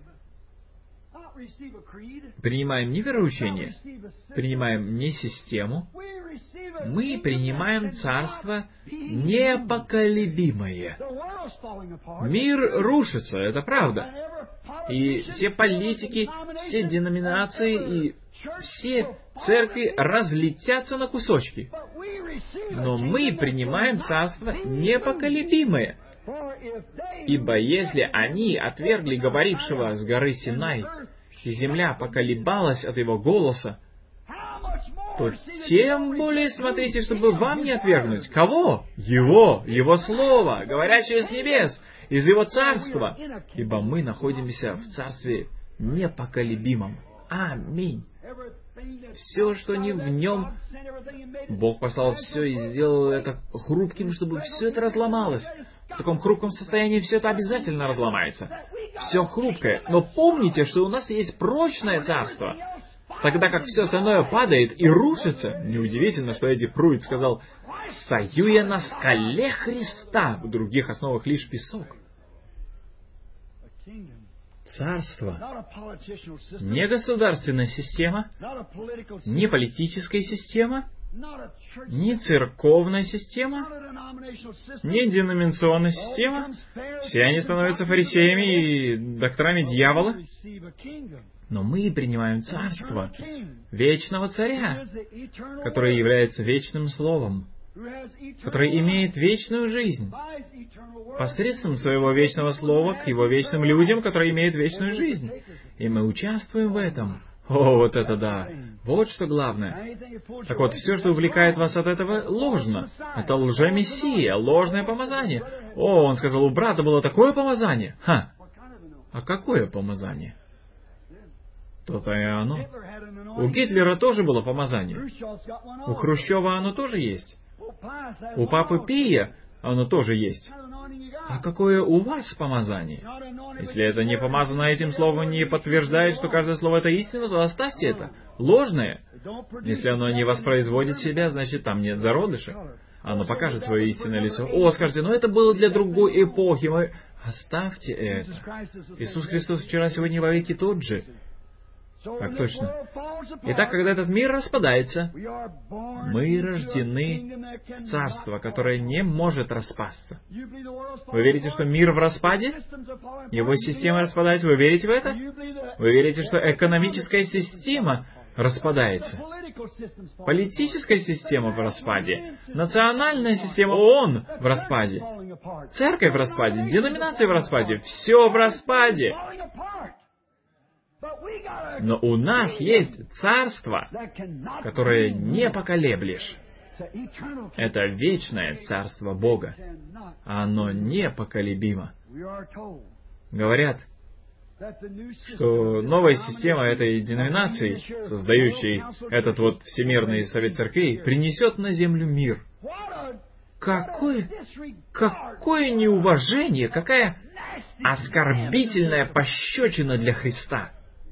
Принимаем не вероучение, принимаем не систему, мы принимаем царство непоколебимое. Мир рушится, это правда. И все политики, все деноминации и все церкви разлетятся на кусочки. Но мы принимаем царство непоколебимое. Ибо если они отвергли говорившего с горы Синай, и земля поколебалась от его голоса, то тем более смотрите, чтобы вам не отвергнуть. Кого? Его, Его Слово, говорящее с небес, из Его Царства. Ибо мы находимся в Царстве непоколебимом. Аминь. Все, что не в нем, Бог послал все и сделал это хрупким, чтобы все это разломалось. В таком хрупком состоянии все это обязательно разломается. Все хрупкое. Но помните, что у нас есть прочное царство. Тогда как все остальное падает и рушится. Неудивительно, что Эдди Пруитт сказал: «Стою я на скале Христа, в других основах лишь песок». Царство. Не государственная система, не политическая система, не церковная система, не деноминационная система. Все они становятся фарисеями и докторами дьявола. Но мы принимаем царство вечного царя, который является вечным словом, который имеет вечную жизнь посредством своего вечного слова к его вечным людям, которые имеют вечную жизнь. И мы участвуем в этом. О, вот это да! Вот что главное. Так вот, все, что увлекает вас от этого, ложно. Это лжемессия, ложное помазание. О, он сказал, у брата было такое помазание. Ха! А какое помазание? То-то и оно. У Гитлера тоже было помазание. У Хрущева оно тоже есть. У Папы Пия оно тоже есть. А какое у вас помазание? Если это не помазано этим словом, не подтверждает, что каждое слово это истина, то оставьте это. Ложное. Если оно не воспроизводит себя, значит там нет зародыша. Оно покажет свое истинное лицо. О, скажите, ну это было для другой эпохи. Мы... Оставьте это. Иисус Христос вчера, сегодня и вовеки тот же. Так точно. Итак, когда этот мир распадается, мы рождены в царство, которое не может распасться. Вы верите, что мир в распаде? Его система распадается. Вы верите в это? Вы верите, что экономическая система распадается? Политическая система в распаде. Национальная система ООН в распаде. Церковь в распаде. Деноминация в распаде. Все в распаде. Но у нас есть царство, которое не поколеблешь. Это вечное царство Бога. Оно непоколебимо. Говорят, что новая система этой деноминации, создающей этот вот Всемирный Совет Церквей, принесет на землю мир. Какое, какое неуважение, какая оскорбительная пощечина для Христа.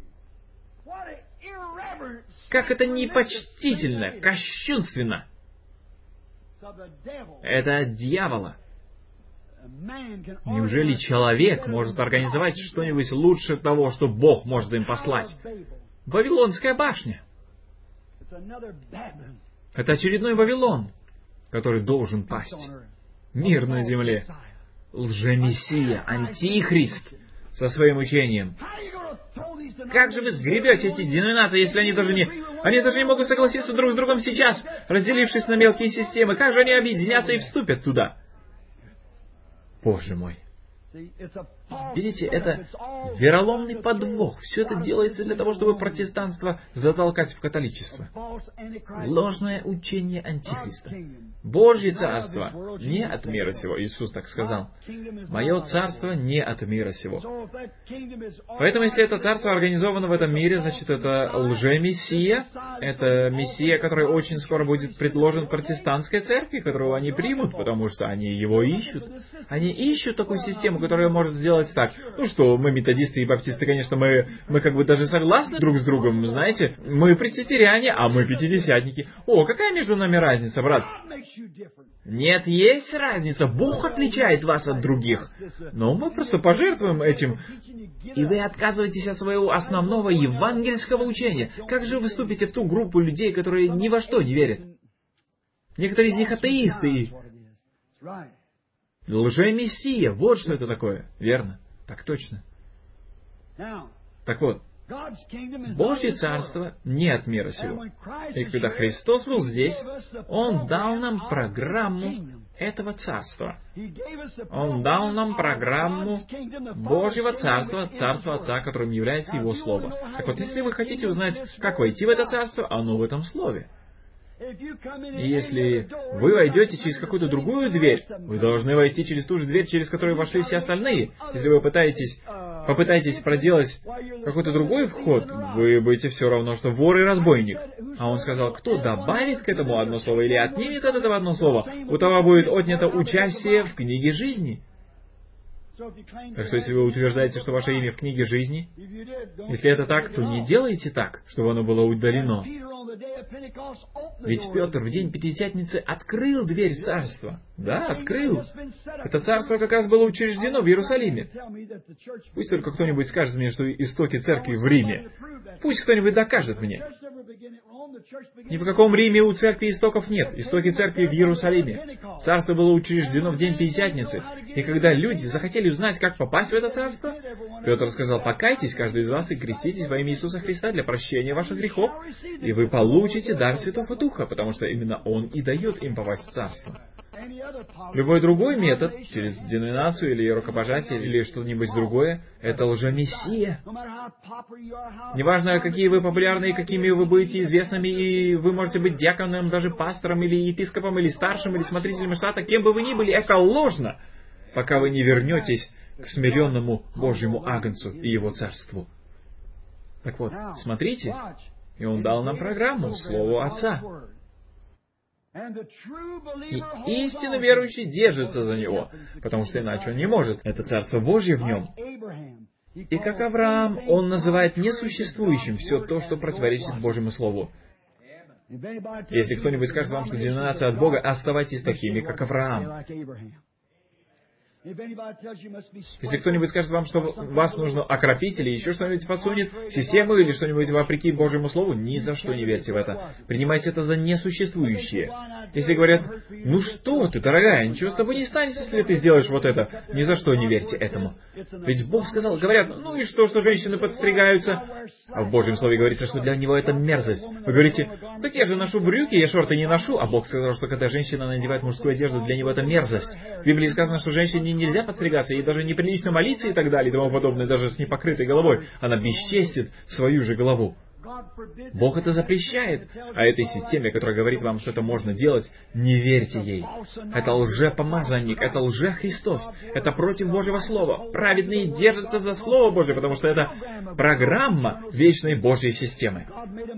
Как это непочтительно, кощунственно. Это от дьявола. Неужели человек может организовать что-нибудь лучше того, что Бог может им послать? Вавилонская башня. Это очередной Вавилон, который должен пасть. Мир на земле. Лжемессия, антихрист со своим учением. Как же вы сгребете эти деноминации, если они даже не... Они даже не могут согласиться друг с другом сейчас, разделившись на мелкие системы. Как же они объединятся и вступят туда? Боже мой. Видите, это вероломный подвох. Все это делается для того, чтобы протестанство затолкать в католичество. Ложное учение антихриста. Божье царство не от мира сего. Иисус так сказал. Мое царство не от мира сего. Поэтому, если это царство организовано в этом мире, значит, это лже-мессия. Это мессия, который очень скоро будет предложен протестантской церкви, которую они примут, потому что они его ищут. Они ищут такую систему, которая может сделать так. Ну что, мы методисты и баптисты, конечно, мы, мы как бы даже согласны друг с другом, знаете. Мы пресвитериане, а мы пятидесятники. О, какая между нами разница, брат? Нет, есть разница. Бог отличает вас от других. Но мы просто пожертвуем этим. И вы отказываетесь от своего основного евангельского учения. Как же вы вступите в ту группу людей, которые ни во что не верят? Некоторые из них атеисты. Лже-мессия, вот что это такое. Верно? Так точно. Так вот, Божье царство не от мира сего. И когда Христос был здесь, Он дал нам программу этого царства. Он дал нам программу Божьего царства, царства Отца, которым является Его Слово. Так вот, если вы хотите узнать, как войти в это царство, оно в этом Слове. И если вы войдете через какую-то другую дверь, вы должны войти через ту же дверь, через которую вошли все остальные. Если вы пытаетесь, попытаетесь проделать какой-то другой вход, вы будете все равно, что вор и разбойник. А он сказал, кто добавит к этому одно слово или отнимет от этого одно слово, у того будет отнято участие в книге жизни. Так что если вы утверждаете, что ваше имя в книге жизни, если это так, то не делайте так, чтобы оно было удалено. Ведь Петр в день Пятидесятницы открыл дверь царства. Да, открыл. Это царство как раз было учреждено в Иерусалиме. Пусть только кто-нибудь скажет мне, что истоки церкви в Риме. Пусть кто-нибудь докажет мне. Ни в каком Риме у церкви истоков нет. Истоки церкви в Иерусалиме. Царство было учреждено в день Пятидесятницы. И когда люди захотели узнать, как попасть в это царство, Петр сказал, покайтесь, каждый из вас, и креститесь во имя Иисуса Христа для прощения ваших грехов, и вы получите дар Святого Духа, потому что именно Он и дает им попасть в царство. Любой другой метод, через деноминацию или рукопожатие, или что-нибудь другое, это лжемессия. Неважно, какие вы популярны и какими вы будете известными, и вы можете быть диаконом, даже пастором, или епископом, или старшим, или смотрителем штата, кем бы вы ни были, это ложно, пока вы не вернетесь к смиренному Божьему Агнцу и Его Царству. Так вот, смотрите, и Он дал нам программу, Слово Отца. И истинно верующий держится за него, потому что иначе он не может. Это Царство Божье в нем. И как Авраам, он называет несуществующим все то, что противоречит Божьему Слову. Если кто-нибудь скажет вам, что деноминация от Бога, оставайтесь такими, как Авраам. Если кто-нибудь скажет вам, что вас нужно окропить или еще что-нибудь подсунет, систему или что-нибудь вопреки Божьему Слову, ни за что не верьте в это. Принимайте это за несуществующее. Если говорят, ну что ты, дорогая, ничего с тобой не станет, если ты сделаешь вот это, ни за что не верьте этому. Ведь Бог сказал, говорят, ну и что, что женщины подстригаются? А в Божьем Слове говорится, что для него это мерзость. Вы говорите, так я же ношу брюки, я шорты не ношу, а Бог сказал, что когда женщина надевает мужскую одежду, для него это мерзость. В Библии сказано, что женщине нельзя подстригаться, ей даже неприлично молиться и так далее, и тому подобное, даже с непокрытой головой. Она бесчестит свою же голову. Бог это запрещает, а этой системе, которая говорит вам, что это можно делать, не верьте ей. Это лжепомазанник, это лже-Христос, это против Божьего Слова. Праведные держатся за Слово Божие, потому что это программа вечной Божьей системы.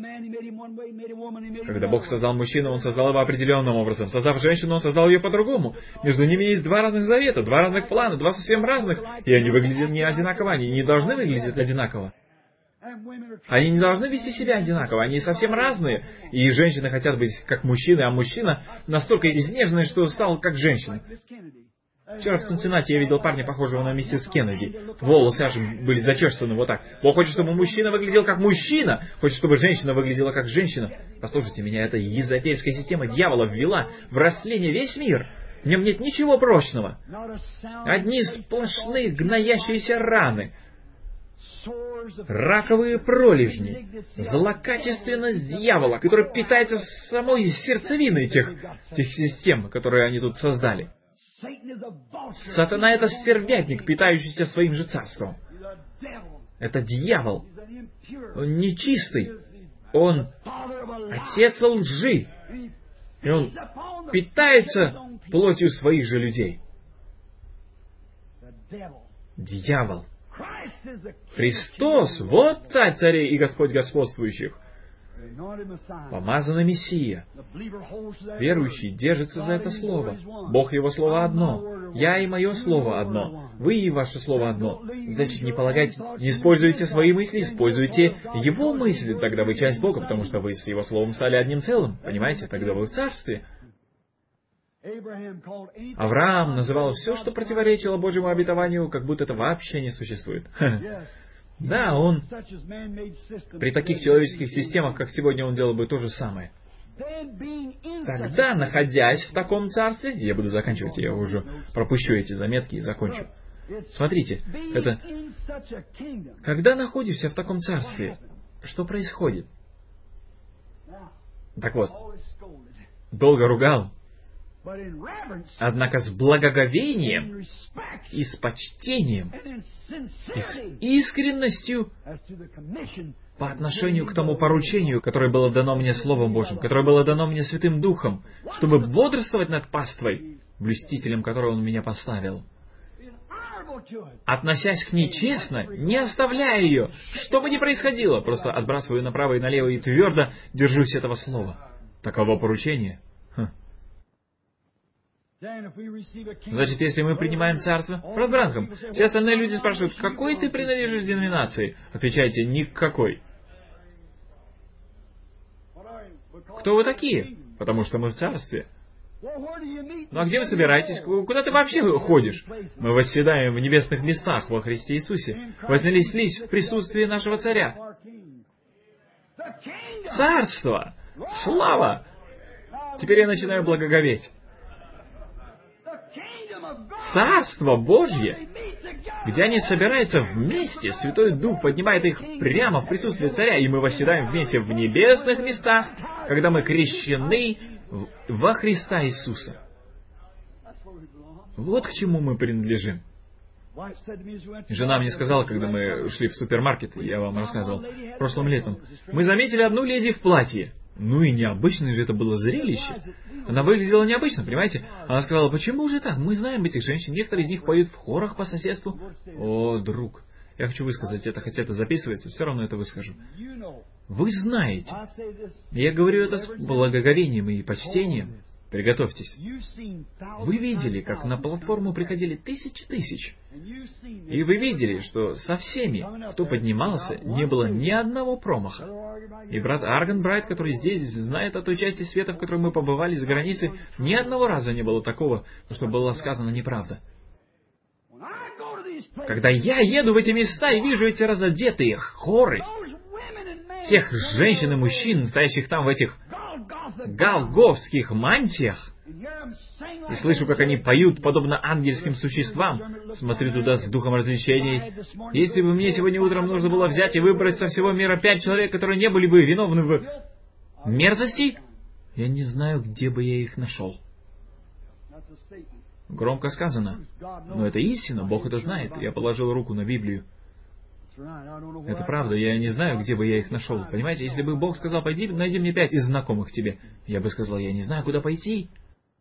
Когда Бог создал мужчину, Он создал его определенным образом. Создав женщину, Он создал ее по-другому. Между ними есть два разных завета, два разных плана, два совсем разных, и они выглядят не одинаково, они не должны выглядеть одинаково. Они не должны вести себя одинаково, они совсем разные. И женщины хотят быть как мужчины, а мужчина настолько изнеженный, что стал как женщина. Вчера в Цинциннати я видел парня, похожего на миссис Кеннеди. Волосы аж были зачесаны вот так. Бог хочет, чтобы мужчина выглядел как мужчина. Хочет, чтобы женщина выглядела как женщина. Послушайте меня, эта езотерская система дьявола ввела в растление весь мир. В нем нет ничего прочного. Одни сплошные гноящиеся раны. Раковые пролежни. Злокачественность дьявола, который питается самой сердцевиной тех, тех систем, которые они тут создали. Сатана — это стервятник, питающийся своим же царством. Это дьявол. Он нечистый. Он отец лжи. И он питается плотью своих же людей. Дьявол. Христос, вот царь царей и Господь господствующих. Помазанный Мессия. Верующий держится за это слово. Бог его слово одно. Я и мое слово одно. Вы и ваше слово одно. Значит, не полагайте, не используйте свои мысли, используйте его мысли. Тогда вы часть Бога, потому что вы с его словом стали одним целым. Понимаете? Тогда вы в царстве. Авраам называл все, что противоречило Божьему обетованию, как будто это вообще не существует. Да, он при таких человеческих системах, как сегодня, он делал бы то же самое. Тогда, находясь в таком царстве, я буду заканчивать, я уже пропущу эти заметки и закончу. Смотрите, это... Когда находишься в таком царстве, что происходит? Так вот, долго ругал, однако с благоговением и с почтением и с искренностью по отношению к тому поручению, которое было дано мне Словом Божьим, которое было дано мне Святым Духом, чтобы бодрствовать над паствой, блюстителем которой Он меня поставил. Относясь к ней честно, не оставляя ее, что бы ни происходило, просто отбрасываю направо и налево и твердо держусь этого слова. Таково поручение. Хм. Значит, если мы принимаем царство, брат Бранхам, все остальные люди спрашивают, к какой ты принадлежишь деноминации? Отвечайте, ни к какой. Кто вы такие? Потому что мы в царстве. Ну а где вы собираетесь? Куда ты вообще ходишь? Мы восседаем в небесных местах во Христе Иисусе. Вознеслись в присутствии нашего царя. Царство! Слава! Теперь я начинаю благоговеть. Царство Божье, где они собираются вместе, Святой Дух поднимает их прямо в присутствие Царя, и мы восседаем вместе в небесных местах, когда мы крещены во Христа Иисуса. Вот к чему мы принадлежим. Жена мне сказала, когда мы шли в супермаркет, я вам рассказывал, прошлым летом, мы заметили одну леди в платье. Ну и необычное же это было зрелище. Она выглядела необычно, понимаете? Она сказала, почему же так? Мы знаем этих женщин, некоторые из них поют в хорах по соседству. О, друг, я хочу высказать это, хотя это записывается, все равно это выскажу. Вы знаете. Я говорю это с благоговением и почтением. Приготовьтесь. Вы видели, как на платформу приходили тысячи тысяч. И вы видели, что со всеми, кто поднимался, не было ни одного промаха. И брат Арган Брайт, который здесь знает о той части света, в которой мы побывали за границей, ни одного раза не было такого, что было сказано неправда. Когда я еду в эти места и вижу эти разодетые хоры, тех женщин и мужчин, стоящих там в этих голгофских мантиях, и слышу, как они поют, подобно ангельским существам, смотрю туда с духом развлечений. Если бы мне сегодня утром нужно было взять и выбрать со всего мира пять человек, которые не были бы виновны в мерзости, я не знаю, где бы я их нашел. Громко сказано, но это истина, Бог это знает. Я положил руку на Библию. Это правда, я не знаю, где бы я их нашел. Понимаете, если бы Бог сказал, пойди, найди мне пять из знакомых тебе, я бы сказал, я не знаю, куда пойти.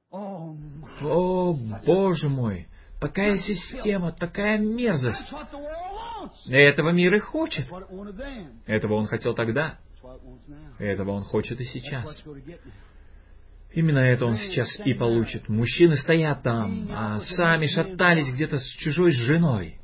О, Боже мой, такая система, такая мерзость. Этого мир и хочет. Этого он хотел тогда. Этого он хочет и сейчас. Именно это он сейчас и получит. Мужчины стоят там, а сами шатались где-то с чужой женой.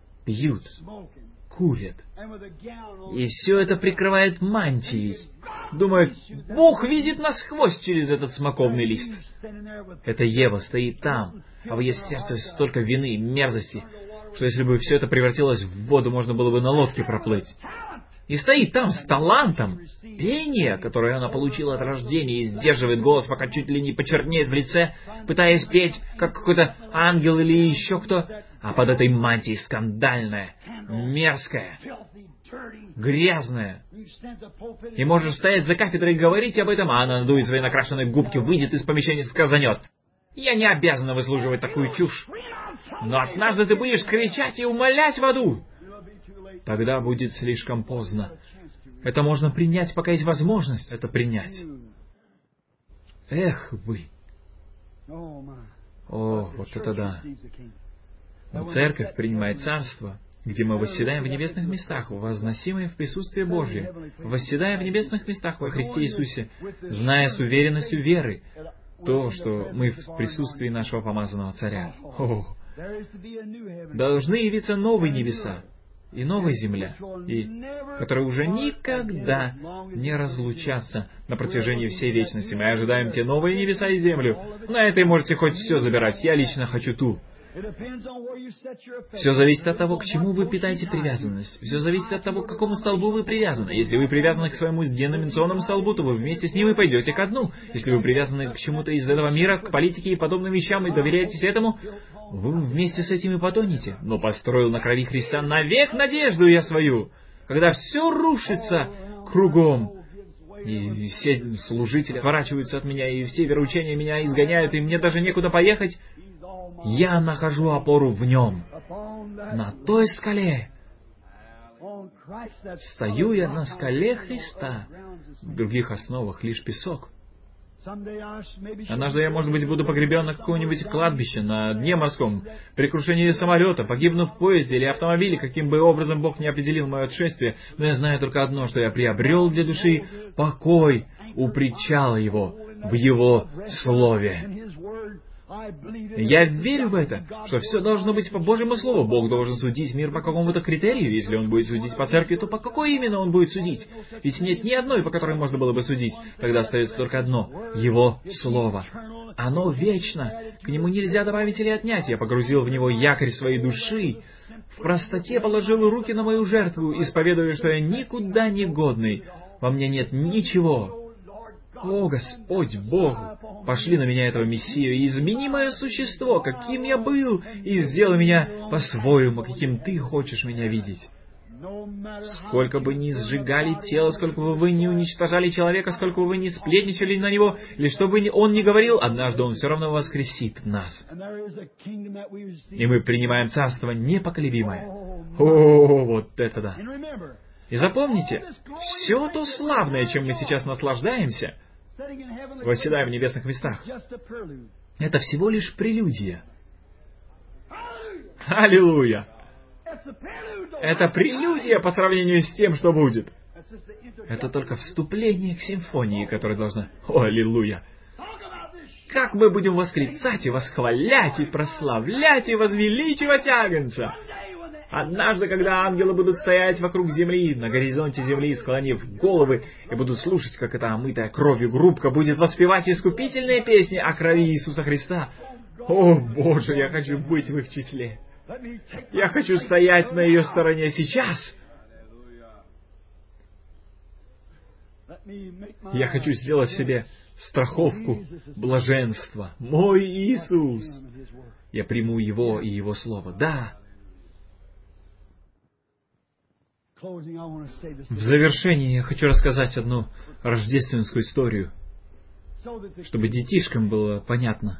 Пьют, курят. И все это прикрывает мантией. думает, Бог видит насквозь через этот смоковный лист. Это Ева стоит там, а в ее сердце столько вины и мерзости, что если бы все это превратилось в воду, можно было бы на лодке проплыть. И стоит там с талантом, пение, которое она получила от рождения, и сдерживает голос, пока чуть ли не почернеет в лице, пытаясь петь, как какой-то ангел или еще кто, а под этой мантией скандальная, мерзкая, грязная. И можешь стоять за кафедрой и говорить об этом, а она надует свои накрашенные губки, выйдет из помещения и сказанет: «Я не обязана выслуживать такую чушь, но однажды ты будешь кричать и умолять в аду». Тогда будет слишком поздно. Это можно принять, пока есть возможность это принять. Эх вы! О, вот это да! Но церковь принимает царство, где мы восседаем в небесных местах, возносимые в присутствие Божье, восседаем в небесных местах во Христе Иисусе, зная с уверенностью веры то, что мы в присутствии нашего помазанного Царя. О, должны явиться новые небеса и новая земля, и которые уже никогда не разлучатся на протяжении всей вечности. Мы ожидаем те новые небеса и землю. На этой можете хоть все забирать. Я лично хочу ту. Все зависит от того, к чему вы питаете привязанность. Все зависит от того, к какому столбу вы привязаны. Если вы привязаны к своему деноминационному столбу, то вы вместе с ним и пойдете ко дну. Если вы привязаны к чему-то из этого мира, к политике и подобным вещам, и доверяетесь этому, вы вместе с этим и потонете. Но построил на крови Христа навек надежду я свою. Когда все рушится кругом, и все служители отворачиваются от меня, и все вероучения меня изгоняют, и мне даже некуда поехать, я нахожу опору в Нем. На той скале. Стою я на скале Христа. В других основах лишь песок. Однажды я, может быть, буду погребен на каком-нибудь кладбище, на дне морском, при крушении самолета, погибну в поезде или автомобиле, каким бы образом Бог не определил мое отшествие, но я знаю только одно, что я приобрел для души покой у причала Его, в Его Слове. Я верю в это, что все должно быть по Божьему Слову. Бог должен судить мир по какому-то критерию. Если Он будет судить по церкви, то по какой именно Он будет судить? Ведь нет ни одной, по которой можно было бы судить. Тогда остается только одно — Его Слово. Оно вечно. К нему нельзя добавить или отнять. Я погрузил в него якорь своей души. В простоте положил руки на мою жертву, исповедуя, что я никуда не годный. Во мне нет ничего. О, Господь Бог, пошли на меня этого Мессию и измени мое существо, каким я был, и сделай меня по-своему, каким Ты хочешь меня видеть. Сколько бы ни сжигали тело, сколько бы вы ни уничтожали человека, сколько бы вы ни сплетничали на него, или что бы он ни говорил, однажды он все равно воскресит нас. И мы принимаем царство непоколебимое. О, вот это да! И запомните, все то славное, чем мы сейчас наслаждаемся, восседая в небесных местах, это всего лишь прелюдия. Аллилуйя! Это прелюдия по сравнению с тем, что будет. Это только вступление к симфонии, которая должна... О, аллилуйя! Как мы будем восклицать и восхвалять, и прославлять, и возвеличивать Агнца! Однажды, когда ангелы будут стоять вокруг земли, на горизонте земли, склонив головы, и будут слушать, как эта омытая кровью группка будет воспевать искупительные песни о крови Иисуса Христа. О, Боже, я хочу быть в их числе. Я хочу стоять на ее стороне сейчас. Я хочу сделать себе страховку блаженства. Мой Иисус. Я приму Его и Его Слово. Да. В завершении я хочу рассказать одну рождественскую историю, чтобы детишкам было понятно.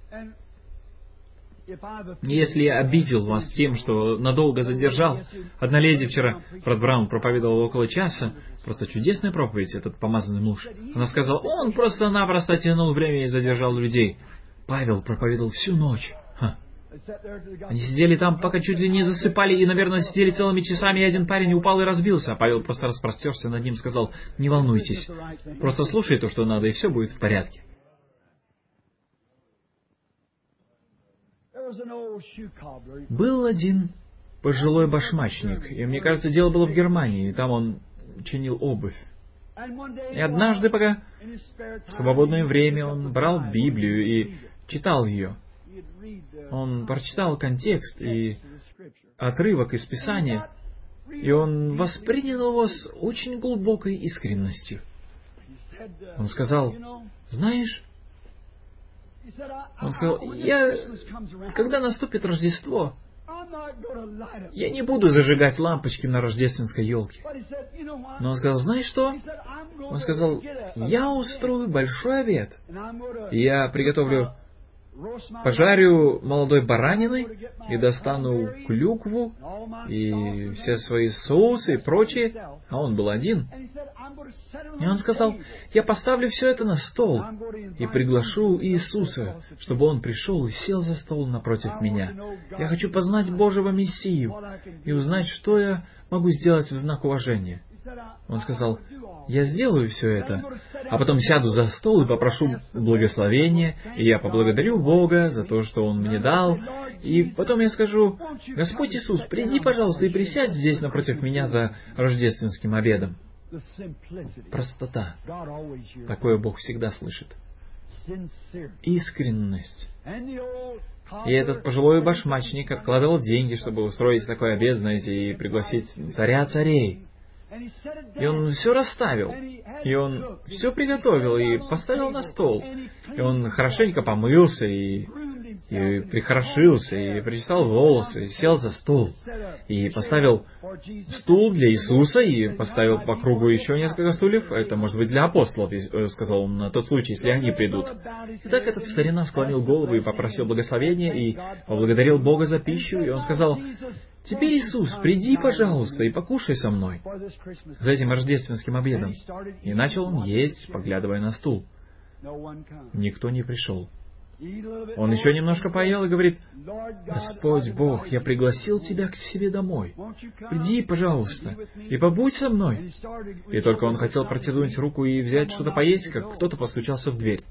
Если я обидел вас тем, что надолго задержал, одна леди вчера, брат Браун, проповедовала около часа, просто чудесная проповедь, этот помазанный муж. Она сказала, он просто-напросто тянул время и задержал людей. Павел проповедовал всю ночь. Ха. Они сидели там, пока чуть ли не засыпали, и, наверное, сидели целыми часами, и один парень упал и разбился, а Павел просто распростерся над ним и сказал, не волнуйтесь, просто слушай то, что надо, и все будет в порядке. Был один пожилой башмачник, и мне кажется, дело было в Германии, и там он чинил обувь. И однажды, пока в свободное время он брал Библию и читал ее, он прочитал контекст и отрывок из Писания, и он воспринял его с очень глубокой искренностью. Он сказал, знаешь, он сказал, я, когда наступит Рождество, я не буду зажигать лампочки на рождественской елке. Но он сказал, знаешь что? Он сказал, я устрою большой обед. И я приготовлю, пожарю молодой баранины и достану клюкву и все свои соусы и прочее. А он был один. И он сказал, я поставлю все это на стол и приглашу Иисуса, чтобы Он пришел и сел за стол напротив меня. Я хочу познать Божьего Мессию и узнать, что я могу сделать в знак уважения. Он сказал, я сделаю все это, а потом сяду за стол и попрошу благословения, и я поблагодарю Бога за то, что Он мне дал, и потом я скажу, Господь Иисус, приди, пожалуйста, и присядь здесь напротив меня за рождественским обедом. Простота. Такое Бог всегда слышит. Искренность. И этот пожилой башмачник откладывал деньги, чтобы устроить такой обед, знаете, и пригласить царя царей. И он все расставил, и он все приготовил, и поставил на стол. И он хорошенько помылся, и, и прихорошился, и причесал волосы, и сел за стол. И поставил стул для Иисуса, и поставил по кругу еще несколько стульев. Это может быть для апостолов, сказал он, на тот случай, если они придут. И так этот старина склонил голову и попросил благословения, и поблагодарил Бога за пищу, и он сказал, теперь, Иисус, приди, пожалуйста, и покушай со мной за этим рождественским обедом. И начал он есть, поглядывая на стул. Никто не пришел. Он еще немножко поел и говорит, Господь Бог, я пригласил Тебя к себе домой. Приди, пожалуйста, и побудь со мной. И только он хотел протянуть руку и взять что-то поесть, как кто-то постучался в дверь.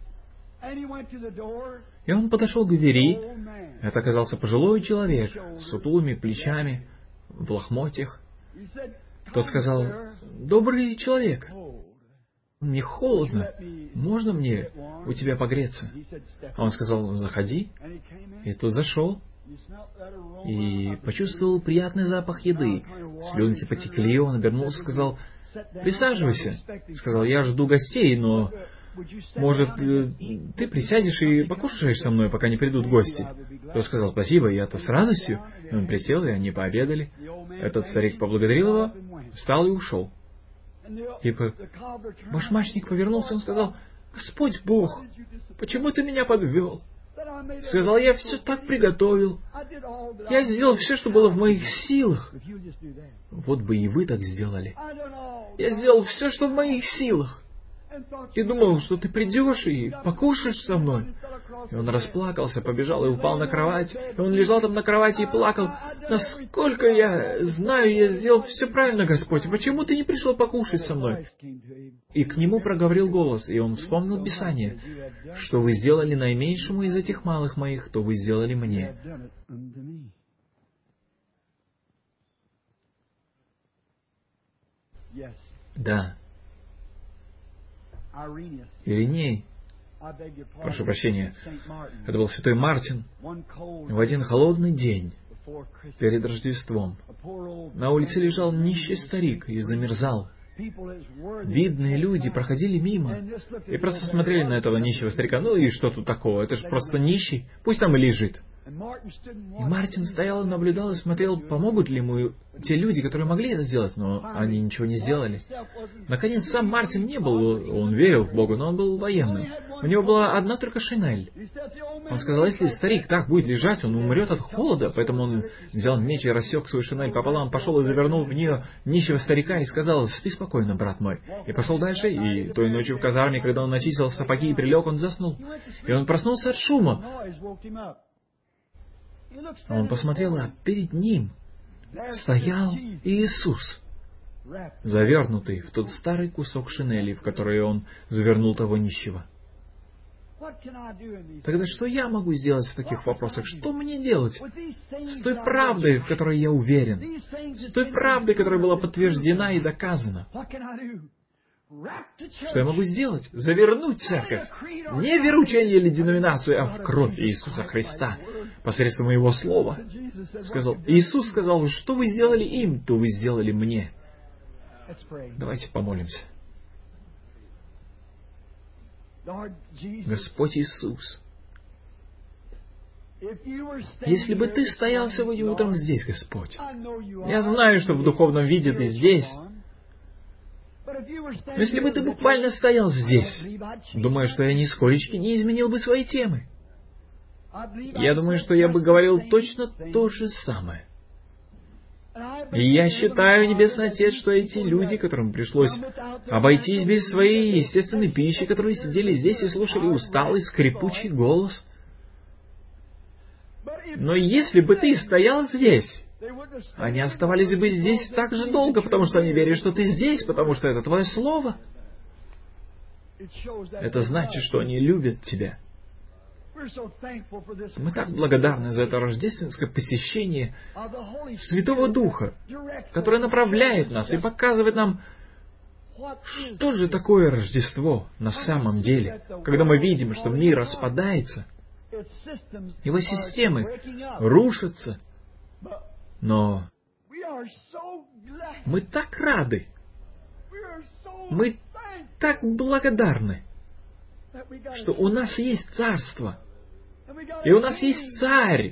И он подошел к двери. Это оказался пожилой человек с сутулыми плечами, в лохмотьях. Тот сказал, добрый человек, мне холодно, можно мне у тебя погреться? А он сказал, заходи. И тот зашел и почувствовал приятный запах еды. Слюнки потекли, он обернулся и сказал, присаживайся. Сказал, я жду гостей, но... Может, ты присядешь и покушаешь со мной, пока не придут гости? Тот сказал, спасибо, я-то с радостью. И он присел, и они пообедали. Этот старик поблагодарил его, встал и ушел. И башмачник повернулся, он сказал, Господь Бог, почему ты меня подвел? Сказал, я все так приготовил. Я сделал все, что было в моих силах. Вот бы и вы так сделали. Я сделал все, что в моих силах. И думал, что ты придешь и покушаешь со мной. И он расплакался, побежал и упал на кровать. И он лежал там на кровати и плакал. Насколько я знаю, я сделал все правильно, Господь. Почему ты не пришел покушать со мной? И к нему проговорил голос, и он вспомнил Писание. Что вы сделали наименьшему из этих малых моих, то вы сделали мне. Да. Ириней, прошу прощения, это был святой Мартин, в один холодный день перед Рождеством. На улице лежал нищий старик и замерзал. Видные люди проходили мимо и просто смотрели на этого нищего старика. Ну и что тут такого? Это же просто нищий. Пусть там и лежит. И Мартин стоял и наблюдал и смотрел, помогут ли ему те люди, которые могли это сделать, но они ничего не сделали. Наконец, сам Мартин не был, он верил в Бога, но он был военным. У него была одна только шинель. Он сказал, если старик так будет лежать, он умрет от холода, поэтому он взял меч и рассек свою шинель пополам, пошел и завернул в нее нищего старика и сказал, спи спокойно, брат мой. И пошел дальше, и той ночью в казарме, когда он начистил сапоги и прилег, он заснул. И он проснулся от шума. Он посмотрел, а перед ним стоял Иисус, завернутый в тот старый кусок шинели, в который он завернул того нищего. Тогда что я могу сделать в таких вопросах? Что мне делать с той правдой, в которой я уверен? С той правдой, которая была подтверждена и доказана? Что я могу сделать? Завернуть церковь. Не в вероучение или деноминацию, а в кровь Иисуса Христа, посредством Его Слова. Сказал, Иисус сказал, что вы сделали им, то вы сделали мне. Давайте помолимся. Господь Иисус, если бы Ты стоял сегодня утром здесь, Господь, я знаю, что в духовном виде Ты здесь, но если бы Ты буквально стоял здесь, думаю, что я нисколечки не изменил бы свои темы. Я думаю, что я бы говорил точно то же самое. И я считаю, Небесный Отец, что эти люди, которым пришлось обойтись без своей естественной пищи, которые сидели здесь и слушали усталый, скрипучий голос. Но если бы Ты стоял здесь, они оставались бы здесь так же долго, потому что они верят, что Ты здесь, потому что это Твое Слово. Это значит, что они любят Тебя. Мы так благодарны за это рождественское посещение Святого Духа, которое направляет нас и показывает нам, что же такое Рождество на самом деле, когда мы видим, что мир распадается, его системы рушатся, но мы так рады, мы так благодарны, что у нас есть царство, и у нас есть царь,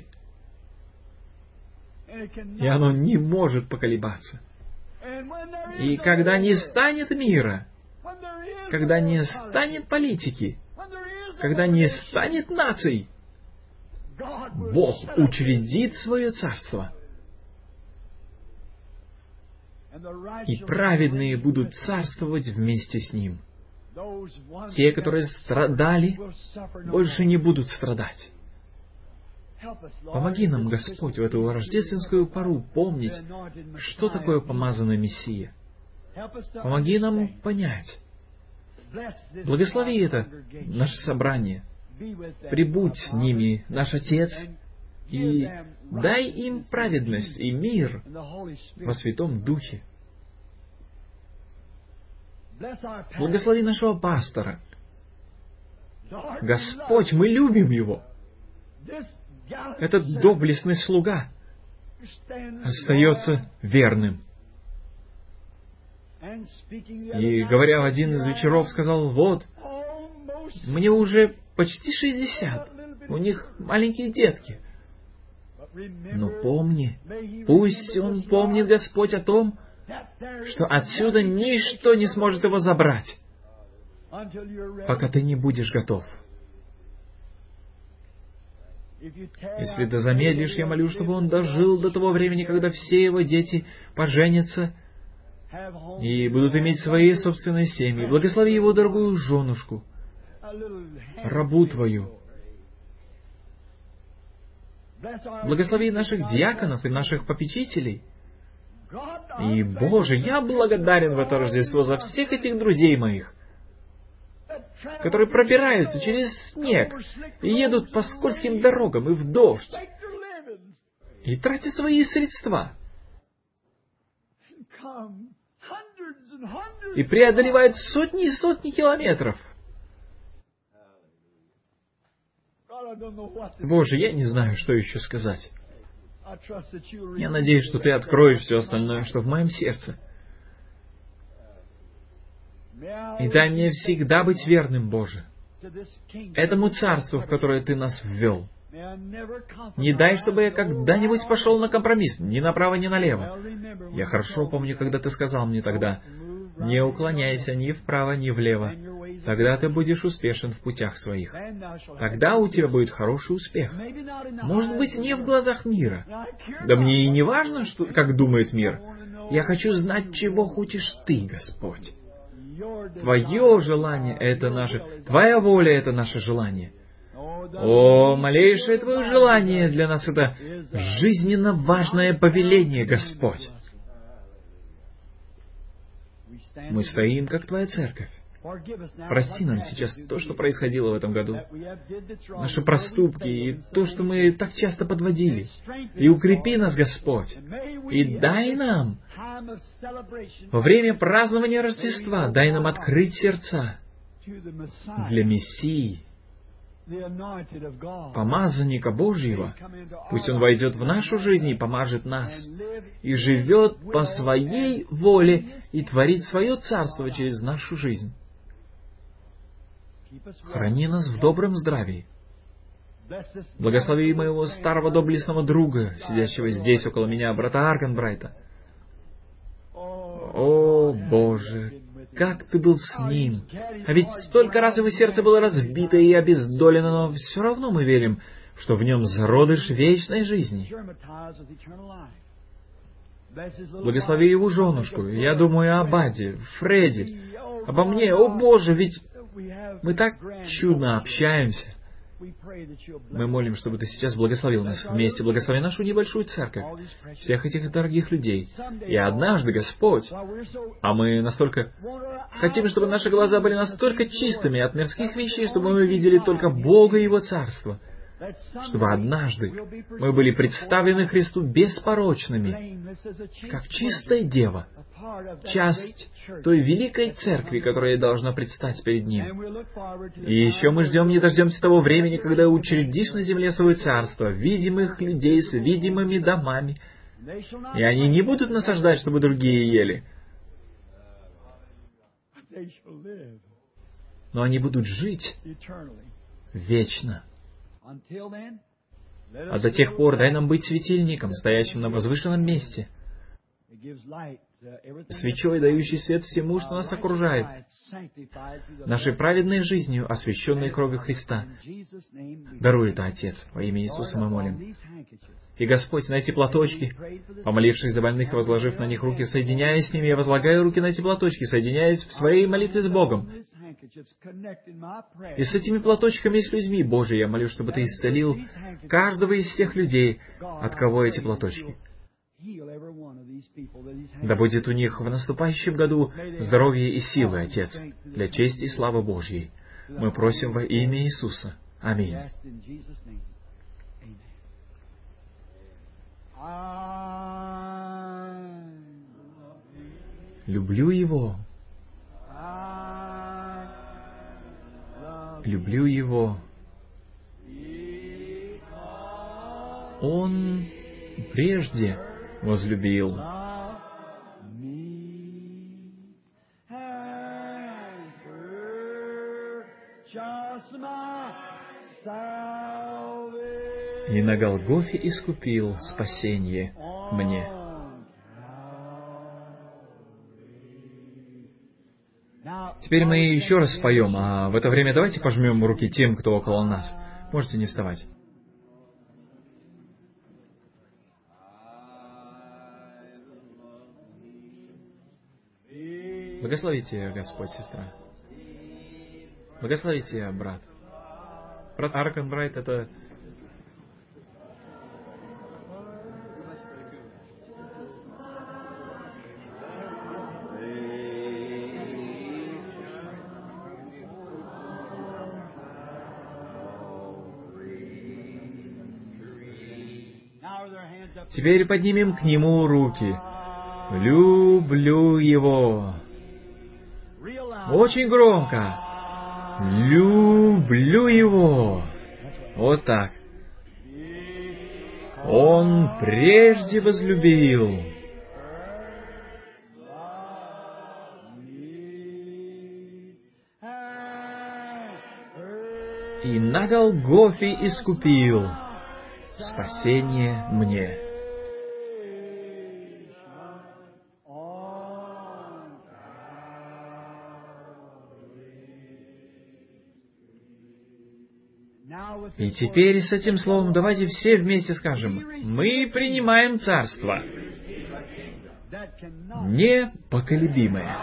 и оно не может поколебаться. И когда не станет мира, когда не станет политики, когда не станет наций, Бог учредит свое царство. И праведные будут царствовать вместе с Ним. Те, которые страдали, больше не будут страдать. Помоги нам, Господь, в эту рождественскую пору помнить, что такое помазанный Мессия. Помоги нам понять. Благослови это наше собрание. Прибудь с ними, наш Отец, и дай им праведность и мир во Святом Духе. Благослови нашего пастора. Господь, мы любим его. Этот доблестный слуга остается верным. И, говоря в один из вечеров, сказал, вот, мне уже почти шестьдесят, у них маленькие детки. Но помни, пусть он помнит, Господь, о том, что отсюда ничто не сможет его забрать, пока ты не будешь готов. Если ты замедлишь, я молю, чтобы он дожил до того времени, когда все его дети поженятся и будут иметь свои собственные семьи. Благослови его дорогую женушку, рабу Твою. Благослови наших диаконов и наших попечителей. И, Боже, я благодарен в это Рождество за всех этих друзей моих, которые пробираются через снег и едут по скользким дорогам и в дождь, и тратят свои средства, и преодолевают сотни и сотни километров. Боже, я не знаю, что еще сказать. Я надеюсь, что Ты откроешь все остальное, что в моем сердце. И дай мне всегда быть верным, Боже, этому царству, в которое Ты нас ввел. Не дай, чтобы я когда-нибудь пошел на компромисс, ни направо, ни налево. Я хорошо помню, когда Ты сказал мне тогда, не уклоняйся ни вправо, ни влево. Тогда ты будешь успешен в путях своих. Тогда у тебя будет хороший успех. Может быть, не в глазах мира. Да мне и не важно, что, как думает мир. Я хочу знать, чего хочешь Ты, Господь. Твое желание — это наше... Твоя воля — это наше желание. О, малейшее Твое желание для нас — это жизненно важное повеление, Господь. Мы стоим, как Твоя церковь. Прости нам сейчас то, что происходило в этом году, наши проступки и то, что мы так часто подводили. И укрепи нас, Господь, и дай нам Во время празднования Рождества дай нам открыть сердца для Мессии, помазанника Божьего. Пусть Он войдет в нашу жизнь и помажет нас, и живет по Своей воле и творит Свое Царство через нашу жизнь. Храни нас в добром здравии. Благослови моего старого доблестного друга, сидящего здесь около меня, брата Аркенбрайта. О, Боже, как Ты был с ним! А ведь столько раз его сердце было разбито и обездолено, но все равно мы верим, что в нем зародыш вечной жизни. Благослови его женушку. Я думаю об Аде, Фредди, обо мне. О, Боже, ведь мы так чудно общаемся. Мы молим, чтобы Ты сейчас благословил нас вместе, благослови нашу небольшую церковь, всех этих дорогих людей. И однажды, Господь, а мы настолько хотим, чтобы наши глаза были настолько чистыми от мирских вещей, чтобы мы видели только Бога и Его Царство, чтобы однажды мы были представлены Христу беспорочными, как чистая дева, часть той великой церкви, которая должна предстать перед Ним. И еще мы ждем, не дождемся того времени, когда учредишь на земле свое царство, видимых людей с видимыми домами, и они не будут насаждать, чтобы другие ели, но они будут жить вечно. А до тех пор дай нам быть светильником, стоящим на возвышенном месте, свечой, дающей свет всему, что нас окружает, нашей праведной жизнью, освященной кровью Христа. Даруй это, Отец, во имя Иисуса мы молим. И, Господь, на эти платочки, помолившись за больных и возложив на них руки, соединяясь с ними, я возлагаю руки на эти платочки, соединяясь в своей молитве с Богом. И с этими платочками и с людьми, Боже, я молю, чтобы Ты исцелил каждого из тех людей, от кого эти платочки. Да будет у них в наступающем году здоровье и силы, Отец, для чести и славы Божьей. Мы просим во имя Иисуса. Аминь. Люблю Его. Люблю Его. Он прежде возлюбил. И на Голгофе искупил спасение мне. Теперь мы еще раз споем, а в это время давайте пожмем руки тем, кто около нас. Можете не вставать. Благословите, Господь, сестра. Благословите, брат. Брат Аркенбрайт — это... Теперь поднимем к Нему руки. Люблю Его. Очень громко. Люблю Его. Вот так. Он прежде возлюбил. И на Голгофе искупил спасение мне. И теперь с этим словом давайте все вместе скажем: мы принимаем царство непоколебимое.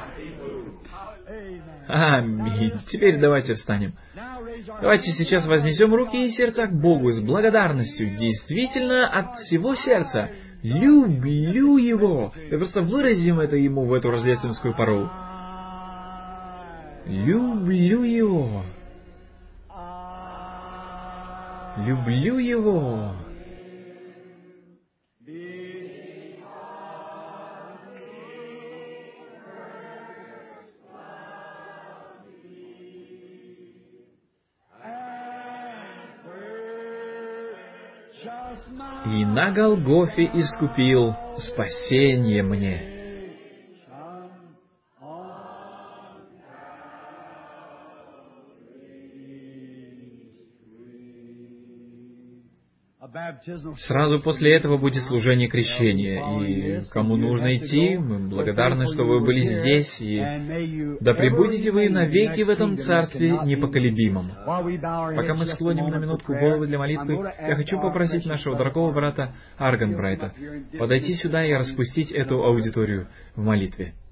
Аминь. Теперь давайте встанем. Давайте сейчас вознесем руки и сердца к Богу с благодарностью, действительно от всего сердца. Люблю Его. И просто выразим это Ему в эту рождественскую пору. Люблю Его. Люблю Его. и на Голгофе искупил спасение мне». Сразу после этого будет служение крещения, и кому нужно идти, мы благодарны, что вы были здесь, и да пребудете вы навеки в этом Царстве непоколебимом. Пока мы склоним на минутку головы для молитвы, я хочу попросить нашего дорогого брата Арганбрайта подойти сюда и распустить эту аудиторию в молитве.